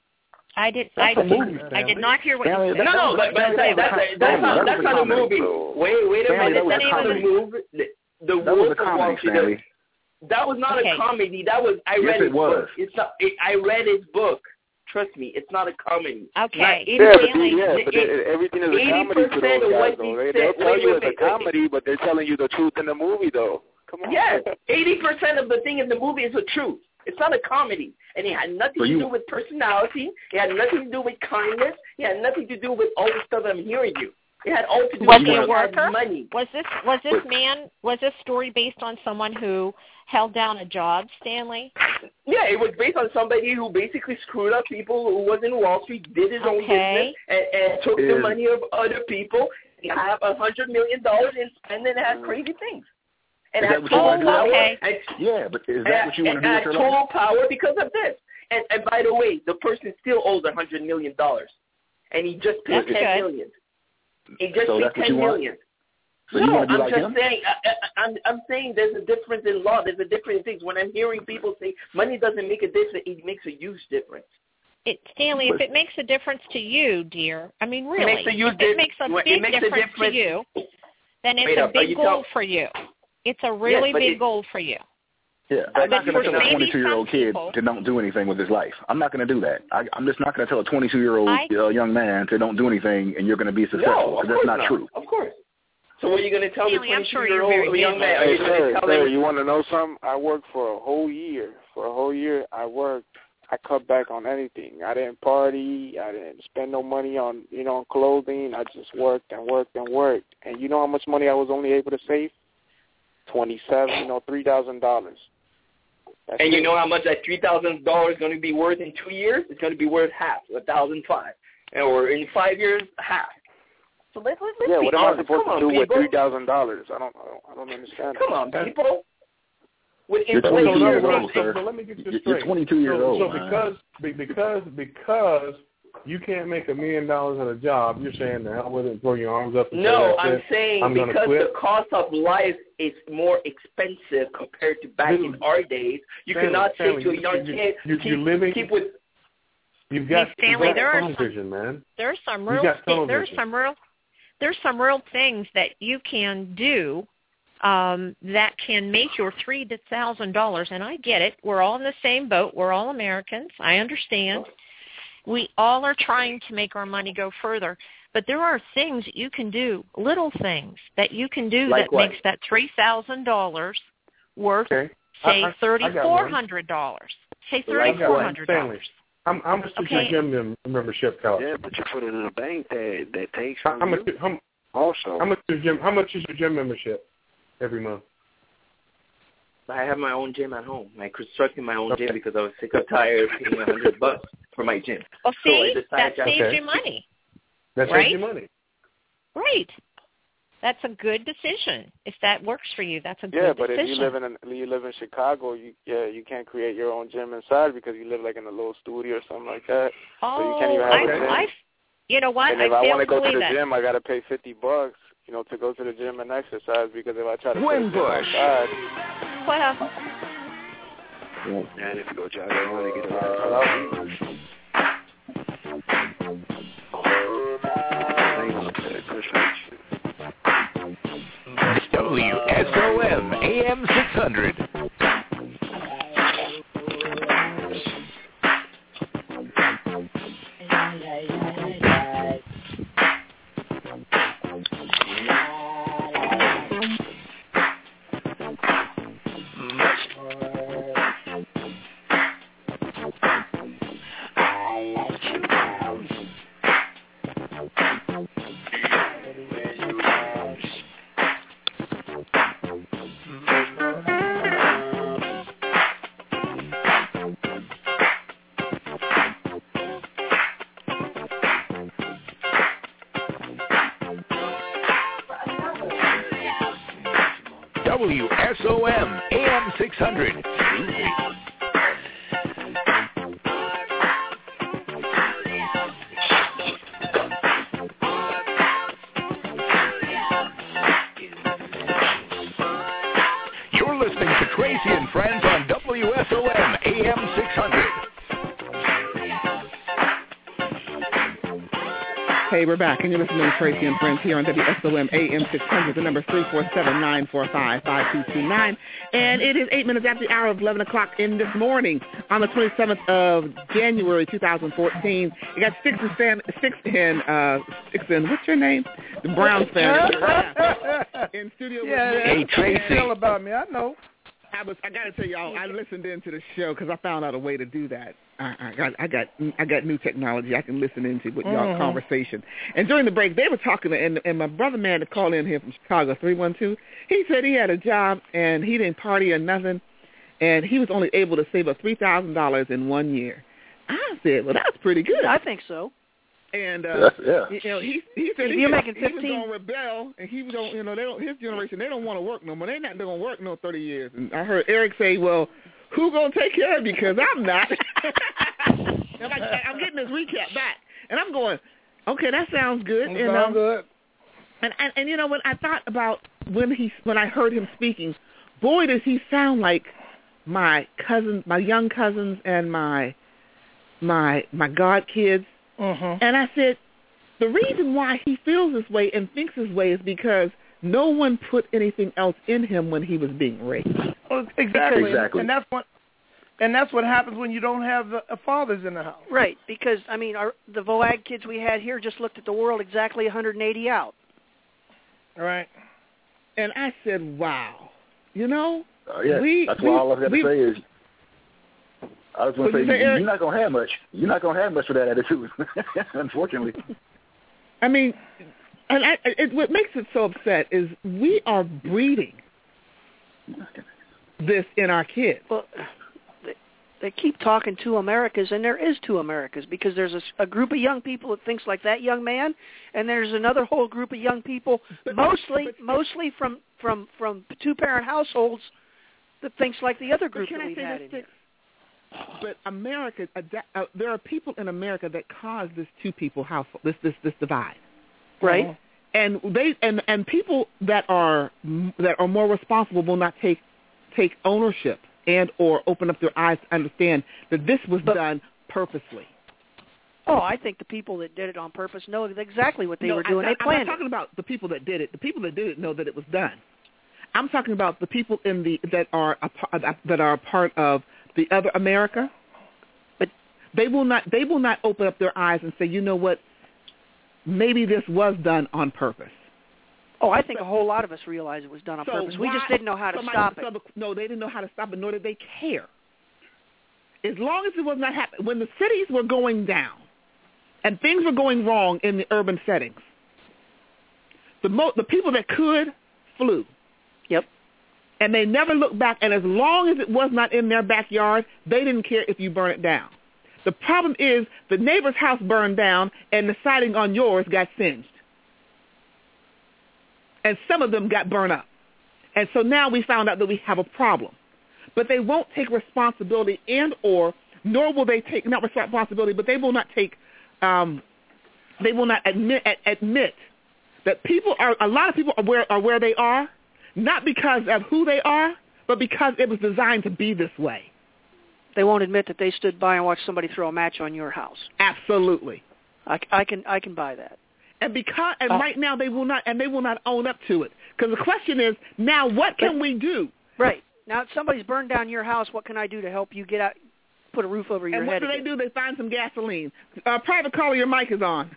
I did. That's I, a movie, I did not hear what Stanley, you said. No, no, but, but that, that's, a, that's not, that's not a movie. Wait, wait a Stanley, minute. that That's was not a movie. The, the That Wolf was a of Wall comedy, Street. Stanley. That was not okay. a comedy. That was, I read yes, his it was. book. It's not, it, I read his book. Trust me, it's not a comedy. Okay. Yeah, but, Stanley, yeah, but it, everything is a comedy for those guys, though. They, they'll tell wait, you wait, it's a wait, comedy, but they're telling you the truth in the movie, though. Come on. Yes, eighty percent of the thing in the movie is the truth. It's not a comedy. And it had nothing so you, to do with personality. It had nothing to do with kindness. It had nothing to do with all the stuff I'm hearing you. It had all to do was with he a worker? money. Was this was this man was this story based on someone who held down a job, Stanley? Yeah, it was based on somebody who basically screwed up people, who was in Wall Street, did his okay. own business, and, and took is, the money of other people, have a hundred million dollars and spend it and have crazy things. And is have that what you total want to do? power. Okay. And, yeah, but is that and, what you want to do and with your total life? power because of this. And, and by the way, the person still owes a hundred million dollars, and he just paid That's ten good. million. He just so paid ten million. So no, you want to be I'm like just him? saying. I, I, I'm I'm saying there's a difference in law. There's a difference in things. When I'm hearing people say money doesn't make a difference, it makes a huge difference. It, Stanley, if it makes a difference to you, dear, I mean, really, it makes a huge if it makes a it big makes a difference, difference to you, then it's Wait a up, big goal tell- for you. It's a really yes, big it, goal for you. Yeah, I'm not going to tell a maybe twenty-two-year-old some kid people- to don't do anything with his life. I'm not going to do that. I, I'm just not going to tell a twenty-two-year-old I, uh, young man to don't do anything and you're going to be successful, because no, that's not, not true. Of course. So what are you going to tell Stanley, the I'm sure twenty-two-year-old you're very young man? Are Hey, you going sir, to tell sir, him? you want to know something? I worked for a whole year. For a whole year, I worked. I cut back on anything. I didn't party. I didn't spend no money on, you know, on clothing. I just worked and worked and worked. And you know how much money I was only able to save? Twenty-seven, you know, three thousand dollars. And you know how much that three thousand dollars is going to be worth in two years? It's going to be worth half, a thousand five, or in five years, half. So let's let's, let's yeah, be what am I honest. supposed Come to on, do with people. three thousand dollars? I don't, I don't, I don't understand. Come on, that. people. With You're inflation, twenty-two years so, old, so, sir. so let me get this You're straight. twenty-two years so, old, So man. because be- because because you can't make a million dollars at a job, you're saying the hell with it, throw your arms up and no, say, that's I'm it, saying I'm because quit. the cost of life is more expensive compared to back Dude, in our days. You Stanley, cannot Stanley, say to a you- young you- kid, you- keep, you're living- keep with. You've got, Hey, Stanley, you've got there are tunnel some- vision, man. There's some You real got tunnel there's vision. some real there's some real things that you can do um, that can make your three thousand dollars. And I get it. We're all in the same boat. We're all Americans. I understand. We all are trying to make our money go further. But there are things that you can do, little things that you can do Like that what? makes that three thousand dollars worth, Okay. say, I- I- I got thirty-four one. hundred dollars. Say Like thirty-four hundred Stanley, dollars. how, how much does Okay. your gym mem- membership cost? Yeah, but you put it in a bank that that takes How, from how much? you. How, Also, how much is gym? How much is your gym membership every month? I have my own gym at home. I constructed my own Okay. gym because I was sick or tired of paying a hundred bucks for my gym. Well, So I see, decided that to- saves Okay. you money. That Right? saves you money. Right. That's a good decision. If that works for you, that's a Yeah, good but decision. if you live in a, you live in Chicago, you yeah you can't create your own gym inside because you live like in a little studio or something like that. oh, so you can't even have I, a gym. I, you know what? And I if I fail want to to go to believe the that. gym, I got to pay fifty bucks, you know, to go to the gym and exercise. Because if I try to put a gym Windbush. outside, Well, and if you go jog around and get around, W S O M A M six hundred. O M, A M six hundred. You're listening to Tracy and Friends on W S O M, A M six hundred. Hey, we're back, and you're listening to Tracy and Friends here on W S O M A M six hundred. The number is three four seven, nine four five, five two two nine. And it is eight minutes after the hour of eleven o'clock in this morning on the twenty-seventh of January, two thousand fourteen. You got Six and Sam, Six and, uh, Six and, what's your name? The Browns fan. In studio yeah, with me. Hey, Tracy. Tell about me, I know. I was. I got to tell y'all, I listened into the show because I found out a way to do that. I, I got. I got. I got new technology. I can listen into with y'all Mm-hmm. conversation. And during the break, they were talking, and and my brother man that called in here from Chicago, three one two. He said he had a job and he didn't party or nothing, and he was only able to save up three thousand dollars in one year. I said, well, that's pretty good. I think so. And uh, yeah. you know, he he said If he, you're was- making he was fifteen going to rebel, and he was going, you know, they don't, his generation, they don't want to work no more. They're not going to work no thirty years. And I heard Eric say, well, who going to take care of you? Because I'm not. I'm, like, I'm getting this recap back, and I'm going, okay, that sounds good. That you sounds know? good. And, and and you know, when I thought about when he when I heard him speaking, boy, does he sound like my cousins, my young cousins, and my my my god kids. Mm-hmm. And I said, the reason why he feels this way and thinks this way is because no one put anything else in him when he was being raised. Well, exactly. Exactly. And that's what and that's what happens when you don't have the uh, fathers in the house. Right, because, I mean, our, the VOAG kids we had here just looked at the world exactly one hundred eighty out. Right. And I said, wow. You know? Uh, yeah, we, that's we, why all I've got to we, say is, I was going to What'd say, you say, Eric? you're not going to have much. You're not going to have much for that attitude, unfortunately. I mean, and I, it, what makes it so upset is we are breeding this in our kids. Well, they, they keep talking two Americas, and there is two Americas because there's a, a group of young people that thinks like that young man, and there's another whole group of young people, mostly mostly from, from, from two-parent households, that thinks like the other group that we've had in here. But America, uh, there are people in America that cause this two people household, this this this divide, right? Uh-huh. And they and, and people that are that are more responsible will not take take ownership and or open up their eyes to understand that this was but, done purposely. Oh, I think the people that did it on purpose know exactly what they no, were doing. I, they planned I'm not talking about the people that did it. The people that did it know that it was done. I'm talking about the people in the that are a, that are a part of the other America, but they will not they will not open up their eyes and say, you know what, maybe this was done on purpose. Oh, I think a whole lot of us realize it was done on so purpose. We why, just didn't know how to somebody, stop it. Some, no, they didn't know how to stop it, nor did they care. As long as it was not happening, when the cities were going down and things were going wrong in the urban settings, the mo- the people that could flew. Yep. And they never looked back, and as long as it was not in their backyard, they didn't care if you burn it down. The problem is the neighbor's house burned down, and the siding on yours got singed. And some of them got burned up. And so now we found out that we have a problem. But they won't take responsibility and or, nor will they take, not responsibility, but they will not take, um, they will not admit, admit that people are, a lot of people are where, are where they are, not because of who they are, but because it was designed to be this way. They won't admit that they stood by and watched somebody throw a match on your house. Absolutely. I, I can I can buy that. And because and uh, right now they will not and they will not own up to it. Because the question is, now what can we do? Right. Now if somebody's burned down your house, what can I do to help you get out, put a roof over your and head? And what do again? they do? They find some gasoline. Uh, private caller, your mic is on.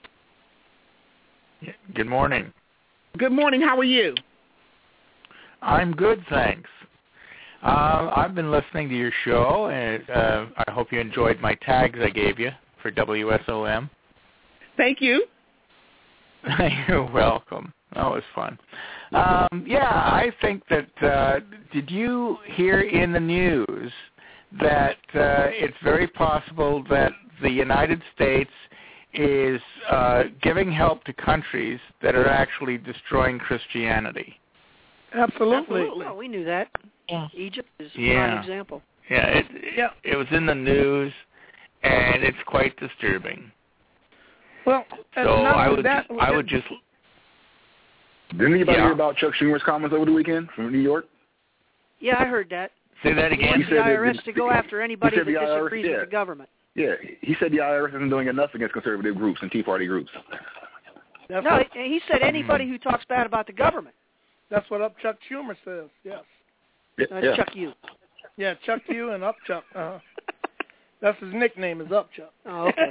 Good morning. Good morning. How are you? I'm good, thanks. Uh, I've been listening to your show, and uh, I hope you enjoyed my tags I gave you for W S O M. Thank you. You're welcome. That was fun. Um, yeah, I think that, uh, did you hear in the news that uh, it's very possible that the United States is uh, giving help to countries that are actually destroying Christianity? Absolutely. Absolutely. Oh, we knew that. Yeah. Egypt is Yeah. one example. Yeah, it, yeah, it was in the news, and it's quite disturbing. Well, so not I only would, that, I would just. Didn't anybody Yeah. hear about Chuck Schumer's comments over the weekend from New York? Yeah, I heard that. Say that He again. wants He the said I that R S the- to go after anybody he that said the I R S, disagrees yeah. with the government. Yeah, he said the I R S isn't doing enough against conservative groups and Tea Party groups. That's no, what, he he said anybody who talks bad about the government. that's what Up Chuck Schumer says. Yes. Yeah, Uh, yeah. Chuck you. Yeah, Chuck you and Up Chuck. Uh-huh. That's his nickname is Up Chuck. Oh, okay.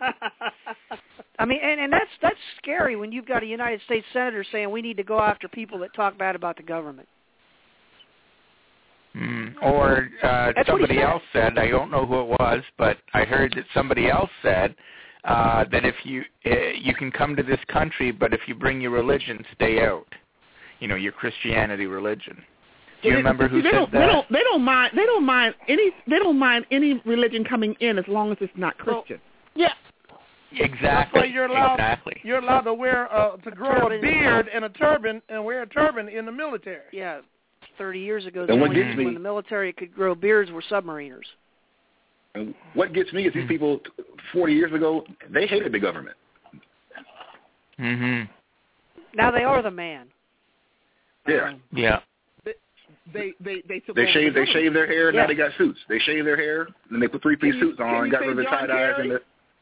I mean, and, and that's that's scary when you've got a United States senator saying we need to go after people that talk bad about the government. Mm. Or uh, That's what he somebody said. else said, I don't know who it was, but I heard that somebody else said uh, that if you uh, you can come to this country, but if you bring your religion, stay out. You know, your Christianity religion. Do you They- remember who they said don't, that? They don't. They don't mind. They don't mind any. They don't mind any religion coming in as long as it's not Christian. Yeah. Exactly. That's why you're allowed. Exactly. You're allowed to wear uh, to grow a turban. beard and a turban and wear a turban in the military. Yeah, thirty years ago, And the what only gets people me- in the military could grow beards were submariners. And what gets me is these people forty years ago, they hated the government. Mhm. Now they are the man. Yeah. Um, Yeah. They they they took They over shaved the they shaved their hair, Yeah. now they got suits. They shaved their hair, and they put three piece Can you- suits can on, you got say rid of the John tie dyes Kerry? and the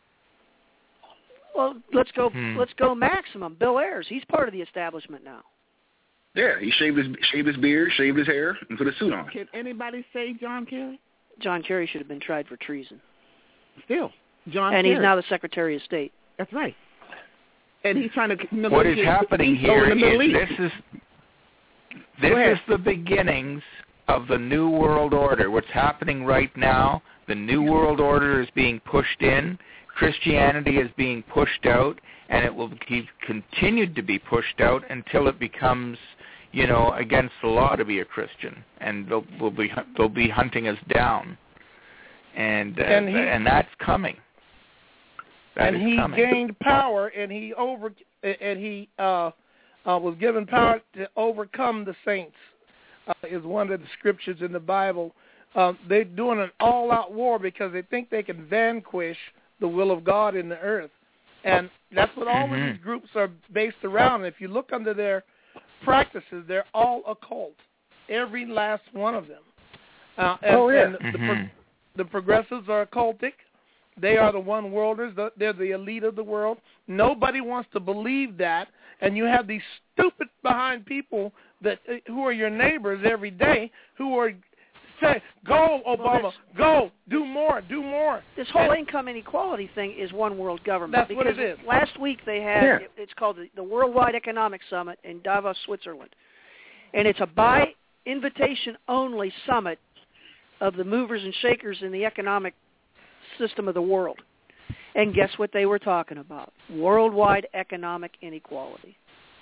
Well, let's go. Hmm. Let's go maximum. Bill Ayers, he's part of the establishment now. yeah, he shaved his shaved his beard, shaved his hair, and put a suit on. Can anybody say John Kerry? John Kerry should have been tried for treason, Still, John and Kerry. he's now the Secretary of State. That's right. And he's trying to. What is happening here in the Middle is East. this is this Go ahead. is the beginnings of the New World Order. What's happening right now, the New World Order is being pushed in, Christianity is being pushed out, and it will be continued to be pushed out until it becomes, you know, against the law to be a Christian, and they'll, will be they'll be hunting us down, and uh, And he- and that's coming. That and is he coming. gained power, and he over and he uh, uh, was given power to overcome the saints. Uh, is one of the scriptures in the Bible. Uh, they're doing an all-out war because they think they can vanquish the will of God in the earth, and that's what all Mhm. of these groups are based around. If you look under their practices, they're all occult, every last one of them. Uh, and, Oh, yeah. and the, Mhm. pro- the progressives are occultic. They are the one-worlders. The- They're the elite of the world. Nobody wants to believe that, and you have these stupid behind people that uh, who are your neighbors every day who are say, "Go, Obama, Well, go, do more, do more." This whole And income inequality thing is one world government. That's what because it is. Last week they had, Yeah. it, it's called the, the Worldwide Economic Summit in Davos, Switzerland. And it's a by invitation only summit of the movers and shakers in the economic system of the world. And guess what they were talking about? Worldwide economic inequality.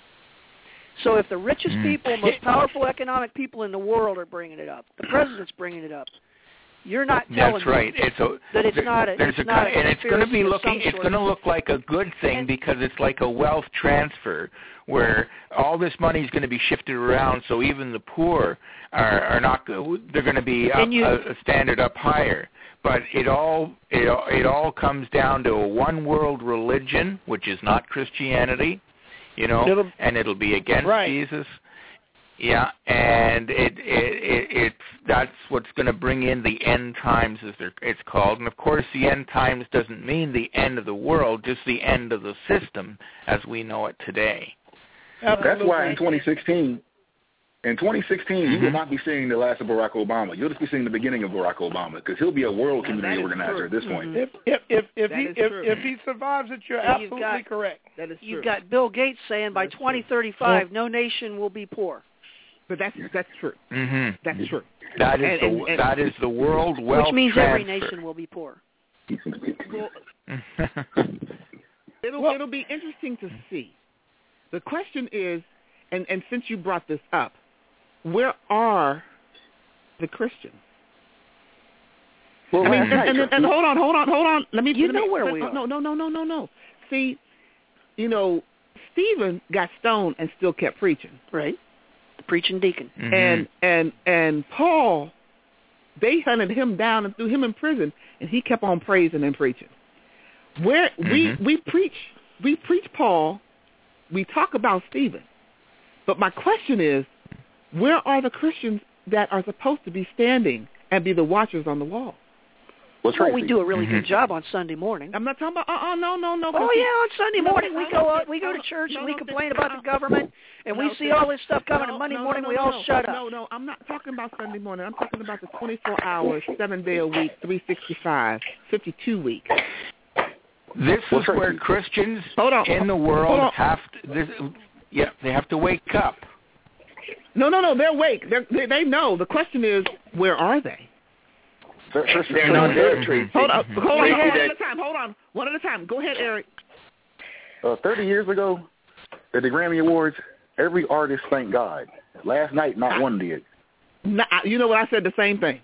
So if the richest Mm. people, most powerful economic people in the world are bringing it up, the president's bringing it up, you're not telling That's me right. It's a that it's there- not a, there's it's a not a and it's going to be conspiracy of looking. some It's sort. going to look like a good thing And- because it's like a wealth transfer where all this money is going to be shifted around. So even the poor are, are not. go- They're going to be up, And you- a, a standard up higher. But it all it all- it all comes down to a one world religion, which is not Christianity, you know, It'll- and it'll be against Right. Jesus. Yeah, and it it, it it's that's what's going to bring in the end times, as they're, it's called. And of course, the end times doesn't mean the end of the world, just the end of the system as we know it today. That's why in twenty sixteen, in twenty sixteen, you Mhm. will not be seeing the last of Barack Obama. You'll just be seeing the beginning of Barack Obama because he'll be a world community is organizer true. at this point. If if if if That he is if, true. if he survives it, you're And you've absolutely got- correct. That is You've true. got Bill Gates saying by That's true. twenty thirty-five, no nation will be poor. But that's that's true. hmm That's true. That is And- the and- and- that is the world wealth Which means every transfer. nation will be poor. Well, it'll Well- it'll be interesting to see. The question is, and and since you brought this up, where are the Christians? Well, I mean, last and, night- and, and hold on, hold on, hold on. Let me. You let know me, where let- we are. No, no, no, no, no, no. See, you know, Stephen got stoned and still kept preaching. Right. preaching deacon. Mm-hmm. And and and Paul, they hunted him down and threw him in prison, and he kept on praising and preaching. Where mm-hmm. we we preach we preach Paul, we talk about Stephen, but my question is, where are the Christians that are supposed to be standing and be the watchers on the wall? Well, well we do a really mm-hmm. good job on Sunday morning. I'm not talking about. Uh, uh no, no, no. Oh yeah, on Sunday morning we go out, we go to church and we complain about the government, and we see all this stuff coming. And Monday morning we all shut up. No, no, I'm not talking about Sunday morning. I'm talking about the twenty-four hours, seven day a week, three sixty-five, fifty-two weeks. This is where Christians in the world have to. This, yeah, they have to wake up. No, no, no. They're awake. They're, they they know. The question is, where are they? They're, they're not there, Tracy. Hold on, hold on, hold on, one at a time. Hold on, one at a time. Go ahead, Eric. Uh, Thirty years ago, at the Grammy Awards, every artist thanked God. Last night, not one did. Nah, you know what? I said the same thing.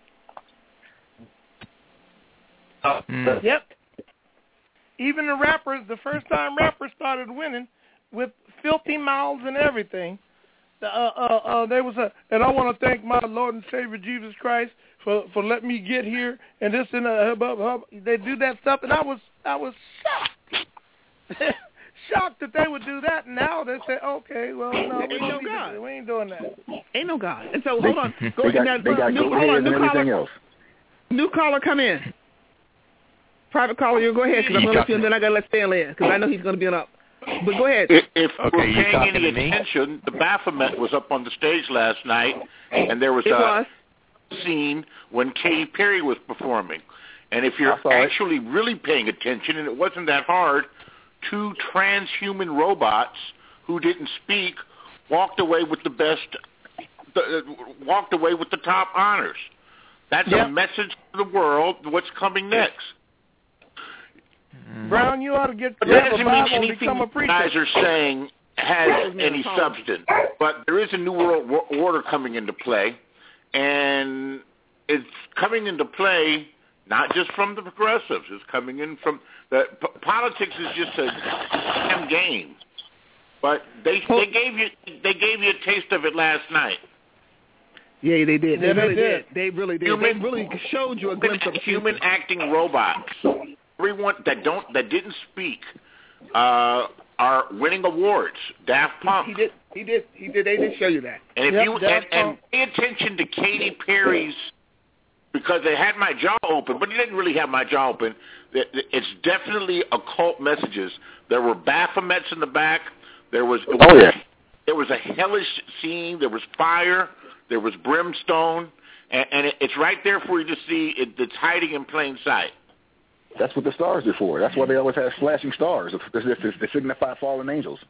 Uh, mm. Yep. Even the rappers, the first time rappers started winning with filthy mouths and everything. Uh, uh, uh, there was a, and I want to thank my Lord and Savior Jesus Christ for for letting me get here and this and that. Hub, hub, hub. They do that stuff, and I was I was shocked, shocked that they would do that. And now they say, okay, well, no, we, no God. we ain't doing that. Ain't no God. And so hold on, go they got, now, they got new, hold on, new caller, else. New caller, come in. Private caller, you go ahead because I'm gonna let you, and then I gotta let Stanley in because I know he's gonna be on up. But go ahead. If, if okay, we're paying any attention, the Baphomet was up on the stage last night, and there was it a was. scene when Katy Perry was performing. And if you're actually it. really paying attention, and it wasn't that hard, two transhuman robots who didn't speak walked away with the best, the, uh, walked away with the top honors. That's yep. a message to the world. What's coming next? Brown, you ought to get but that doesn't mean anything you guys are saying has any substance. But there is a new world order coming into play, and it's coming into play not just from the progressives. It's coming in from the p- politics is just a damn game. But they they gave you they gave you a taste of it last night. Yeah, they did. They yeah, really they did. did. They really did. Human, they really showed you a glimpse of human acting robots. Everyone that don't that didn't speak uh, are winning awards. Daft Punk. He, he did. He did. He did. They did show you that. And if yep, you and, and pay attention to Katy Perry's, because they had my jaw open, but it didn't really have my jaw open. It's definitely occult messages. There were Baphomets in the back. There was. It was oh yeah. There was a hellish scene. There was fire. There was brimstone, and, and it, it's right there for you to see. It, it's hiding in plain sight. That's what the stars are for. That's why they always have flashing stars. They signify fallen angels.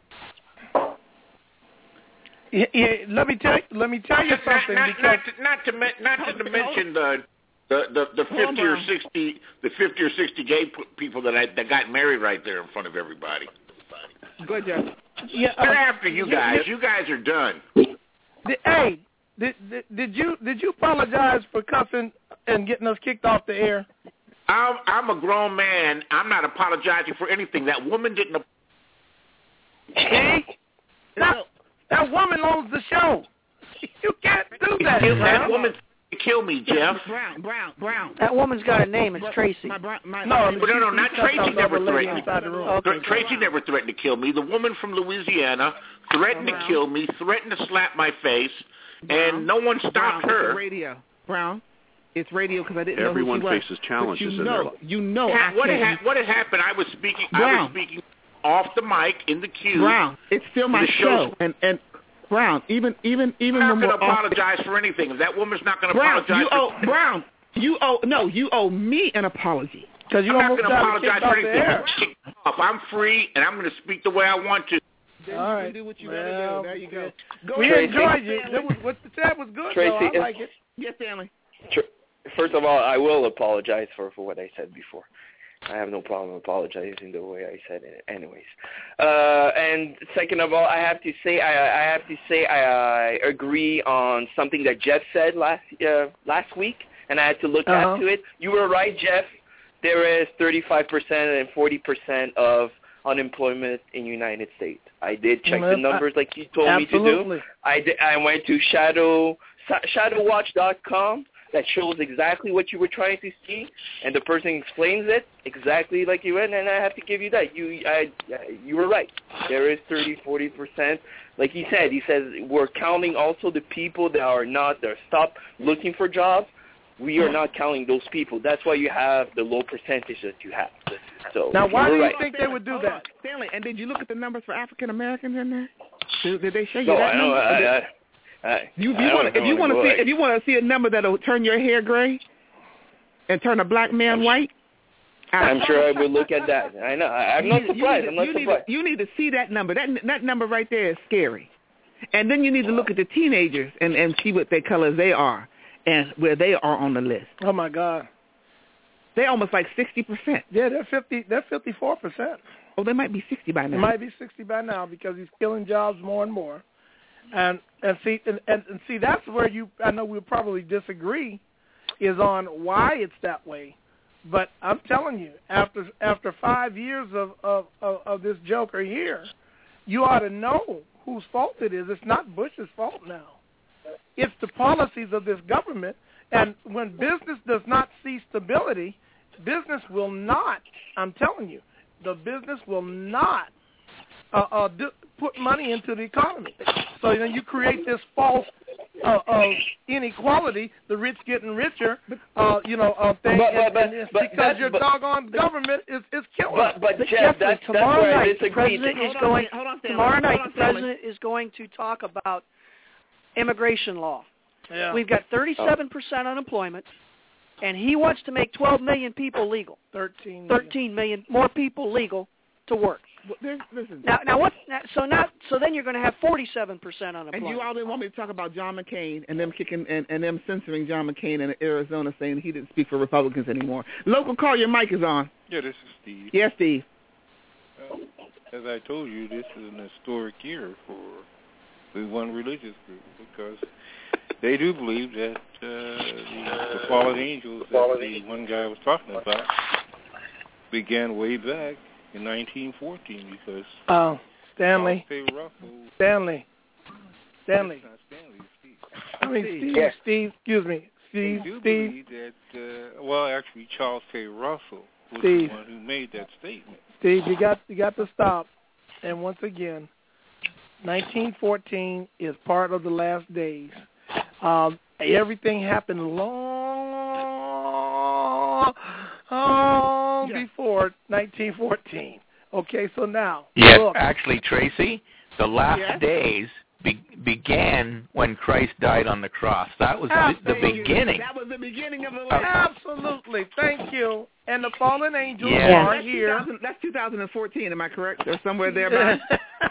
Yeah, yeah, let me tell you, let me tell you something. Not, because not, to, not to not to, not to mention the the the, the fifty or sixty the fifty or sixty gay p- people that I, that got married right there in front of everybody. Go ahead, Jeff. Yeah, We're uh, after you guys. You guys are done. Did, hey, did, did did you did you apologize for cussing and getting us kicked off the air? I'm, I'm a grown man. I'm not apologizing for anything. That woman didn't. See? That, that woman owns the show. You can't do that. That, that woman kill me, Jeff. Brown, Brown, Brown. That woman's got a name. It's Tracy. My, my, my, no, no, no, not Tracy. Never threatened. Okay. Tracy never threatened to kill me. The woman from Louisiana threatened Brown. to kill me, threatened to slap my face, Brown. and no one stopped Brown, her. It's radio, Brown. It's radio because I didn't Everyone know who she faces was. challenges you in know, their life. You know, Ha- I what had can't. ha- what had happened? I was speaking. Brown. I was speaking off the mic in the queue. Brown, it's still my show, and and Brown, even even even I'm when not going we're to off apologize for anything. If that woman's not going to Brown, apologize, you owe Brown. You owe no. You owe me an apology. Because you I'm not almost going to got apologize kicked for off the air. anything. I'm free, and I'm going to speak the way I want to. Then All right. You do what you well, gotta do. There you go. go we ahead. enjoyed you. That was, what the chat was good, Tracy, though. I like it. Yes, Stanley. Tr- First of all, I will apologize for, for what I said before. I have no problem apologizing the way I said it anyways. Uh, and second of all, I have to say I, I have to say I, I agree on something that Jeff said last uh, last week, and I had to look uh-huh. into it. You were right, Jeff. There is thirty-five percent and forty percent of unemployment in the United States. I did check Mm, the numbers like you told absolutely. me to do. I did, I went to shadow shadow watch dot com. That shows exactly what you were trying to see, and the person explains it exactly like you went. And I have to give you that. You, I, you were right. There is thirty, forty percent. Like he said, he says we're counting also the people that are not that stop looking for jobs. We are not counting those people. That's why you have the low percentage that you have. So now, why do you right. think they would do that, Stanley? And did you look at the numbers for African Americans in there? Did, did they show you no, that I number? don't, I, I, I, you, I you don't want if you want to see like, if you want to see a number that'll turn your hair gray and turn a black man white. I'm sure I will look at that. I know. I, I'm not surprised. You, I'm not you surprised. Need to, you need to see that number. That that number right there is scary. And then you need to look at the teenagers and, and see what their colors they are and where they are on the list. Oh my God, they're almost like sixty percent. Yeah, they're fifty. They're fifty-four percent. Oh, they might be sixty by now. It might be sixty by now because he's killing jobs more and more. And and see and, and, and see that's where you I know we'll probably disagree is on why it's that way. But I'm telling you, after after five years of, of, of, of this joker here, you ought to know whose fault it is. It's not Bush's fault now. It's the policies of this government. And when business does not see stability, business will not, I'm telling you, the business will not uh, uh, do, put money into the economy. So then you create this false uh, uh, inequality, the rich getting richer, uh, you know, uh, thing, but, but, and, but, and it's but because your but, doggone government is, is killing but, us. but, But Jeff, Jeffrey, that's, tomorrow that's where night, I the disagree. president is Hold on, going. hold on, Stanley. Tomorrow night, Hold on, the president is going to talk about immigration law. Yeah. We've got thirty-seven percent unemployment, and he wants to make twelve million people legal. Thirteen. Thirteen million more people legal to work. Well, there's, listen. Now, now what? Now, so now, so then you're going to have forty-seven percent unemployment. And you all didn't want me to talk about John McCain and them kicking and, and them censoring John McCain in Arizona, saying he didn't speak for Republicans anymore. Local call, your mic is on. Yeah, this is Steve. Yes, Steve. Well, as I told you, this is an historic year for the one religious group because they do believe that uh, the, the fallen angels that the one guy was talking about began way back in nineteen fourteen because oh, Stanley. Russell, Stanley. Stanley. Not Stanley, Steve. I mean, Steve, Yes. Steve, excuse me. Steve, they do Steve. believe that, uh, well, actually, Charles K. Russell was Steve. the one who made that statement. Steve, you got you got to stop. And once again, nineteen fourteen is part of the last days. Um, everything happened long, long Yeah. before nineteen fourteen. Okay, so now Yes, look. actually, Tracy, the last Yes? days be- began when Christ died on the cross. That was the, the Absolutely. beginning. That was the beginning of the last. Absolutely, thank you. And the fallen angels Yeah. are That's, here. two thousand, that's two thousand fourteen, am I correct? Or somewhere thereabouts?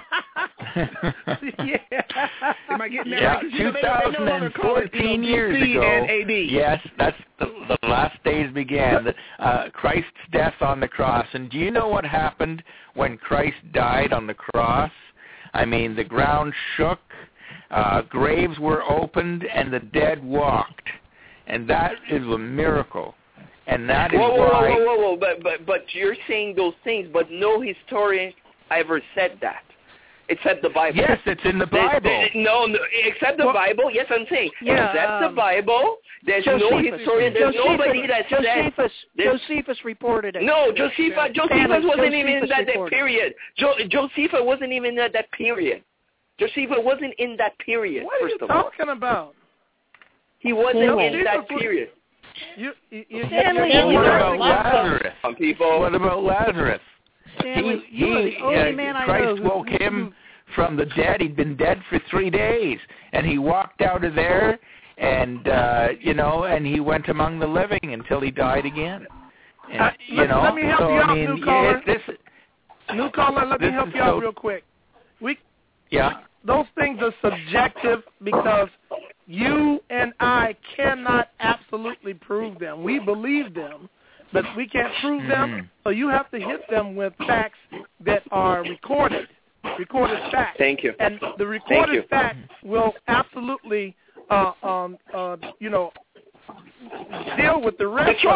yeah. Am I getting that Yeah, right? 'Cause you know, they- they no longer call it, you know, fourteen years B C ago. and A D. Yes, that's the, the last days began. The, uh, Christ's death on the cross. And do you know what happened when Christ died on the cross? I mean, the ground shook, uh, graves were opened, and the dead walked. And that is a miracle. And that is whoa, whoa, why... whoa, whoa, whoa! But but but you're saying those things, but no historian ever said that. Except the Bible. Yes, it's in the Bible. They, they, no, no, except the Well, Bible. Yes, I'm saying. yeah, except um, the Bible. There's no Josephus. historian. There's Josephus, nobody that said. Josephus, there's- Josephus reported it. No, Josephus. Josephus wasn't even in Josephus that, that reported. period. Jo, Josephus wasn't even in that, that period. Josephus wasn't in that period. What are first you of all, talking about? he wasn't No, in Jesus that was- period. You, you, you, Stanley, you, What you about are- Lazarus? Some people. What about Lazarus? Stanley, he, you are he, the only uh, man I Christ know who- woke him from the dead. He'd been dead for three days, and he walked out of there, and uh, you know, and he went among the living until he died again. And, Uh, you let- know, let me help so you out, I mean, new caller. yeah, this, New caller, let me This help is you out so- real quick. We yeah. those things are subjective because you and I cannot absolutely prove them. We believe them, but we can't prove them. Mhm. So you have to hit them with facts that are recorded, recorded facts. Thank you. And the Thank you. recorded facts will absolutely, uh, um, uh, you know, deal with the rest Detroit. of it.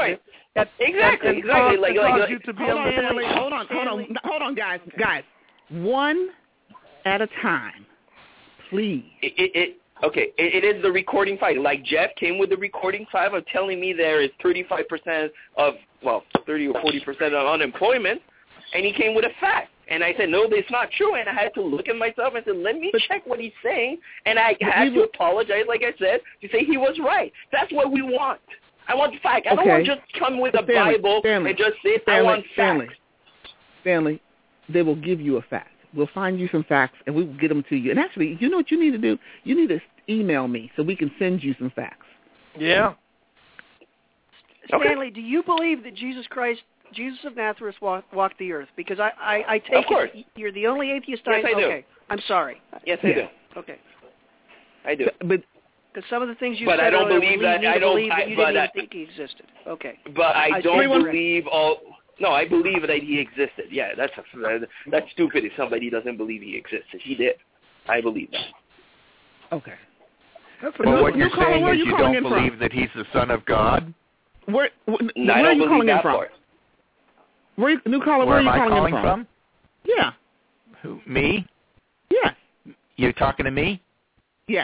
At, exactly, and, and exactly. Cause, like, cause like, you to be hold, able on, to Stanley, hold on, hold on, hold on, guys, guys. One at a time, please. It, it, it okay. It, it is the recording file. Like Jeff came with the recording file of telling me there is thirty-five percent of well, thirty or forty percent of unemployment, and he came with a fact. And I said, no, that's not true. And I had to look at myself and said, let me but, check what he's saying. And I had to apologize, like I said, to say he was right. That's what we want. I want fact. I okay. don't want to just come with a Stanley, Bible Stanley, and just say, Stanley, I want facts. Stanley, Stanley, they will give you a fact. We'll find you some facts, and we will get them to you. And actually, you know what you need to do? You need to email me so we can send you some facts. Yeah. Stanley, okay. Do you believe that Jesus Christ, Jesus of Nazareth, walked, walked the earth? Because I, I, I take it you're the only atheist I yes, I do. Okay, I'm sorry. Yes, I do. Okay. I do. But because some of the things you but said I don't earlier believe lead that. me I to don't. believe I, that you but didn't I, even think he existed. Okay. But I, I don't believe all. No, I believe that he existed. Yeah, that's a, that's stupid if somebody doesn't believe he existed. He did. I believe that. Okay. That's well, what you're you saying is you, you don't believe from? that he's the Son of God? Where, where, no, where I don't are you believe calling that in from? part. Where, new caller, where, where are you am calling, I calling in from? from? Yeah. Who, me? Yes. You're talking to me? Yes.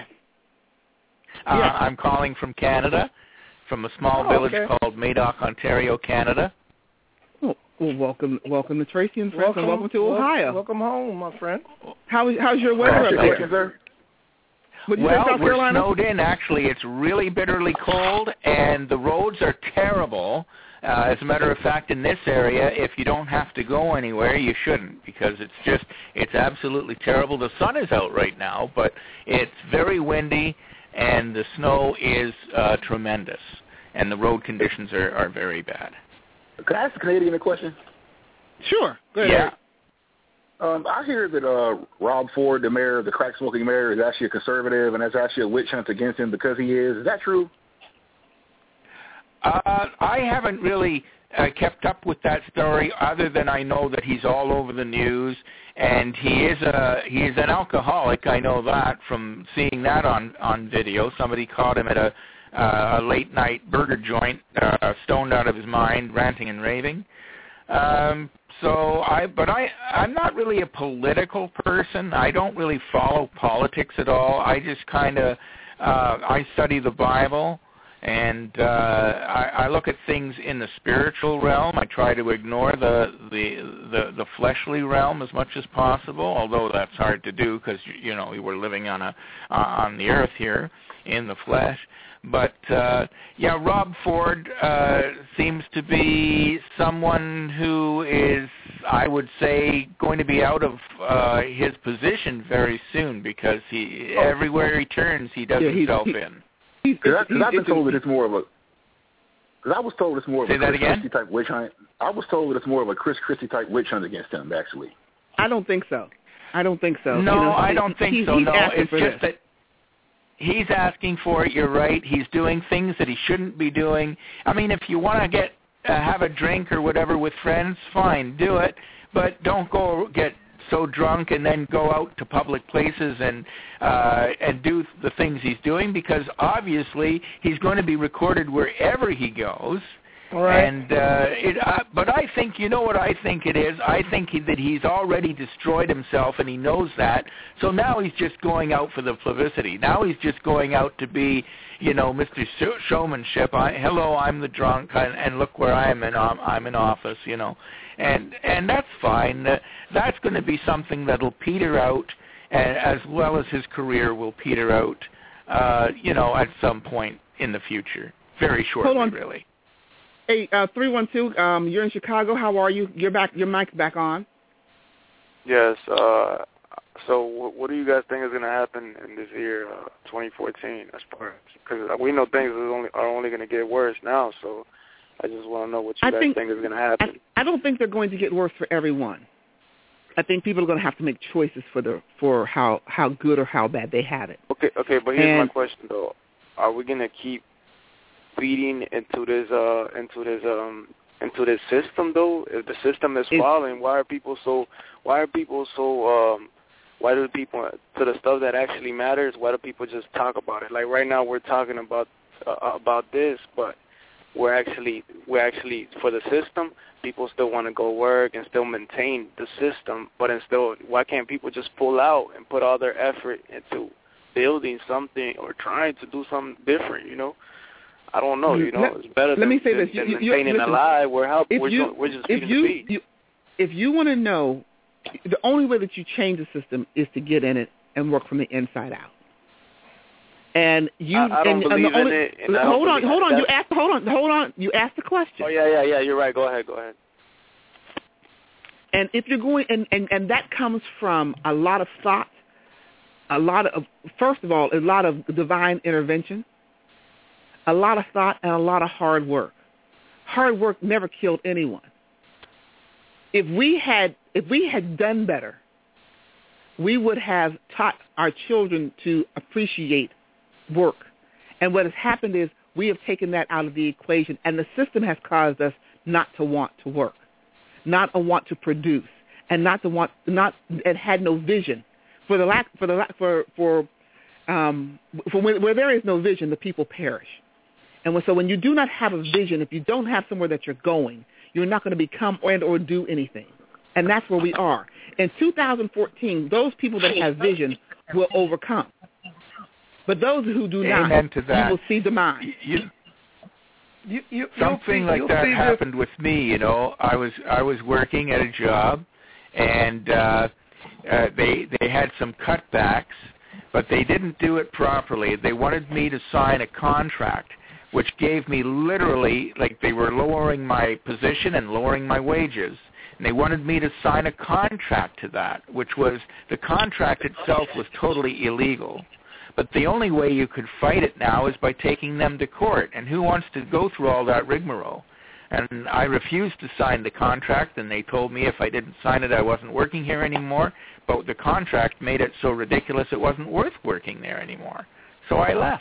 Uh, yes. I'm calling from Canada, from a small oh, village okay. called Madoc, Ontario, Canada. Oh, well, welcome, welcome to Tracy and Friends, welcome, and welcome to welcome, Ohio. Welcome home, my friend. How, how's your weather up there? Sir? Well, South we're Carolina? snowed in, actually. It's really bitterly cold, and the roads are terrible. Uh, as a matter of fact, in this area, if you don't have to go anywhere, you shouldn't, because it's just, it's absolutely terrible. The sun is out right now, but it's very windy, and the snow is uh, tremendous, and the road conditions are, are very bad. Can I ask a Canadian a question? Sure. Go ahead. Yeah. Um, I hear that uh, Rob Ford, the mayor, the crack-smoking mayor, is actually a conservative, and there's actually a witch hunt against him because he is. Is that true? Uh, I haven't really uh, kept up with that story, other than I know that he's all over the news, and he is a he is an alcoholic. I know that from seeing that on on video. Somebody caught him at a, uh, a late night burger joint, uh, stoned out of his mind, ranting and raving. Um, so I, but I, I'm not really a political person. I don't really follow politics at all. I just kind of, uh, I study the Bible, and uh, I, I look at things in the spiritual realm. I try to ignore the the the, the fleshly realm as much as possible, although that's hard to do because you know we're living on a uh, on the earth here in the flesh. But, uh, yeah, Rob Ford uh, seems to be someone who is, I would say, going to be out of uh, his position very soon because he oh. everywhere he turns, he does yeah, himself he, in. Because I've been told that it's more of a, because I was told it's more of Say a Chris Christie type witch hunt. I was told that it's more of a Chris Christie type witch hunt against him, actually. I don't think so. I don't think so. No, you know, I he, don't think he, so, no. It's just this. that he's asking for it. You're right. He's doing things that he shouldn't be doing. I mean, if you want to get uh, have a drink or whatever with friends, fine, do it. But don't go get so drunk and then go out to public places and uh, and do the things he's doing, because obviously he's going to be recorded wherever he goes. Right. And uh, it, uh, but I think, you know what I think it is? I think he, that he's already destroyed himself, and he knows that. So now he's just going out for the publicity. Now he's just going out to be, you know, Mister Showmanship. I, hello, I'm the drunk, and, and look where I am, and I'm, I'm in office, you know. And and that's fine. Uh, that's going to be something that'll peter out, and, as well as his career will peter out, uh, you know, at some point in the future. Very shortly, Hold on. really. Hey, uh, three one two, um, you're in Chicago. How are you? You're back. Your mic's back on. Yes. Uh, so, what do you guys think is going to happen in this year, uh, twenty fourteen? As far because we know things are only are only going to get worse now. So, I just want to know what you I guys think, think is going to happen. I, I don't think they're going to get worse for everyone. I think people are going to have to make choices for the for how how good or how bad they have it. Okay. Okay. But here's and, my question though: are we going to keep feeding into this uh into this um into this system though? If the system is falling, why are people so why are people so um why do people to the stuff that actually matters, why do people just talk about it? Like right now we're talking about uh, about this, but we're actually we're actually for the system. People still want to go work and still maintain the system, but instead, why can't people just pull out and put all their effort into building something or trying to do something different? You know, I don't know. You know, let, it's better let than, me say than, this. than You, you, maintaining listen, a lie. We're help. If We're, you, just, we're just if feeding you, the beast. you, if you want to know, the only way that you change the system is to get in it and work from the inside out. And you, I, I don't and, believe and the only, in it. And I hold don't on, believe hold on. that. You asked. Hold on, hold on. You asked the question. Oh yeah, yeah, yeah. You're right. Go ahead. Go ahead. And if you're going, and, and, and that comes from a lot of thought, a lot of, first of all, a lot of divine intervention, a lot of thought, and a lot of hard work. Hard work never killed anyone. If we had, if we had done better, we would have taught our children to appreciate work. And what has happened is we have taken that out of the equation, and the system has caused us not to want to work, not to want to produce, and not to want not and had no vision. For the lack for the lack for for um, for where, where there is no vision, the people perish. And when, so when you do not have a vision, if you don't have somewhere that you're going, you're not going to become and or do anything. And that's where we are. In two thousand fourteen, those people that have vision will overcome. But those who do Amen not, to that. you will see demise. You, You, you, Something see, like that see happened with me. You know, I was I was working at a job, and uh, uh, they they had some cutbacks, but they didn't do it properly. They wanted me to sign a contract, which gave me literally, like, they were lowering my position and lowering my wages. And they wanted me to sign a contract to that, which was, the contract itself was totally illegal. But the only way you could fight it now is by taking them to court. And who wants to go through all that rigmarole? And I refused to sign the contract, and they told me if I didn't sign it, I wasn't working here anymore. But the contract made it so ridiculous it wasn't worth working there anymore. So I left.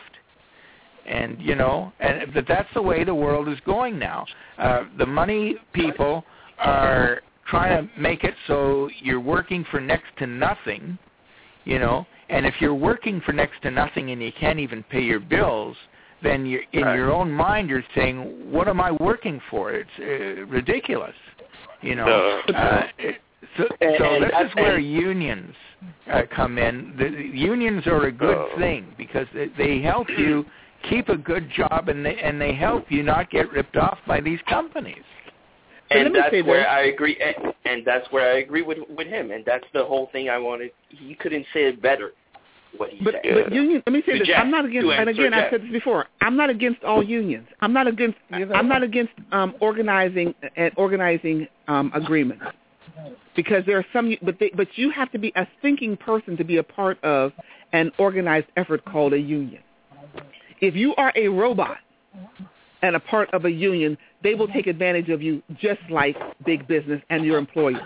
And, you know, and but that's the way the world is going now. Uh, the money people are trying to make it so you're working for next to nothing, you know, and if you're working for next to nothing and you can't even pay your bills, then you're, in right. your own mind you're saying, what am I working for? It's uh, ridiculous, you know. No. Uh, it, so and, so and this I, is where and, unions uh, come in. The, the unions are a good oh. thing because they, they help you keep a good job, and they, and they help you not get ripped off by these companies. And that's where this. I agree, and, and that's where I agree with with him, and that's the whole thing I wanted. He couldn't say it better. What he but, said. But union, let me say to this: Jeff, I'm not against, and again, Jeff. I said this before. I'm not against all unions. I'm not against. I'm not against um, organizing and organizing um, agreements, because there are some. But they, but you have to be a thinking person to be a part of an organized effort called a union. If you are a robot and a part of a union, they will take advantage of you just like big business and your employer.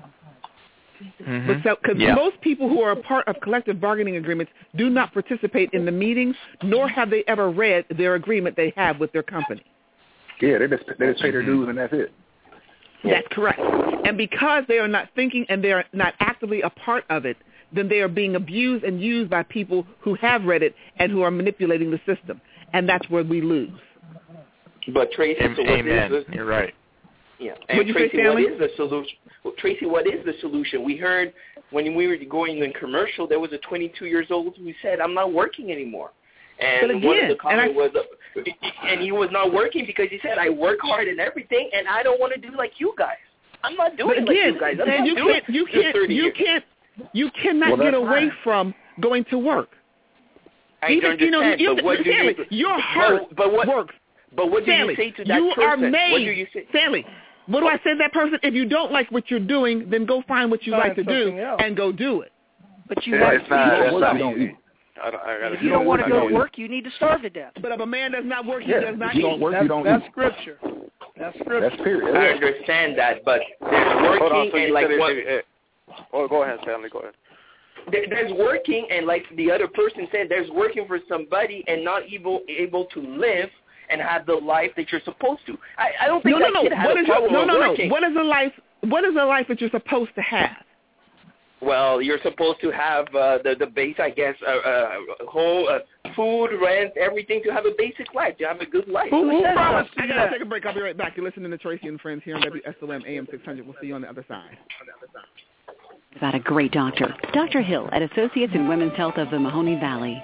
Mm-hmm. But so, because yeah. most people who are a part of collective bargaining agreements do not participate in the meetings, nor have they ever read their agreement they have with their company. Yeah, they just they just pay their dues and that's it. That's correct. And because they are not thinking and they are not actively a part of it, then they are being abused and used by people who have read it and who are manipulating the system. And that's where we lose. But Tracy, so what Amen. is the, You're right. Yeah. And What'd you Tracy, say, what is the solution? Well, Tracy, what is the solution? We heard when we were going in commercial, there was a twenty-two years old who said, "I'm not working anymore." And but again, one of the comments and I, was, uh, and he was not working because he said, "I work hard and everything, and I don't want to do like you guys. I'm not doing but again, like you guys. I'm not you doing can't, you can't, you years. can't, you cannot well, get away fine. from going to work. I Even, understand, you know, you, but what do Stanley, you? your heart but, but what, works. But what do Stanley, you say to that you person? are made, what do you say? Stanley, what do I say to that person? If you don't like what you're doing, then go find what you Find like to do else. and go do it. But you Yeah, want it's to not- don't that's work. not easy. I don't, I gotta If you don't want to go to work, you need to starve to death. But if a man does not work, he Yeah, does not if you don't eat. work, That's, you don't that's eat. scripture. That's scripture. That's period. I understand that, but there's working Hold on, so and you like said it- what? it- it- oh, go ahead, Stanley. Go ahead. there- There's working and like the other person said, there's working for somebody and not able able to live and have the life that you're supposed to. I, I don't think No, no, that no. kid has What a is your, problem no, with no, working. no. What is the life? What is the life that you're supposed to have? Well, you're supposed to have uh, the the base, I guess, uh, uh, whole uh, food, rent, everything to have a basic life, to have a good life. Who, who says promised? that? I gotta take a break. I'll be right back. You're listening to Tracy and Friends here on W S O M A M six hundred. We'll see you on the other side. About a great doctor, Doctor Hill at Associates in Women's Health of the Mahoning Valley.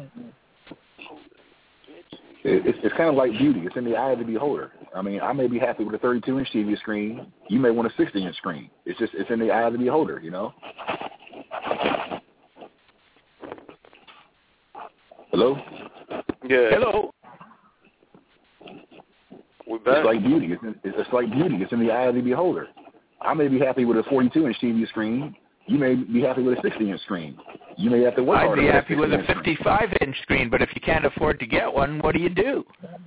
It's, it's kind of like beauty. It's in the eye of the beholder. I mean, I may be happy with a thirty-two inch T V screen. You may want a sixty inch screen. It's just it's in the eye of the beholder, you know. Hello? Yeah. Hello. We're back. It's like beauty. It's, in, it's like beauty. It's in the eye of the beholder. I may be happy with a forty-two inch T V screen. You may be happy with a sixty inch screen. You may have to work I'd harder. be happy with with a fifty-five inch screen, but if you can't afford to get one, what do you do?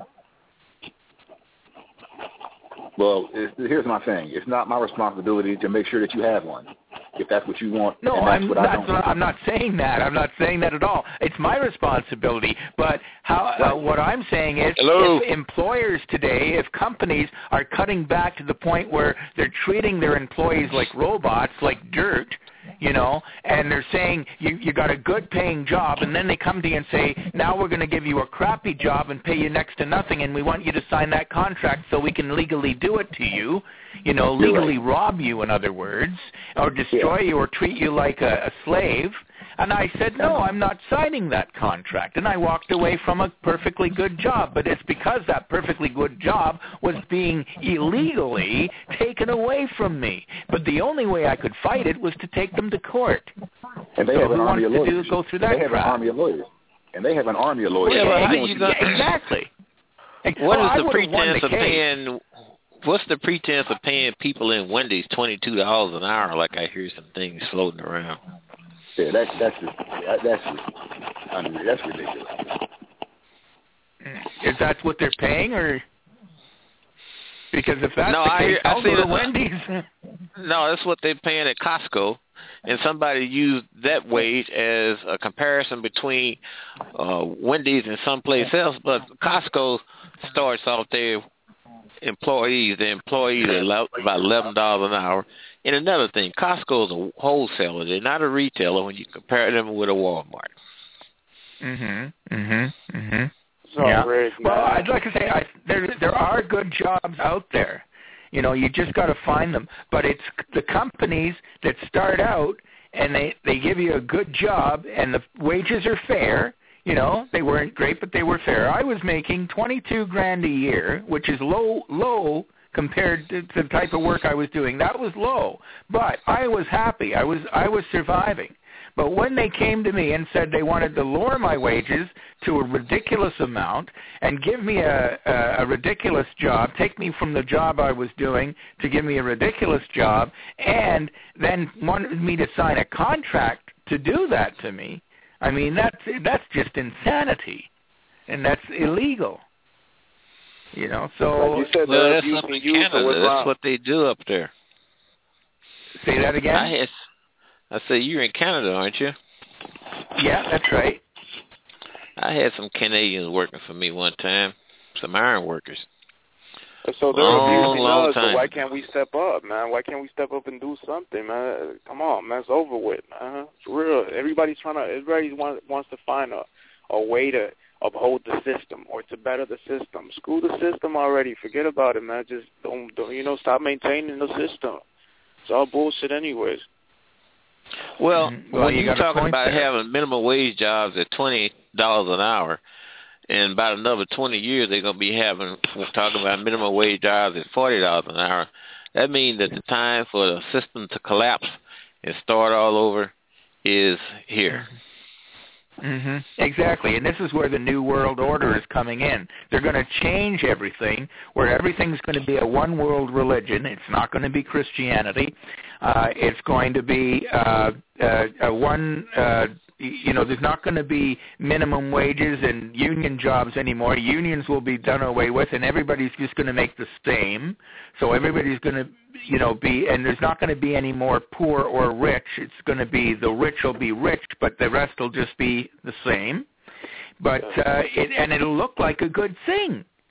Well, it's, here's my thing. It's not my responsibility to make sure that you have one. If that's what you want, No, and that's I'm what not, I don't. I'm not saying that. I'm not saying that at all. It's my responsibility. But how? Uh, what I'm saying is, Hello? if employers today, if companies are cutting back to the point where they're treating their employees like robots, like dirt, you know, and they're saying you you got a good paying job, and then they come to you and say, now we're going to give you a crappy job and pay you next to nothing, and we want you to sign that contract so we can legally do it to you, you know, legally rob you, in other words, or destroy you or treat you like a, a slave. And I said, no, I'm not signing that contract. And I walked away from a perfectly good job. But it's because that perfectly good job was being illegally taken away from me. But the only way I could fight it was to take them to court. And they so have an who army wants of to lawyers. do, go through that They have crap? an army of lawyers. And they have an army of lawyers. Yeah, but how You you know, gonna, exactly. What oh, is I the would've won pretense the of case. paying? What's the pretense of paying people in Wendy's twenty-two dollars an hour? Like I hear some things floating around. Yeah, that's that's just, that, that's just, I mean, that's ridiculous. Is that what they're paying, or because if that's No, the I case, hear- I I'll see go to that- Wendy's. No, that's what they're paying at Costco, and somebody used that wage as a comparison between uh, Wendy's and someplace else. But Costco starts off their employees, the employees are about eleven dollars an hour. And another thing, Costco is a wholesaler; they're not a retailer when you compare them with a Walmart. Mhm. Mhm. Mhm. So Yeah. great, Well, man. I'd like to say I, there there are good jobs out there. You know, you just got to find them. But it's the companies that start out and they they give you a good job and the wages are fair. You know, they weren't great, but they were fair. I was making twenty-two grand a year, which is low low compared to, to the type of work I was doing. That was low, but I was happy. I was I was surviving. But when they came to me and said they wanted to lower my wages to a ridiculous amount and give me a, a, a ridiculous job, take me from the job I was doing to give me a ridiculous job, and then wanted me to sign a contract to do that to me, I mean, that's that's just insanity, and that's illegal. You know, so like you said, Well, they're that's up abusing in you, so Canada. what's That's wrong? what they do up there. Say that again? I had, I say you're in Canada, aren't you? Yeah, that's right. I had some Canadians working for me one time, some iron workers. So they're Long, abusing long us, so time. why can't we step up, man? Why can't we step up and do something, man? Come on, man, it's over with, man. For real. Everybody's trying to, everybody wants, wants to find a, a way to uphold the system or to better the system. Screw the system already. Forget about it, man. Just don't, don't you know, stop maintaining the system. It's all bullshit anyways. Well, Mm-hmm. Well, when you you're got a talking point about there. having minimum wage jobs at twenty dollars an hour, and about another twenty years they're going to be having, we're talking about minimum wage jobs at forty dollars an hour, that means that the time for the system to collapse and start all over is here. hmm Exactly, and this is where the New World Order is coming in. They're going to change everything, where everything's going to be a one-world religion. It's not going to be Christianity. Uh, it's going to be uh, uh, a one. Uh, you know, there's not going to be minimum wages and union jobs anymore. Unions will be done away with, and everybody's just going to make the same. So everybody's going to, you know, be, and there's not going to be any more poor or rich. It's going to be the rich will be rich, but the rest will just be the same. But uh, it, and it'll look like a good thing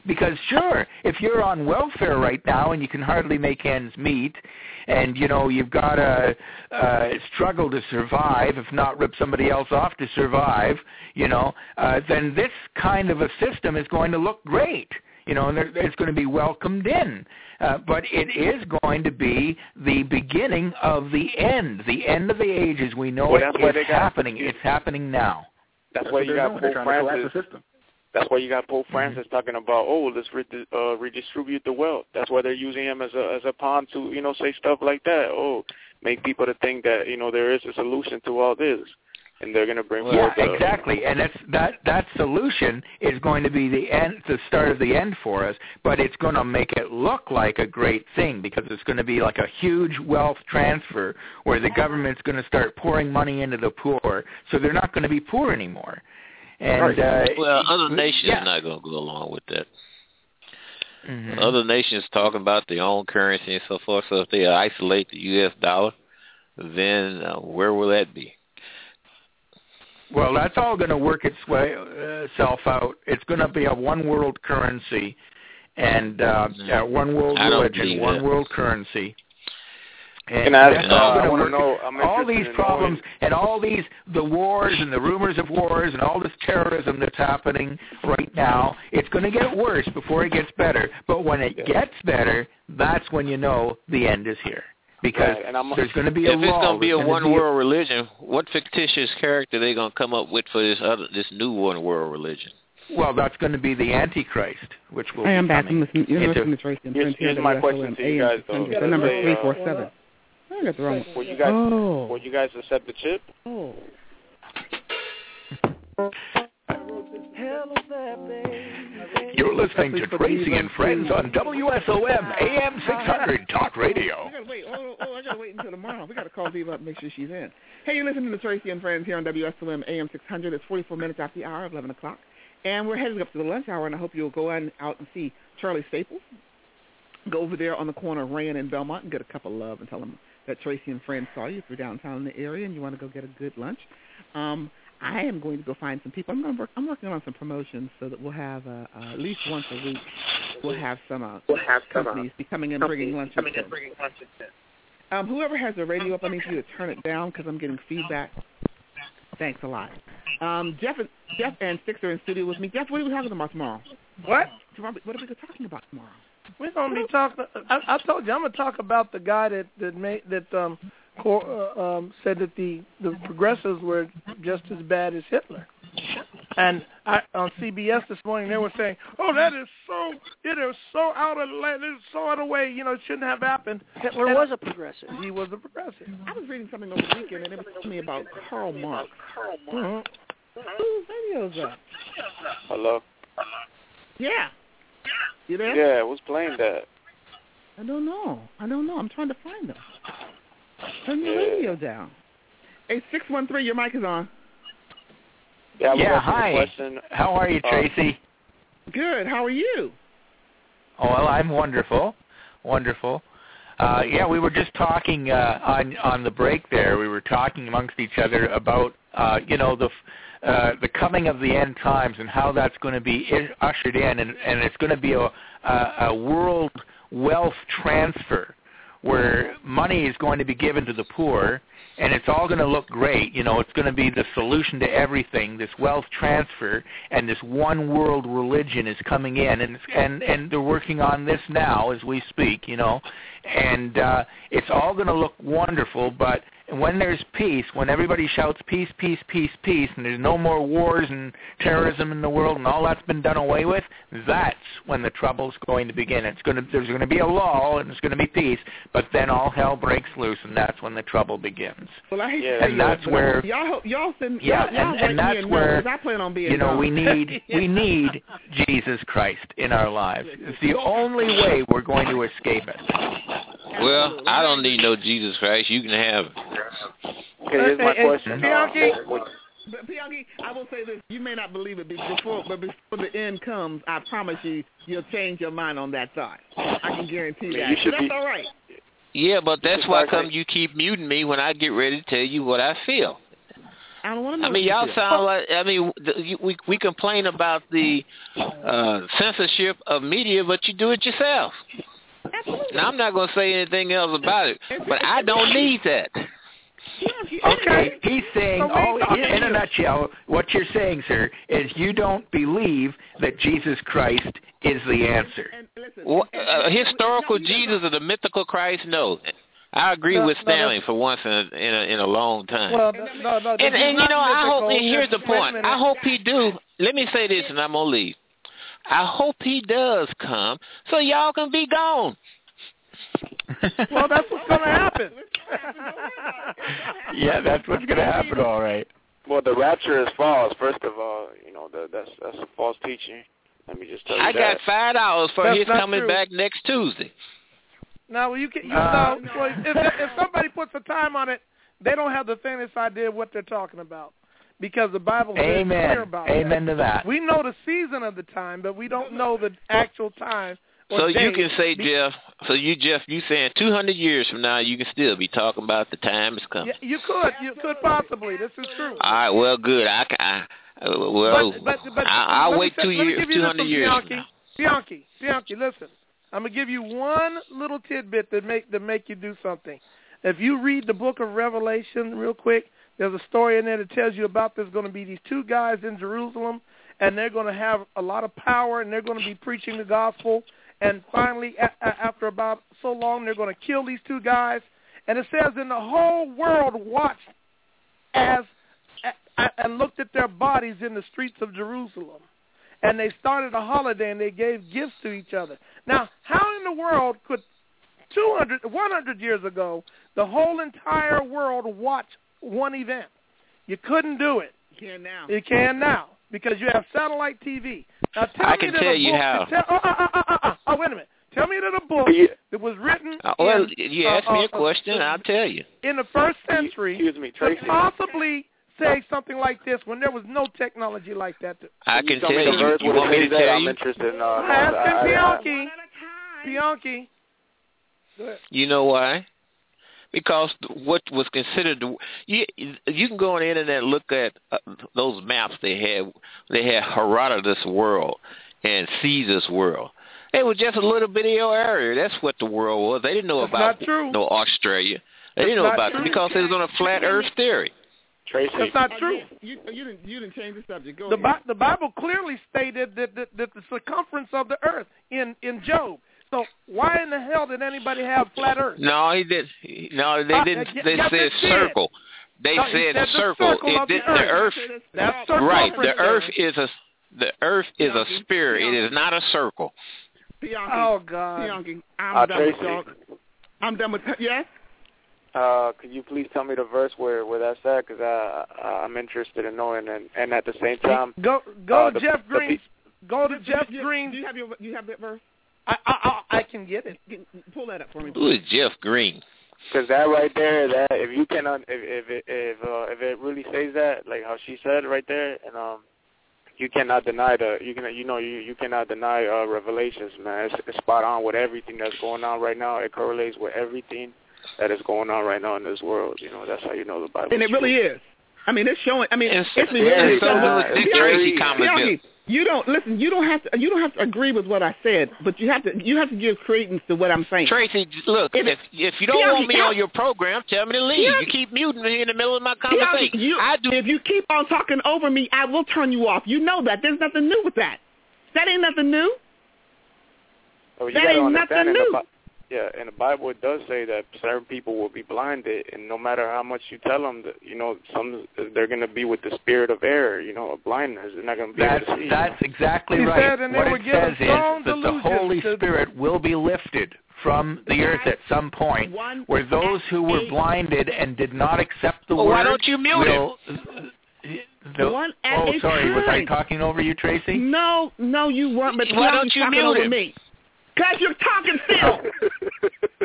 Because sure, if you're on welfare right now and you can hardly make ends meet, and you know you've got to uh, struggle to survive, if not rip somebody else off to survive, you know, uh, then this kind of a system is going to look great. You know, and it's going to be welcomed in. Uh, but it is going to be the beginning of the end, the end of the ages. We know well, it, it's happening. It's happening now. That's, that's why you got Pope Francis. That's why you got Pope Francis mm-hmm. talking about, oh, let's re- uh, redistribute the wealth. That's why they're using him as a as a pawn to, you know, say stuff like that. Oh, make people to think that, you know, there is a solution to all this. And they're going to bring yeah, forth the, exactly, and that's that that solution is going to be the end, the start of the end for us. But it's going to make it look like a great thing because it's going to be like a huge wealth transfer where the government's going to start pouring money into the poor, so they're not going to be poor anymore. And uh, well, other nations yeah. are not going to go along with that. Mm-hmm. Other nations talking about their own currency and so forth. So if they isolate the U S dollar, then uh, where will that be? Well, that's all going to work its way uh, self out. It's going to be a one world currency, and uh, yeah, one world religion, one world currency. And Can I, that's uh, all I going to want to work. know. I'm all these in problems knowing. and all these the wars and the rumors of wars and all this terrorism that's happening right now. It's going to get worse before it gets better. But when it gets better, that's when you know the end is here. Because right, and I'm, there's going to be a if law. it's going to be a one be world a, religion, what fictitious character are they going to come up with for this other this new one world religion? Well, that's going to be the Antichrist, which will I am be back. coming. I'm listening. You're into, listening to Tracy and here's, Friends here here's at my W S O M, question to you guys, though. The number three four seven. I got the wrong one. Will you guys? Oh. Will you guys accept the chip? Oh. You're listening to Tracy and Friends on W S O M A M six hundred Talk Radio. We gotta wait. Oh, oh, I gotta wait until tomorrow. We gotta call Viva up and make sure she's in. Hey, you're listening to Tracy and Friends here on W S O M A M six hundred. It's forty-four minutes after the hour of eleven o'clock, and we're heading up to the lunch hour. And I hope you'll go on out and see Charlie Staples. Go over there on the corner of Rand and Belmont and get a cup of love and tell them that Tracy and Friends saw you if you're downtown in the area and you want to go get a good lunch. Um, I am going to go find some people. I'm going to work. I'm working on some promotions so that we'll have uh, uh, at least once a week. We'll have some uh, we'll have companies some, uh, be coming in bringing lunches. Coming in bringing lunches. Um, whoever has the radio up, I need you to turn it down because I'm getting feedback. Thanks a lot. Um, Jeff, Jeff and Six are in studio with me. Jeff, what are we talking about tomorrow? What? Tomorrow, what are we talking about tomorrow? We're gonna be talking. I, I told you I'm gonna talk about the guy that that made that um, cor, uh, um said that the the progressives were just as bad as Hitler. And I, on C B S this morning they were saying, "Oh, that is so it is so out of it is so out of the way. You know, it shouldn't have happened." Hitler and was a progressive. He was a progressive. I was reading something over the weekend and it was telling me about Karl Marx. Mm-hmm. Whose radio's up? Hello. Yeah. You there? Yeah, who's playing that? I don't know. I don't know. I'm trying to find them. Turn your yeah. radio down. Hey, six one three, your mic is on. Yeah, yeah hi. Question. How are you, Tracy? Uh, good. How are you? Oh, well, I'm wonderful. Wonderful. Uh, yeah, we were just talking uh, on on the break there. We were talking amongst each other about, uh, you know, the uh, the coming of the end times and how that's going to be ushered in, and, and it's going to be a, a, a world wealth transfer where money is going to be given to the poor, and it's all going to look great. You know, it's going to be the solution to everything, this wealth transfer, and this one world religion is coming in, and and and they're working on this now as we speak, you know, and uh, it's all going to look wonderful, but when there's peace, when everybody shouts peace, peace, peace, peace, and there's no more wars and terrorism in the world and all that's been done away with, that's when the trouble's going to begin. It's going to, there's going to be a lull and it's going to be peace, but then all hell breaks loose, and that's when the trouble begins. Well, I hate yeah, to and that's that, where y'all y'all send yeah, y'all, and, and that's where I plan on being you know dumb. we need we need Jesus Christ in our lives. It's the only way we're going to escape it. Well, I don't need no Jesus Christ. You can have it. Okay, here's my hey, question. Bianchi, But Bianchi, I will say this: you may not believe it before, but before the end comes, I promise you, you'll change your mind on that thought. I can guarantee that. You should That's be, all right. Yeah, but that's why come you keep muting me when I get ready to tell you what I feel. I don't want to know. I mean, y'all sound like. I mean, the, we we complain about the uh, censorship of media, but you do it yourself. Absolutely. Now, I'm not going to say anything else about it, but I don't need that. Okay, he's saying, oh, in, in a nutshell, what you're saying, sir, is you don't believe that Jesus Christ is the answer. Well, uh, historical Jesus or the mythical Christ? No. I agree no, with Stanley no, for once in a, in a in a long time. Well, no, no, and and you know, I hope. And here's the point. Wait I hope he do. Let me say this, and I'm gonna leave. I hope he does come, so y'all can be gone. Well, that's what's gonna happen. Yeah, that's what's gonna happen. All right. Well, the rapture is false. First of all, you know the, that's that's a false teaching. Let me just tell you I that. got five dollars for That's his not coming true. back next Tuesday. Now, you can, you Uh, know, well, if, if somebody puts a time on it, they don't have the faintest idea of what they're talking about, because the Bible is very Amen. clear about Amen that. to that. We know the season of the time, but we don't know the actual time. Or So day. you can say, Be- Jeff. So you, Jeff, you saying two hundred years from now, you can still be talking about the time is coming. Yeah, you could, you could possibly. This is true. All right. Well, good. I can. I, uh, well, but, but, but, I, I'll let wait me two say, let me years, give you two this hundred one, years from Bianchi. now. Bianchi, Bianchi, listen. I'm gonna give you one little tidbit that make that make you do something. If you read the book of Revelation real quick, there's a story in there that tells you about there's going to be these two guys in Jerusalem, and they're going to have a lot of power, and they're going to be preaching the gospel. And finally, a- a- after about so long, they're going to kill these two guys. And it says, and the whole world watched as a- and looked at their bodies in the streets of Jerusalem. And they started a holiday, and they gave gifts to each other. Now, how in the world could two hundred, one hundred years ago, the whole entire world watch one event? You couldn't do it. You can now. You can now, because you have satellite T V. Now, tell I me can that tell a you book, how. Tell, oh, oh, oh, oh, oh, oh, wait a minute. Tell me that a book that was written Uh, well, in, you uh, ask me uh, a question, uh, I'll tell you. in the first century Excuse me, could Tracy. possibly say something like this when there was no technology like that. To, I Can can you tell tell me the you. verse You where it want me to says that? tell I'm you? interested in. Uh, Ask I- I- him, I- Bianchi. Bianchi. Go ahead. You know why? Because what was considered, the, you you can go on the internet and look at uh, those maps they had. They had Herodotus' world and Caesar's world. It was just a little bit of your area. That's what the world was. They didn't know That's about not true. no Australia. They That's didn't know not about true. it because it was on a flat Earth theory. Tracy. That's not true. You, you didn't. You didn't change the subject. Go The, ahead. Bi- the Bible clearly stated that, that, that the circumference of the earth in, in Job. So why in the hell did anybody have flat earth? No, he did. No, they Uh, didn't. y- They yes, said it did. circle. They No, he said said the circle. circle It of the did, the earth. earth. That's Right. The circumference. earth is a the earth is a sphere. It is not a circle. Bianchi. Oh God. Bianchi, I'm Uh, done Tracy. with y'all. I'm done with. Yes. Uh, could you please tell me the verse where, where that's at? Because I, I I'm interested in knowing, and, and at the same time, Go go uh, to the- Jeff the Green. Go to Do Jeff you- Green. Do you have your? You have that verse? I, I I I can get it. Get, pull that up for me. Who is Jeff Green? Because that right there, that if you cannot, if if it, if uh, if it really says that, like how she said right there, and um, you cannot deny the, you can, you know, you you cannot deny uh, Revelations, man. It's, it's spot on with everything that's going on right now. It correlates with everything that is going on right now in this world. You know, that's how you know the Bible. And it really is. I mean, it's showing. I mean, It's- it's yeah, really it's so showing. good. Dick Bianchi, Tracy comment Bianchi, there. you don't listen. You don't have to. You don't have to agree with what I said, but you have to. You have to give credence to what I'm saying. Tracy, look, if if you don't Bianchi, want me Bianchi, on your program, tell me to leave. Bianchi, You keep muting me in the middle of my Bianchi, conversation. you, I do. If you keep on talking over me, I will turn you off. You know that. There's nothing new with that. That ain't nothing new. Oh, you that gotta ain't understand nothing in the new. Bi- Yeah, in the Bible it does say that certain people will be blinded, and no matter how much you tell them, that, you know, some they're going to be with the spirit of error, you know, of blindness. They're not going to be That's able to see. that's exactly He right. said, and they what were it given says is strong that the delusions Holy to- Spirit will be lifted from the earth at some point, where those who were blinded and did not accept the Well, word why don't you mute will. The, One at oh, a sorry. Was I time. talking over you, Tracy? No, no, you weren't. But Why now don't you're you talking mute over him? me. Because you're talking still.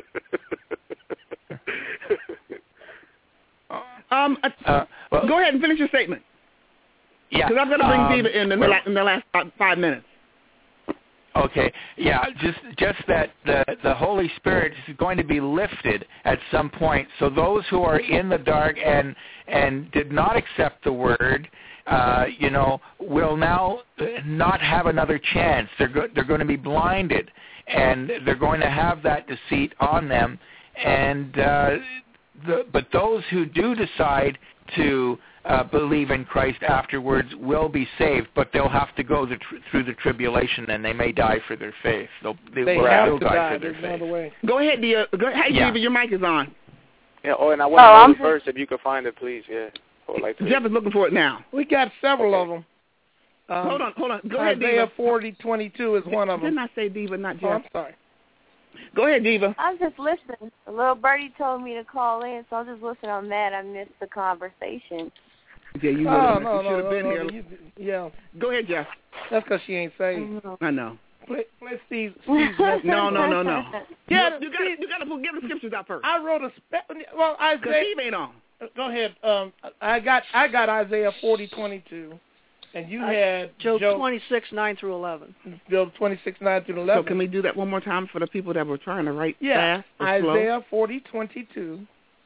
um, uh, Uh, well, go ahead and finish your statement. yeah. Because I'm going to bring um, Diva in in the, well, la- in the last five, five minutes. Okay, yeah, just just that the the Holy Spirit is going to be lifted at some point. So those who are in the dark and and did not accept the word, uh, you know, will now not have another chance. They're go- they're going to be blinded, and they're going to have that deceit on them. And uh, the, but those who do decide to Uh, believe in Christ afterwards will be saved, but they'll have to go the tr- through the tribulation, and they may die for their faith. They'll, they, they will have still to die, die for their There's faith. no other way. Go ahead, Dia. Go ahead. Hey, Yeah. Diva, your mic is on. Yeah. Oh, and I want to Oh, know I'm the verse if you could find it, please. Yeah. I would like to. Jeff is looking for it now. We got several of them. Um, hold on, hold on. Go ahead, Isaiah Diva. forty twenty-two is one of them. Didn't I say Diva, not Jeff? Oh, I'm sorry. Go ahead, Diva. I'm just listening. A little birdie told me to call in, so I'm just listening. I'm mad I missed the conversation. Yeah, you oh, would no, you should have no, been no, here. no, you, yeah. Go ahead, Jeff. That's because she ain't saved. I know. Play, play Steve. Steve's message. No, no, no, no. Yeah, you, you got you got to give the scriptures out first. I wrote a spe- well, Isaiah. Because Steve ain't on. Go ahead. Um, I got I got Isaiah forty twenty-two, and you had Job Job twenty-six nine through eleven. Job twenty-six nine through eleven. So can we do that one more time for the people that were trying to write yeah, fast or Isaiah slow? forty twenty-two,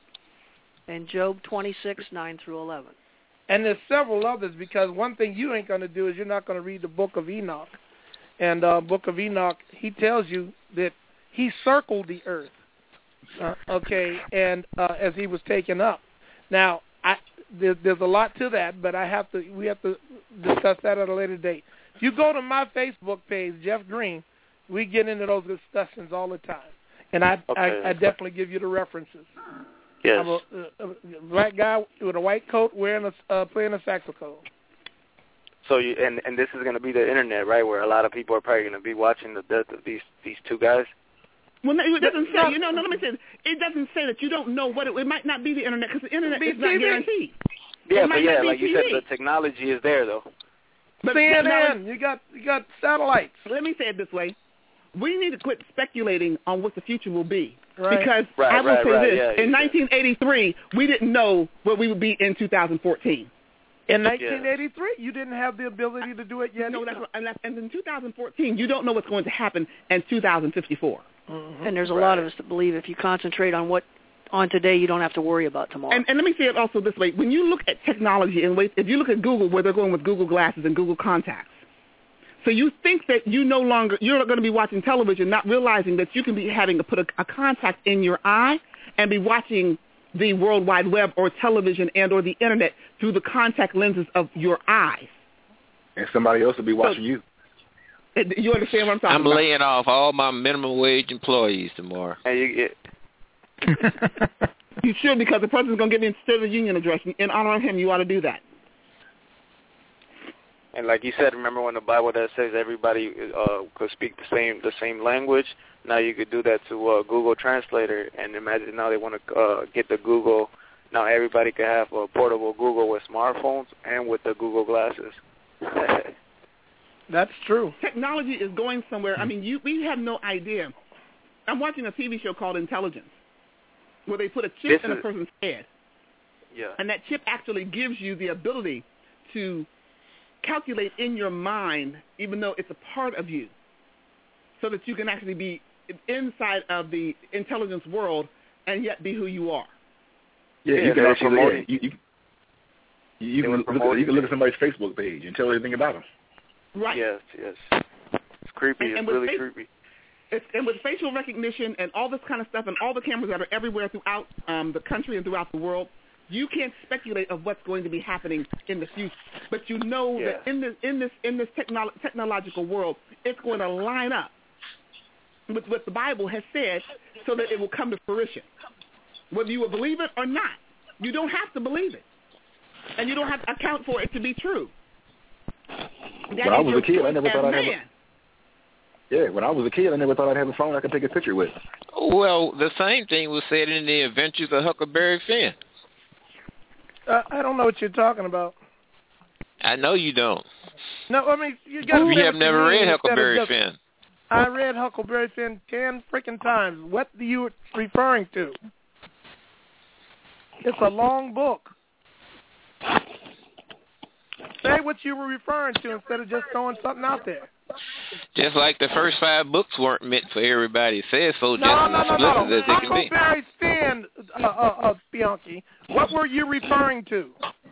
and Job twenty-six nine through eleven. And there's several others, because one thing you ain't going to do is you're not going to read the book of Enoch. And uh, book of Enoch, he tells you that he circled the earth, uh, okay, and uh, as he was taken up. Now, I, there, there's a lot to that, but I have to. We have to discuss that at a later date. If you go to my Facebook page, Jeff Green, we get into those discussions all the time, and I, Okay. I, I definitely give you the references. Yes. I'm a, a, a black guy with a white coat wearing a uh, playing a saxophone. So you and and this is going to be the internet, right? Where a lot of people are probably going to be watching the death of these these two guys. Well, no, it doesn't say. You know, no, let me say. This. It doesn't say that you don't know what it. It might not be the internet, because the internet is not guaranteed. Yeah, It but might yeah, not be like you T V. said, the technology is there though. But C N N, technology- you got you got satellites. Let me say it this way: we need to quit speculating on what the future will be. Right. Because Right, I will right, say right, this: yeah, in yeah. nineteen eighty-three, we didn't know where we would be in two thousand fourteen. In nineteen eighty-three, you didn't have the ability to do it yet. No, that's what, and, that's, and in two thousand fourteen, you don't know what's going to happen in two thousand fifty-four. Mm-hmm. And there's a lot of us that believe if you concentrate on what on today, you don't have to worry about tomorrow. And, and let me say it also this way: when you look at technology and wait, if you look at Google, where they're going with Google Glasses and Google Contacts, so you think that you no longer you're going to be watching television, not realizing that you can be having to put a, a contact in your eye and be watching the World Wide Web or television and or the internet through the contact lenses of your eyes. And somebody else will be watching you. You understand what I'm talking I'm about? laying off all my minimum wage employees tomorrow. And you get. You should, because the person's going to get the State of the Union address. In honor of him, you ought to do that. And like you said, remember when the Bible that says everybody uh, could speak the same the same language? Now you could do that to uh, Google Translator. And imagine now they want to uh, get the Google. Now everybody could have a portable Google with smartphones and with the Google glasses. That's true. Technology is going somewhere. I mean, you we have no idea. I'm watching a T V show called Intelligence, where they put a chip This in a is- person's head. Yeah. And that chip actually gives you the ability to calculate in your mind, even though it's a part of you, so that you can actually be inside of the intelligence world and yet be who you are. Yeah, Yeah, you can they were actually yeah, promoting- you, you, you, you They were can look at, you can look at somebody's Facebook page and tell everything about them. Right. Yes, yes. It's creepy. And- it's and with really face- creepy. It's, and with facial recognition and all this kind of stuff and all the cameras that are everywhere throughout um, the country and throughout the world, you can't speculate of what's going to be happening in the future. But you know Yeah. that in this in this in this technolo- technological world, it's going to line up with what the Bible has said, so that it will come to fruition, whether you will believe it or not. You don't have to believe it, and you don't have to account for it to be true. That When I is was your a kid, I choice never as thought I'd have man. a, yeah, when I was a kid, I never thought I'd have a phone I could take a picture with. Well, the same thing was said in the Adventures of Huckleberry Finn. Uh, I don't know what you're talking about. I know you don't. No, I mean you got. You have never read Huckleberry just, Finn. I read Huckleberry Finn ten freaking times. What are you referring to? It's a long book. Say what you were referring to instead of just throwing something out there. Just like the first five books weren't meant for everybody. It says so, just no, as no, no, explicit no. as they can be. Huckleberry Finn, uh, uh, uh, Bianchi, what were you referring to?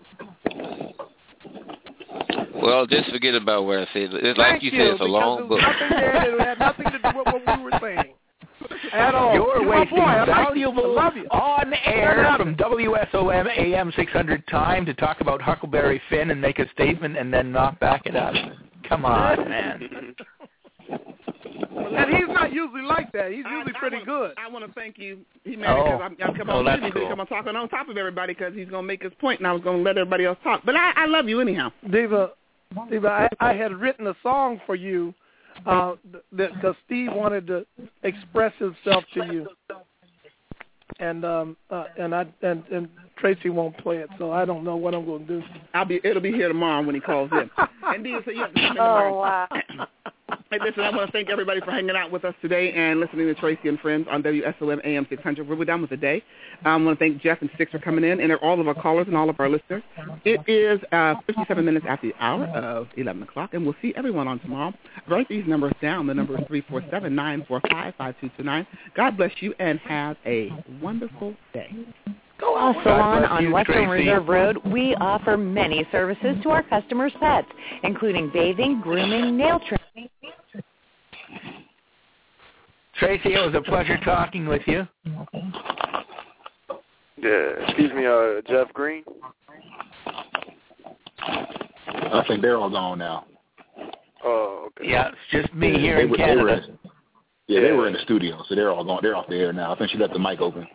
Well, just forget about what I said. It's Thank like you, you said, it's a long book. Nothing there that had nothing to do with what we were saying. At all. You're You're wasting like valuable on-air from W S O M A M six hundred time to talk about Huckleberry Finn and make a statement and then not back it up. Come on, man. And he's not usually like that. He's usually I, I pretty wanna, good. I want to thank you, He-Man, because oh. I'm, I'm come oh, on, that's he's cool. come on talking on top of everybody because he's going to make his point, and I was going to let everybody else talk. But I, I love you anyhow. Diva, Diva, I, I had written a song for you uh, because Steve wanted to express himself to you, and um, uh, and I and, and Tracy won't play it, so I don't know what I'm going to do. I'll be. It'll be here tomorrow when he calls in. And Diva said, "Yeah, come in Oh, tomorrow." wow. Hey, listen, I want to thank everybody for hanging out with us today and listening to Tracy and Friends on W S O M A M six hundred. We're done with the day. I um, want to thank Jeff and Six for coming in and all of our callers and all of our listeners. It is uh, fifty-seven minutes after the hour of eleven o'clock, and we'll see everyone on tomorrow. Write these numbers down. The number is three four seven, nine four five, five two two nine. God bless you and have a wonderful day. Go Salon on you, Western Tracy. Reserve Road. We offer many services to our customers' pets, including bathing, grooming, nail trimming. Tracy, it was a pleasure talking with you. Yeah, excuse me, uh, Jeff Green. I think they're all gone now. Oh, okay. Yeah, it's just me yeah, here they in were, Canada. They were, yeah, they were in the studio, so they're all gone. They're off the air now. I think she left the mic open.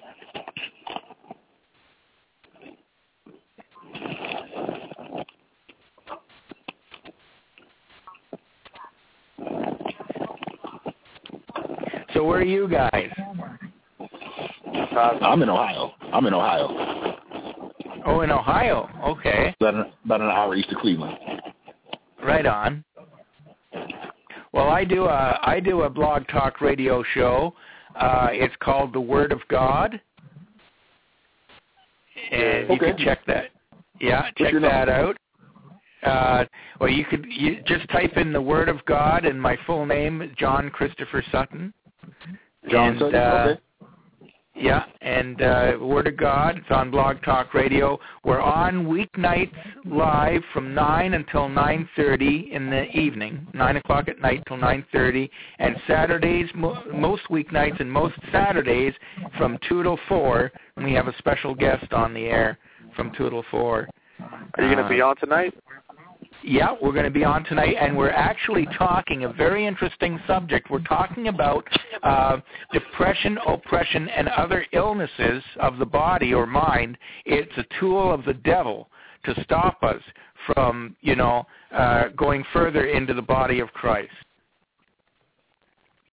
So where are you guys? I'm in Ohio. I'm in Ohio. Oh, in Ohio. Okay. About an, about an hour east of Cleveland. Right on. Well, I do a I do a blog talk radio show. Uh, it's called The Word of God, and you okay. can check that. Yeah, What's check your that number? out. Uh, well, you could you just type in The Word of God and my full name, John Christopher Sutton. John and, Sutton. Uh, okay. Yeah, and uh, Word of God. It's on Blog Talk Radio. We're on weeknights live from nine until nine thirty in the evening, nine o'clock at night till nine thirty, and Saturdays, mo- most weeknights and most Saturdays from two till four. And we have a special guest on the air from two till four. Are you going to be on tonight? Yeah, we're going to be on tonight, and we're actually talking a very interesting subject. We're talking about uh, depression, oppression, and other illnesses of the body or mind. It's a tool of the devil to stop us from, you know, uh, going further into the body of Christ.